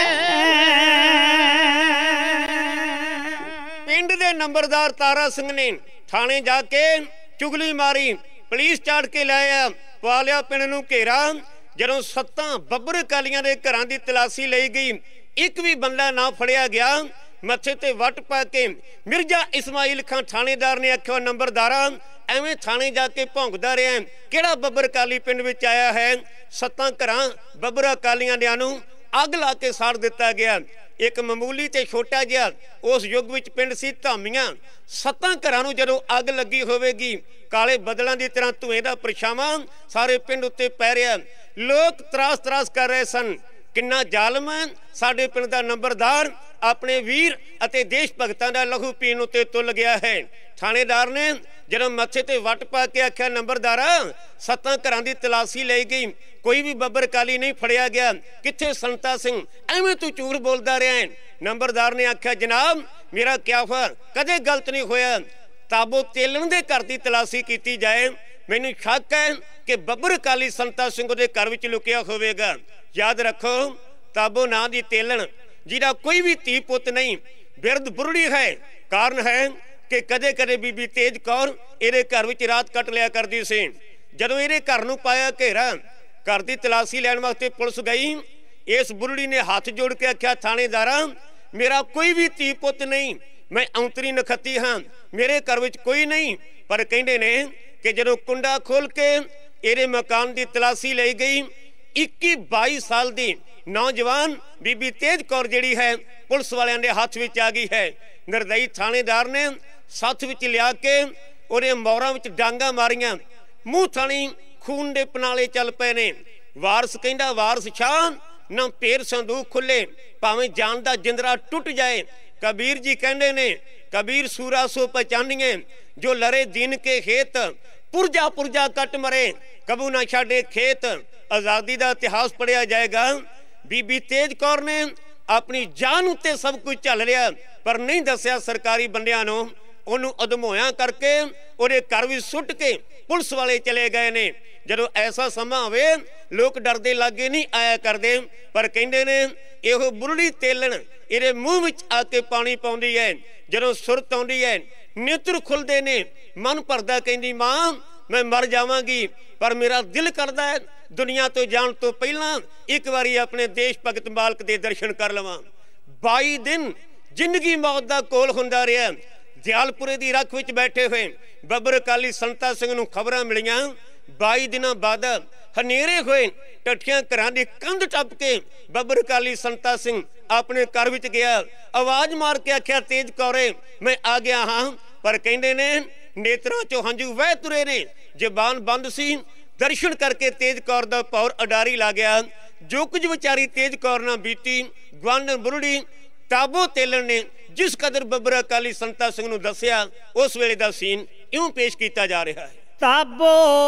ਪਿੰਡ ਦੇ ਨੰਬਰਦਾਰ ਤਾਰਾ ਸਿੰਘ ਨੇ ਥਾਣੇ ਜਾ ਕੇ ਚੁਗਲੀ ਮਾਰੀ, ਪੁਲਿਸ ਚਾੜ ਕੇ ਲਾਇਆ, ਪਾ ਲਿਆ ਪਿੰਡ ਨੂੰ ਘੇਰਾ। ਜਦੋਂ ਸੱਤਾਂ ਬੱਬਰ ਅਕਾਲੀਆਂ ਦੇ ਘਰਾਂ ਦੀ ਤਲਾਸ਼ੀ ਲਈ ਗਈ, ਇੱਕ ਵੀ ਬੰਦਾ ਨਾ ਫੜਿਆ ਗਿਆ। ਮੱਥੇ ਤੇ ਵੱਟ ਪਾ ਕੇ ਮਿਰਜ਼ਾ ਇਸਮਾਈਲ ਖਾਂ ਥਾਣੇਦਾਰ ਨੇ ਆਖਿਆ, ਨੰਬਰਦਾਰਾ ਐਵੇਂ ਥਾਣੇ ਜਾ ਕੇ ਭੌਂਕਦਾ ਰਿਹਾ, ਕਿਹੜਾ ਬੱਬਰ ਅਕਾਲੀ ਪਿੰਡ ਵਿੱਚ ਆਇਆ ਹੈ? ਸੱਤਾਂ ਘਰਾਂ ਬੱਬਰ ਅਕਾਲੀਆਂ ਦਿਆਂ ਨੂੰ ਅੱਗ ਲਾ ਕੇ ਸਾੜ ਦਿੱਤਾ ਗਿਆ। ਇੱਕ ਮਾਮੂਲੀ ਤੇ ਛੋਟਾ ਜਿਹਾ ਉਸ ਯੁੱਗ ਵਿੱਚ ਪਿੰਡ ਸੀ ਧਾਮੀਆਂ। ਸੱਤਾਂ ਘਰਾਂ ਨੂੰ ਜਦੋਂ ਅੱਗ ਲੱਗੀ ਹੋਵੇਗੀ, ਕਾਲੇ ਬੱਦਲਾਂ ਦੀ ਤਰ੍ਹਾਂ ਧੂਏ ਦਾ ਪਰਛਾਵਾਂ ਸਾਰੇ ਪਿੰਡ ਉੱਤੇ ਪੈ ਰਿਹਾ। ਲੋਕ ਤਰਾਸ ਤਰਾਸ ਕਰ ਰਹੇ ਸਨ, ਕਿੰਨਾ ਜ਼ਾਲਮ ਹੈ ਸਾਡੇ ਪਿੰਡ ਦਾ ਨੰਬਰਦਾਰ, ਆਪਣੇ ਵੀਰ ਅਤੇ ਦੇਸ਼ ਭਗਤਾਂ ਦਾ ਲਹੂ ਪੀਣ ਉੱਤੇ ਤੁੱਲ ਗਿਆ ਹੈ। ਥਾਣੇਦਾਰ ਨੇ ਜਦੋਂ ਮੱਥੇ ਤੇ ਵੱਟ ਪਾ ਕੇ ਆਖਿਆ, ਨੰਬਰਦਾਰਾ ਸੱਤਾਂ ਘਰਾਂ ਦੀ ਤਲਾਸ਼ੀ ਲਈ ਗਈ, ਕੋਈ ਵੀ ਬੱਬਰ ਅਕਾਲੀ ਨਹੀਂ ਫੜਿਆ ਗਿਆ, ਕਿੱਥੇ ਸੰਤਾ ਸਿੰਘ? ਐਵੇਂ ਤੂੰ ਝੂਠ ਬੋਲਦਾ ਰਿਹਾ ਹੈ। ਨੰਬਰਦਾਰ ਨੇ ਆਖਿਆ, ਜਨਾਬ ਮੇਰਾ ਕਿਆ ਹੋਇਆ, ਕਦੇ ਗਲਤ ਨਹੀਂ ਹੋਇਆ। ਤਾਬੋ ਤੇਲਣ ਦੇ ਘਰ ਦੀ ਤਲਾਸ਼ੀ ਕੀਤੀ ਜਾਏ, ਮੈਨੂੰ ਸ਼ੱਕ ਹੈ ਕਿ ਬੱਬਰ ਅਕਾਲੀ ਸੰਤਾ ਸਿੰਘ ਦੇ ਘਰ ਵਿੱਚ ਲੁਕਿਆ ਹੋਵੇਗਾ। ਯਾਦ ਰੱਖੋ, ਤਾਬੋ ਨਾਂ ਦੀ ਤੇਲਣ ਜਿਹਦਾ ਕੋਈ ਵੀ ਧੀ ਪੁੱਤ ਨਹੀਂ, ਬਿਰਧ ਬੁਰੜੀ ਹੈ। ਕਾਰਨ ਹੈ ਕਿ ਕਦੇ ਕਦੇ ਬੀਬੀ ਤੇਜ ਕੌਰ ਇਹਦੇ ਘਰ ਵਿੱਚ ਰਾਤ ਕੱਟ ਲਿਆ ਕਰਦੀ ਸੀ। ਜਦੋਂ ਇਹਦੇ ਘਰ ਨੂੰ ਪਾਇਆ ਘੇਰਾ, ਘਰ ਦੀ ਤਲਾਸ਼ੀ ਲੈਣ ਵਾਸਤੇ ਪੁਲਿਸ ਗਈ। ਇਸ ਬੁਰੜੀ ਨੇ ਹੱਥ ਜੋੜ ਕੇ ਆਖਿਆ, ਥਾਣੇਦਾਰਾ ਮੇਰਾ ਕੋਈ ਵੀ ਧੀ ਪੁੱਤ ਨਹੀਂ, ਮੈਂ ਔਂਤਰੀ ਨਖੱਤੀ ਹਾਂ, ਮੇਰੇ ਘਰ ਵਿੱਚ ਕੋਈ ਨਹੀਂ। ਪਰ ਕਹਿੰਦੇ ਨੇ ਕਿ ਜਦੋਂ ਕੁੰਡਾ ਖੋਲ ਕੇ ਇਹਦੇ ਮਕਾਨ ਦੀ ਤਲਾਸ਼ੀ ਲਈ ਗਈ, ਇੱਕੀ ਬਾਈ ਸਾਲ ਦੀ ਨੌਜਵਾਨ ਬੀਬੀ ਤੇਜ ਕੌਰ ਜਿਹੜੀ ਹੈ ਪੁਲਿਸ ਵਾਲਿਆਂ ਦੇ ਹੱਥ ਵਿੱਚ ਆ ਗਈ ਹੈ। ਨਿਰਦਈ ਥਾਣੇਦਾਰ ਨੇ ਸੱਥ ਵਿੱਚ ਲਿਆ ਕੇ ਉਹਦੇ ਮੋਹਰਾਂ ਵਿੱਚ ਡਾਂਗਾ ਮਾਰੀਆਂ, ਮੂੰਹ ਥਾਣੀ ਖੂਨ ਦੇ ਪਨਾਲੇ ਚੱਲ ਪਏ ਨੇ। ਵਾਰਸ ਕਹਿੰਦਾ, ਵਾਰਸ ਸ਼ਾਹ ਨਾ ਪੇਰ ਸੰਦੂਕ ਖੁੱਲੇ, ਭਾਵੇਂ ਜਾਨ ਦਾ ਜਿੰਦਰਾ ਟੁੱਟ ਜਾਏ। ਕਬੀਰ ਜੀ ਕਹਿੰਦੇ ਨੇ, ਕਬੀਰ ਸੂਰਾ ਸੋ ਪਛਾਨੀਏ, ਜੋ ਲੜੇ ਦੀਨ ਕੇ ਖੇਤ, ਪੁਰਜਾ ਪੁਰਜਾ ਕੱਟ ਮਰੇ, ਕਬੂ ਨਾ ਛੱਡੇ ਖੇਤ। ਆਜ਼ਾਦੀ ਦਾ ਇਤਿਹਾਸ ਪੜਿਆ ਜਾਏਗਾ। ਬੀਬੀ ਤੇਜ ਕੌਰ ਨੇ ਆਪਣੀ ਜਾਨ ਉੱਤੇ ਸਭ ਕੁਝ ਝੱਲ ਰਿਹਾ, ਪਰ ਨਹੀਂ ਦੱਸਿਆ ਸਰਕਾਰੀ ਬੰਦਿਆਂ ਨੂੰ। ਉਹਨੂੰ ਅਧਮੋਇਆ ਕਰਕੇ ਉਹਦੇ ਘਰ ਵੀ ਸੁੱਟ ਕੇ ਪੁਲਿਸ ਵਾਲੇ ਚਲੇ ਗਏ ਨੇ। ਜਦੋਂ ਐਸਾ ਸਮਾਂ ਹੋਵੇ, ਲੋਕ ਡਰਦੇ ਲਾਗੇ ਨਹੀਂ ਆਇਆ ਕਰਦੇ, ਪਰ ਕਹਿੰਦੇ ਨੇ ਇਹੋ ਬੁਰੜੀ ਤੇਲਣ ਇਹਦੇ ਮੂੰਹ ਵਿੱਚ ਆ ਕੇ ਪਾਣੀ ਪਾਉਂਦੀ ਹੈ। ਜਦੋਂ ਸੁਰਤ ਆਉਂਦੀ ਹੈ, ਨੇਤਰ ਖੁੱਲਦੇ ਨੇ, ਮਨ ਭਰਦਾ, ਕਹਿੰਦੀ ਮਾਂ ਮੈਂ ਮਰ ਜਾਵਾਂਗੀ, ਪਰ ਮੇਰਾ ਦਿਲ ਕਰਦਾ ਹੈ ਦੁਨੀਆ ਤੋਂ ਜਾਣ ਤੋਂ ਪਹਿਲਾਂ ਇੱਕ ਵਾਰੀ ਆਪਣੇ ਦੇਸ਼ ਭਗਤ ਮਾਲਕ ਦੇ ਦਰਸ਼ਨ ਕਰ ਲਵਾਂ। ਬਾਈ ਦਿਨ ਜ਼ਿੰਦਗੀ ਮੌਤ ਦਾ ਕੋਲ ਹੁੰਦਾ ਰਿਹਾ। ਦਿਆਲਪੁਰੇ ਦੀ ਰੱਖ ਵਿੱਚ ਬੈਠੇ ਹੋਏ ਬੱਬਰ ਅਕਾਲੀ ਸੰਤਾ ਸਿੰਘ ਨੂੰ ਖਬਰਾਂ ਮਿਲੀਆਂ। ਬਾਈ ਦਿਨਾਂ ਬਾਅਦ ਹਨੇਰੇ ਹੋਏ ਟੱਠੀਆਂ ਘਰਾਂ ਦੀ ਕੰਧ ਟੱਪ ਕੇ ਬੱਬਰ ਅਕਾਲੀ ਸੰਤਾ ਸਿੰਘ ਆਪਣੇ ਘਰ ਵਿੱਚ ਗਿਆ। ਆਵਾਜ਼ ਮਾਰ ਕੇ ਆਖਿਆ, ਤੇਜ ਕੌਰੇ ਮੈਂ ਆ ਗਿਆ ਹਾਂ। ਪਰ ਕਹਿੰਦੇ ਨੇ ਨੇਤਰਾਂ ਚੋਂ ਹੰਝੂ ਵਹਿ ਤੁਰੇ ਨੇ, ਜ਼ਬਾਨ ਬੰਦ ਸੀ। ਦਰਸ਼ਨ ਕਰਕੇ ਤੇਜ ਕੌਰ ਦਾ ਪੌਰ ਅਡਾਰੀ ਲਾ ਗਿਆ। ਜੋ ਕੁਝ ਵਿਚਾਰੀ ਤੇਜ ਕੌਰ ਨਾਲ ਬੀਤੀ, ਗਵਾਂਢਣ ਬੁਰੜੀ ਤਾਬੋ ਤੇਲਣ ਨੇ ਜਿਸ ਕਦਰ ਬੱਬਰ ਅਕਾਲੀ ਸੰਤਾ ਸਿੰਘ ਨੂੰ ਦੱਸਿਆ, ਉਸ ਵੇਲੇ ਦਾ ਸੀਨ ਇਉਂ ਪੇਸ਼ ਕੀਤਾ ਜਾ ਰਿਹਾ ਹੈ। ਤਾਬੋ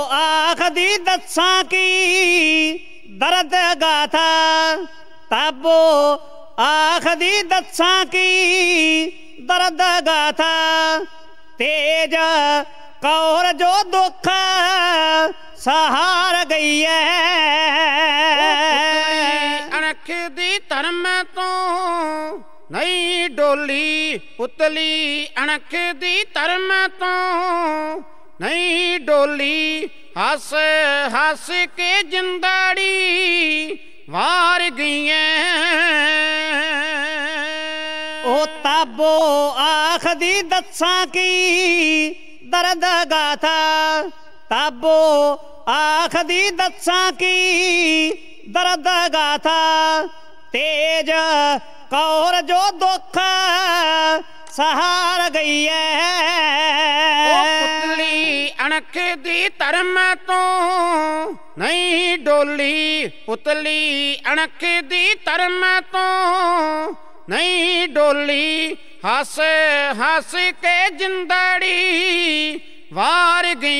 ਆਖਦੀ ਦੱਸਾਂ ਕੀ ਦਰਦ ਗਾਥਾ, ਤਾਬੋ ਆਖਦੀ ਦੱਸਾਂ ਕੀ ਦਰਦ ਗਾਥਾ, तेज कौर जो दुख सहार गई है। अणख दी धर्म तो नहीं डोली पुतली, अणख दी धर्म तो नहीं डोली, हस हस के जिंदाड़ी वार गई ओ ताबो आखदी दसा की दर्द गाथा, ताबो आखदी दसा की दर्द गाथा, तेज कौर जो दुख सहार गई है। ओ पुतली अणख दी धर्म तो नहीं डोली, पुतली अणख दी धर्म तो नहीं डोली, हस हस के जिंदड़ी वार गई।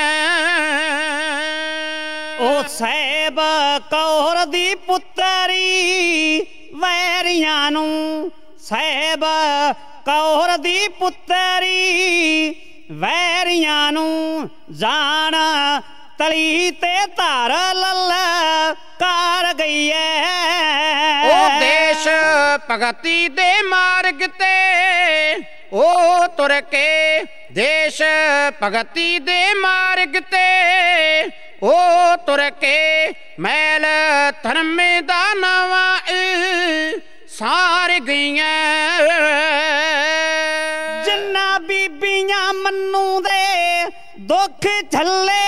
ओ साहिब कौर दी पुतरी वैरियां नू, साहिब कौर दी पुतरी वैरियां नू, जान तली ते धार ललकार गई है। ओ देश भगती दे मार्ग ते ओ तुर के, देश भगती दे मार्ग ते ओ तुर के, मैल धर्म दा नवा सार गईयां। जिन्ना बीबियां मन्नू दे दुख झल्ले,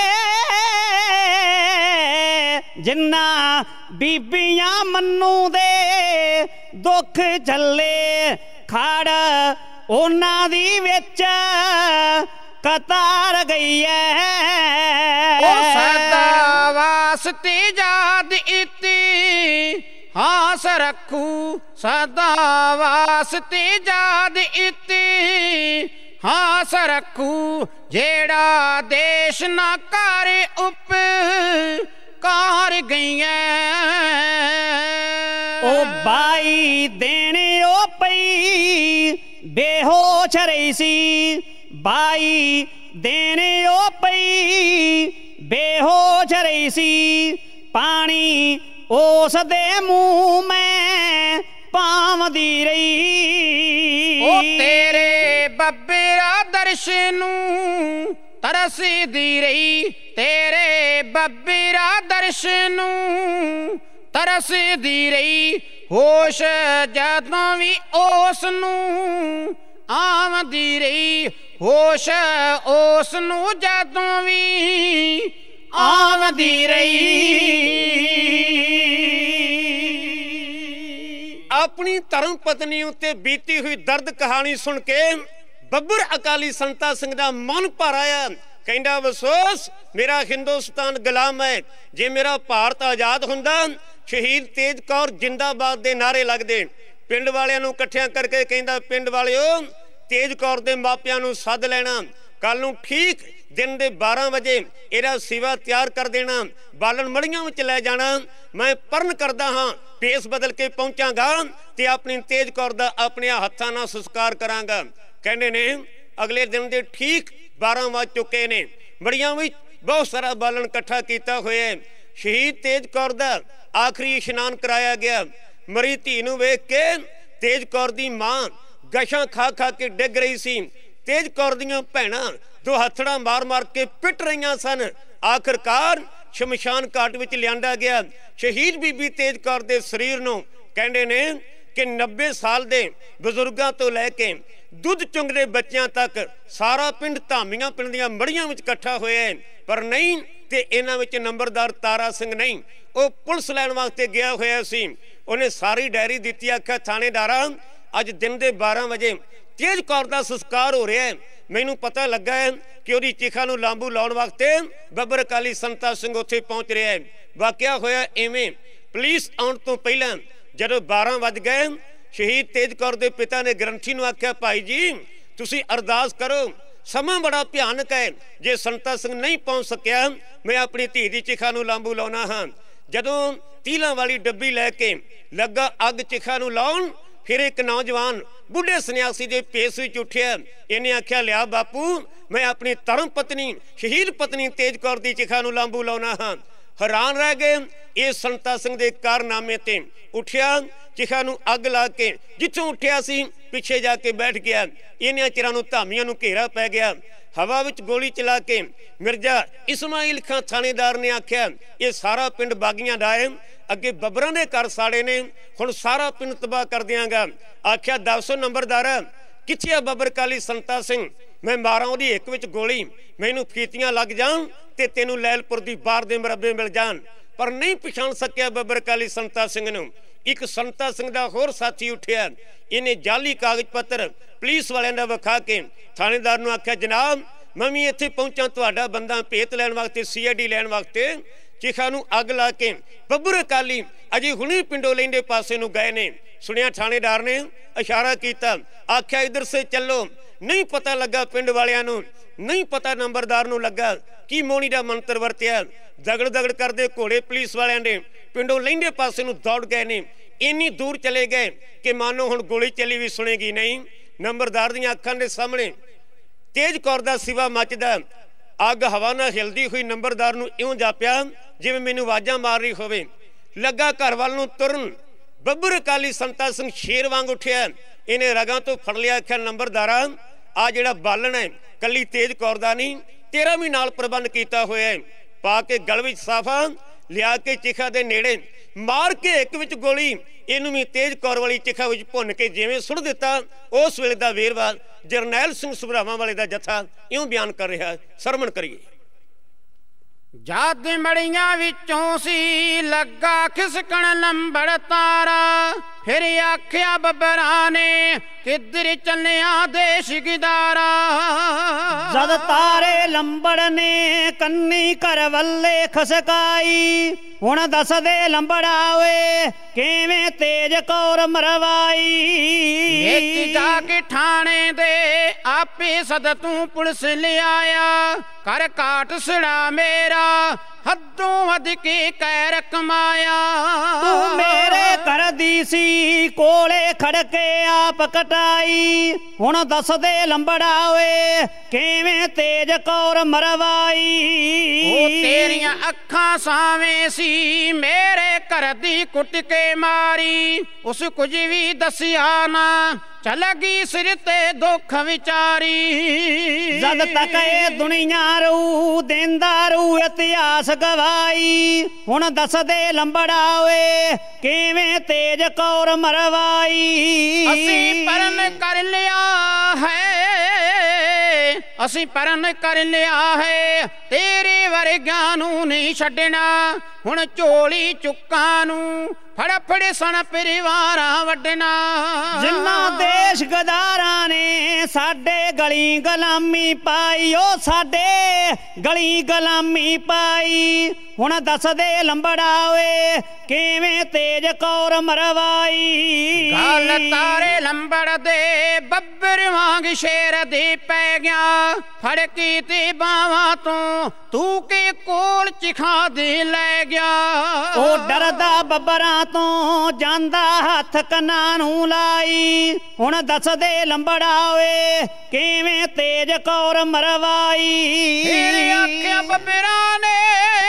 जिन्ना बीबियां मन्नू दे दुख झल्ले, खड़ उन्ना दी विच कतार गई है। ओ सदा वास्ते याद इति हास रखू, सदा वास्ते याद इति हास रखू, जेड़ा देश ना कर उपकार गईयां। ओ बाई देने ओ पई बेहोश रही सी, बाई देने ओ पई बेहोश रही सी, पानी उस दे मुंह में पावदी रही। ओ तेरे बब्बेरा दर्शनू तरसदी रही, तेरे बब्बेरा दर्शनू तरसदी रही, होश जदों भी उस नू आवदी रही, होश उस नू जदों भी आवदी रही। अपनी धर्म पत्नी उत्ते बीती हुई दर्द कहानी सुन के ਬੱਬਰ अकाली संता सिंह दा मन भर आया। कहंदा अफसोस मेरा हिंदुस्तान गुलाम है, जे मेरा भारत आजाद हुंदा शहीद तेज कौर जिंदाबाद दे नारे लगदे। पिंड वालियां नूं इकट्ठियां करके कहंदा पिंड वालिओ तेज कौर दे मापियां नूं सद लेना, कल नूं ठीक दिन दे बारह बजे इहदा सिवा तैयार कर देना, बालन मड़ियां विच लै जाना। मैं प्रण करदा हां भेस बदल के पहुंचांगा ते अपनी तेज कौर दा अपने हत्थां नाल संस्कार करांगा। कहंदे ने अगले दिन दे ठीक बारह वज चुके ने, मड़ियां विच बहुत सारा बालन इकट्ठा कीता होया। शहीद तेज कौर दा आखिरी इशनान कराया गया। मरी धी नूं वेख के तेज कौर दी मां गशां खा खा के डिग रही सी। तेज कौर दियां भैणां दो हथड़ा मार मार के पिट रही सन। आखिरकार शमशान घाट विच लियांदा गया। शहीद बीबी तेज कौर दे शरीर नूं कहंदे ने कि नब्बे साल दे बजुर्गां तो लैके दुध चुंगदे बच्चियां तक सारा पिंड धामियां पिंड दियां मड़ियां विच इकट्ठा होया है। पर नहीं ते इन्हां विच नंबरदार तारा सिंह नहीं, वो पुलिस लैण वास्ते गया होया सी। उन्हें सारी डायरी दित्ती, आख्या थानेदारा अज दिन दे बारह बजे तेज कौर दा संस्कार हो रहा है। मैनू पता लगा है कि उहदी चिखा नूं लांबू लाउण वास्ते ਬੱਬਰ अकाली संता सिंह उत्थे पहुंच रहा है। वाकिया होया इवें, पुलिस आउण तो पहलां जदों बारह वज गए शहीद तेज कौर दे पिता ने ग्रंथी नूं आख्या भाई जी तुसीं अरदास करो, समा बड़ा भयानक है, जे संता सिंह नहीं पहुंच सकिया मैं अपनी धी दी चिखा नूं लांबू लाउणा हां। जदों तीलां वाली डब्बी लैके लगा अग चिखा नूं लाउण ਫਿਰ ਇੱਕ ਨੌਜਵਾਨ ਬੁੱਢੇ ਸੰਨਿਆਸੀ ਦੇ ਭੇਸ ਵਿੱਚ ਉੱਠਿਆ। ਇਹਨੇ ਆਖਿਆ, ਲਿਆ ਬਾਪੂ, ਮੈਂ ਆਪਣੀ ਧਰਮ ਪਤਨੀ ਸ਼ਹੀਦ ਪਤਨੀ ਤੇਜ ਕੌਰ ਦੀ ਚਿਖਾ ਨੂੰ ਲਾਂਬੂ ਲਾਉਣਾ ਹਾਂ। ਹੈਰਾਨ ਰਹਿ ਗਏ ਇਹ ਸੰਤਾ ਸਿੰਘ ਦੇ ਕਾਰਨਾਮੇ ਤੇ। ਉੱਠਿਆ, ਚਿਖਾ ਨੂੰ ਅੱਗ ਲਾ ਕੇ ਜਿੱਥੋਂ ਉੱਠਿਆ ਸੀ ਪਿੱਛੇ ਜਾ ਕੇ ਬੈਠ ਗਿਆ। ਇਹਨਾਂ ਚਿਰਾਂ ਨੂੰ ਧਾਮੀਆਂ ਨੂੰ ਘੇਰਾ ਪੈ ਗਿਆ। ਹਵਾ ਵਿੱਚ ਗੋਲੀ ਚਲਾ ਕੇ ਮਿਰਜ਼ਾ ਇਸਮਾਈਲ ਖਾਂ ਥਾਣੇਦਾਰ ਨੇ ਆਖਿਆ, ਇਹ ਸਾਰਾ ਪਿੰਡ ਬਾਗੀਆਂ ਦਾ ਹੈ, ਅੱਗੇ ਬੱਬਰਾਂ ਦੇ ਘਰ ਸਾੜੇ ਨੇ, ਹੁਣ ਸਾਰਾ ਪਿੰਡ ਤਬਾਹ ਕਰ ਦਿਆਂਗਾ। ਆਖਿਆ, ਦਸ ਨੰਬਰਦਾਰ ਕਿੱਥੇ ਆ ਬੱਬਰ ਕਾਲੀ ਸੰਤਾ ਸਿੰਘ? ਮੈਂ ਮਾਰਾਂ ਉਹਦੀ ਇੱਕ ਵਿੱਚ ਗੋਲੀ, ਮੈਨੂੰ ਫੀਤੀਆਂ ਲੱਗ ਜਾਣ ਤੇ ਤੈਨੂੰ ਲੈਲਪੁਰ ਦੀ ਬਾਰ ਦੇ ਮਰੱਬੇ ਮਿਲ ਜਾਣ। ਪਰ ਨਹੀਂ ਪਛਾਣ ਸਕਿਆ ਬੱਬਰ ਕਾਲੀ ਸੰਤਾ ਸਿੰਘ ਨੂੰ। ਇੱਕ ਸੰਤਾ ਸਿੰਘ ਦਾ ਹੋਰ ਸਾਥੀ ਉੱਠਿਆ। ਇਹਨੇ ਜਾਲੀ ਕਾਗਜ਼ ਪੱਤਰ ਪੁਲਿਸ ਵਾਲਿਆਂ ਦਾ ਵਿਖਾ ਕੇ ਥਾਣੇਦਾਰ ਨੂੰ ਆਖਿਆ, ਜਨਾਬ ਮੈਂ ਵੀ ਇੱਥੇ ਪਹੁੰਚਾਂ ਤੁਹਾਡਾ ਬੰਦਾ ਭੇਤ ਲੈਣ ਵਾਸਤੇ, ਸੀ ਆਈ ਡੀ ਲੈਣ ਵਾਸਤੇ। ਚਿਖਾ ਨੂੰ ਅੱਗ ਲਾ ਕੇ ਬੱਬਰ ਕਾਲੀ ਅਜੇ ਹੁਣੇ ਪਿੰਡੋਂ ਲੈਂਦੇ ਪਾਸੇ ਨੂੰ ਗਏ ਨੇ। ਸੁਣਿਆ ਥਾਣੇਦਾਰ ਨੇ ਇਸ਼ਾਰਾ ਕੀਤਾ, ਆਖਿਆ ਇਧਰ ਸੇ ਚੱਲੋ। ਨਹੀਂ ਪਤਾ ਲੱਗਾ ਪਿੰਡ ਵਾਲਿਆਂ ਨੂੰ, ਨਹੀਂ ਪਤਾ ਨੰਬਰਦਾਰ ਨੂੰ ਲੱਗਾ ਕੀ ਮੋਣੀ ਦਾ ਮੰਤਰ ਵਰਤਿਆ। ਦਗੜ ਦਗੜ ਕਰਦੇ ਘੋੜੇ ਪੁਲਿਸ ਵਾਲਿਆਂ ਦੇ ਪਿੰਡੋਂ ਲੈਂਦੇ ਪਾਸੇ ਨੂੰ ਦੌੜ ਗਏ ਨੇ। ਇੰਨੀ ਦੂਰ ਚਲੇ ਗਏ ਕਿ ਮਾਨੋ ਹੁਣ ਗੋਲੀ ਚੱਲੀ ਵੀ ਸੁਣੇਗੀ ਨਹੀਂ। ਨੰਬਰਦਾਰ ਦੀਆਂ ਅੱਖਾਂ ਦੇ ਸਾਹਮਣੇ ਤੇਜ ਕੌਰ ਦਾ ਸਿਵਾ ਮੱਚਦਾ। ਅੱਗ ਹਵਾ ਨਾਲ ਹਿਲਦੀ ਹੋਈ ਨੰਬਰਦਾਰ ਨੂੰ ਇਉਂ ਜਾਪਿਆ ਜਿਵੇਂ ਮੈਨੂੰ ਆਵਾਜ਼ਾਂ ਮਾਰ ਰਹੀ ਹੋਵੇ। ਲੱਗਾ ਘਰ ਵੱਲ ਨੂੰ ਤੁਰਨ। ਬੱਬਰ ਕਾਲੀ ਸੰਤਾ ਸਿੰਘ ਸ਼ੇਰ ਵਾਂਗ ਉੱਠਿਆ। ਇਹਨੇ ਰਗਾਂ ਤੋਂ ਫੜ ਲਿਆ, ਆਖਿਆ, ਨੰਬਰਦਾਰਾ ਆ ਜਿਹੜਾ ਬਾਲਣ ਹੈ ਕੱਲੀ ਤੇਜ ਕੌਰ ਦਾ ਨਹੀਂ, ਤੇਰਾ ਵੀ ਨਾਲ ਪ੍ਰਬੰਧ ਕੀਤਾ ਹੋਇਆ ਹੈ। ਪਾ ਕੇ ਗਲ ਵਿੱਚ ਸਾਫਾ ਲਿਆ ਕੇ ਚਿਖਾ ਦੇ ਨੇੜੇ ਮਾਰ ਕੇ ਇੱਕ ਵਿੱਚ ਗੋਲੀ ਇਹਨੂੰ ਵੀ ਤੇਜ ਕੌਰ ਵਾਲੀ ਚਿਖਾ ਵਿੱਚ ਭੁੰਨ ਕੇ ਜਿਵੇਂ ਸੁੱਟ ਦਿੱਤਾ। ਉਸ ਵੇਲੇ ਦਾ ਵੇਰਵਾ ਜਰਨੈਲ ਸਿੰਘ ਸੁਭਰਾਵਾਂ ਵਾਲੇ ਦਾ ਜਥਾ ਇਉਂ ਬਿਆਨ ਕਰ ਰਿਹਾ। ਸਰਵਣ ਕਰੀਏ। ਜਦ ਮੜੀਆਂ ਵਿੱਚੋਂ ਸੀ ਲੱਗਾ ਖਿਸਕਣ ਲੰਬੜ ਤਾਰਾ, ਫਿਰ ਆਖਿਆ ਬੱਬਰਾਂ ਨੇ ਕਿੱਧਰ ਚੱਲਿਆ ਦੇਸ਼ ਗਿਦਾਰਾ। ਜਦ ਤਾਰੇ ਲੰਬੜ ਨੇ ਕੰਨੀ ਘਰ ਵੱਲੇ ਖਸਕਾਈ, ਹੁਣ ਦੱਸਦੇ ਲੰਬੜਾ ਓਏ ਕਿਵੇਂ ਤੇਜ ਕੌਰ ਮਰਵਾਈ। ਵਿੱਚ ਜਾ ਕੇ ਠਾਣੇ ਦੇ ਆਪੇ ਸਦ ਤੂੰ ਪੁਲਿਸ ਲਿਆਇਆ, ਕਰ ਕਾਟ ਸੜਾ ਮੇਰਾ ਹੱਦੋਂ ਵੱਧ ਕੇ ਕਹਿਰ ਕਮਾਇਆ। ਤੂੰ ਮੇਰੇ ਘਰ ਦੀ ਸੀ ਕੋਲੇ ਖੜ ਕੇ ਆਪ ਕਟਾਈ, ਹੁਣ ਦੱਸਦੇ ਲੰਬੜਾ ਓਏ ਕਿਵੇਂ ਤੇਜ ਕੌਰ ਮਰਵਾਈ। ਉਹ ਤੇਰੀਆਂ ਅੱਖਾਂ ਸਾਵੇਂ ਸੀ ਮੇਰੇ ਘਰ ਦੀ ਕੁੱਟ ਕੇ ਮਾਰੀ, ਉਸ ਕੁਝ ਵੀ ਦੱਸਿਆ ਨਾ ਚੱਲ ਗਈ ਸਿਰ ਤੇ ਦੁੱਖ ਵਿਚਾਰੀ। ਜਦ ਤੱਕ ਇਹ ਦੁਨੀਆ ਰੂ ਦੇਂਦਾ ਰੂ ਇਤਿਹਾਸ ਗਵਾਈ, ਹੁਣ ਦੱਸਦੇ ਲੰਬੜਾ ਓਏ ਕਿਵੇਂ ਤੇਜ ਕੌਰ ਮਰਵਾਈ। ਅਸੀਂ ਪਰਨ ਕਰ ਲਿਆ ਹੈ, ਅਸੀਂ ਪਰਨ ਕਰ ਲਿਆ ਹੈ, ਤੇਰੇ ਵਰਗਿਆਂ ਨੂੰ ਨਹੀਂ ਛੱਡਣਾ। ਹੁਣ ਝੋਲੀ ਚੁੱਕਾਂ ਨੂੰ ਫੜ ਫੜ ਸਣ ਪਰਿਵਾਰਾਂ ਵੱਢਣਾ। ਜਿੰਨਾ ਦੇਸ਼ ਗਦਾਰਾਂ ਨੇ ਸਾਡੇ ਗਲੀ ਗੁਲਾਮੀ ਪਾਈ, ਉਹ ਸਾਡੇ ਗਲੀ ਗੁਲਾਮੀ ਪਾਈ, ਹੁਣ ਦੱਸਦੇ ਲੰਬੜਾ ਓਏ ਕਿਵੇਂ ਤੇਜ ਕੌਰ ਮਰਵਾਈ। ਗੱਲ ਤਾਰੇ ਲੰਬੜ ਦੇ ਬੱਬਰ ਵਾਂਗ ਸ਼ੇਰ ਦੇ ਪੈ ਗਿਆ, ਫੜ ਕੇ ਤੇ ਬਾਵਾਂ ਤੋਂ ਤੂੰ ਕੇ ਕੋਲ ਚਿਖਾ ਦੇ ਲੈ ਗਿਆ। ਉਹ ਡਰਦਾ ਬੱਬਰਾਂ ਤੋਂ ਜਾਂਦਾ ਹੱਥ ਕੰਨਾਂ ਨੂੰ ਲਾਈ, ਹੁਣ ਦੱਸਦੇ ਲੰਬੜਾ ਓਏ ਕਿਵੇਂ ਤੇਜ ਕੌਰ ਮਰਵਾਈ। ਫਿਰ ਆਖਿਆ ਬੱਬਰਾਂ ਨੇ,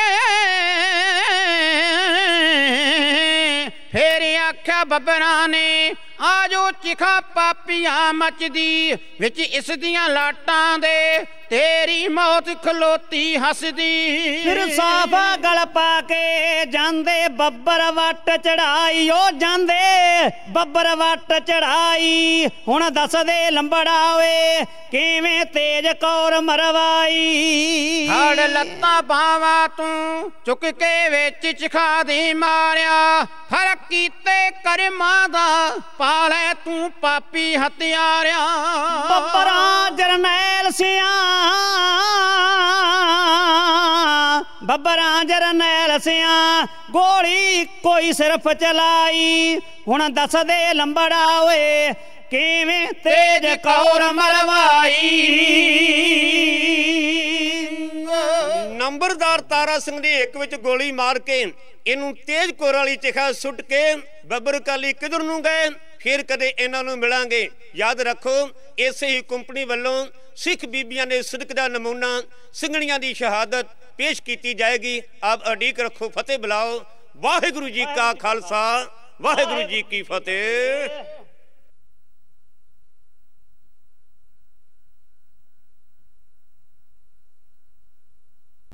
ਫਿਰ ਆਖਿਆ ਬੱਬਰਾਂ ਨੇ ਆਜੋ ਚਿਖਾ ਪਾਪੀਆਂ ਮਚਦੀ ਵਿੱਚ ਇਸ ਦੀਆਂ ਲਾਟਾਂ ਦੇ, ਤੇਰੀ ਮੌਤ ਖਲੋਤੀ ਹੱਸਦੀ। ਫਿਰ ਸਾਫਾ ਗਲ ਪਾ ਕੇ ਜਾਂਦੇ ਬੱਬਰ ਵੱਟ ਚੜਾਈ, ਉਹ ਜਾਂਦੇ ਬੱਬਰ ਵੱਟ ਚੜਾਈ, ਹੁਣ ਦੱਸਦੇ ਲੰਬੜਾ ਓਏ ਕਿਵੇਂ ਤੇਜ ਕੌਰ ਮਰਵਾਈ। ਹੜ ਲੱਤਾਂ ਬਾਵਾਂ ਤੂੰ ਚੁੱਕ ਕੇ ਵਿੱਚ ਚਿਖਾ ਦੇ ਮਾਰਿਆ, ਫਰਕ ਕੀਤੇ ਕਰਮਾਂ ਦਾ ਪਾਲੇ ਤੂੰ ਪਾਪੀ ਹੱਤਿਆਰਿਆ। ਬੱਬਰਾਂ ਜਰਨੈਲ ਸਿਆਂ, ਬੱਬਰਾਂ ਜਰਨੈਲ ਸਿਆਂ ਗੋਲੀ ਕੋਈ ਸਿਰਫ ਚਲਾਈ, ਹੁਣ ਦੱਸਦੇ ਲੰਬੜਾ ਓਏ ਕਿਵੇਂ ਤੇਜ ਕੌਰ ਮਰਵਾਈ। ਨੰਬਰਦਾਰ ਤਾਰਾ ਸਿੰਘ ਨੇ ਇੱਕ ਵਿੱਚ ਗੋਲੀ ਮਾਰ ਕੇ ਇਹਨੂੰ ਤੇਜ ਕੌਰ ਵਾਲੀ ਚਿਖਾ ਸੁੱਟ ਕੇ ਬੱਬਰ ਕਾਲੀ ਕਿਧਰ ਨੂੰ ਗਏ? ਫਿਰ ਕਦੇ ਇਹਨਾਂ ਨੂੰ ਮਿਲਾਂਗੇ। ਯਾਦ ਰੱਖੋ, ਇਸੇ ਹੀ ਕੰਪਨੀ ਵੱਲੋਂ ਸਿੱਖ ਬੀਬੀਆਂ ਨੇ ਸਿਦਕ ਦਾ ਨਮੂਨਾ ਸਿੰਘਣੀਆਂ ਦੀ ਸ਼ਹਾਦਤ ਪੇਸ਼ ਕੀਤੀ ਜਾਏਗੀ। ਆਪ ਅਡੀਕ ਰੱਖੋ, ਫਤਿਹ ਬੁਲਾਓ। ਵਾਹਿਗੁਰੂ ਜੀ ਕਾ ਖਾਲਸਾ, ਵਾਹਿਗੁਰੂ ਜੀ ਕੀ ਫਤਿਹ।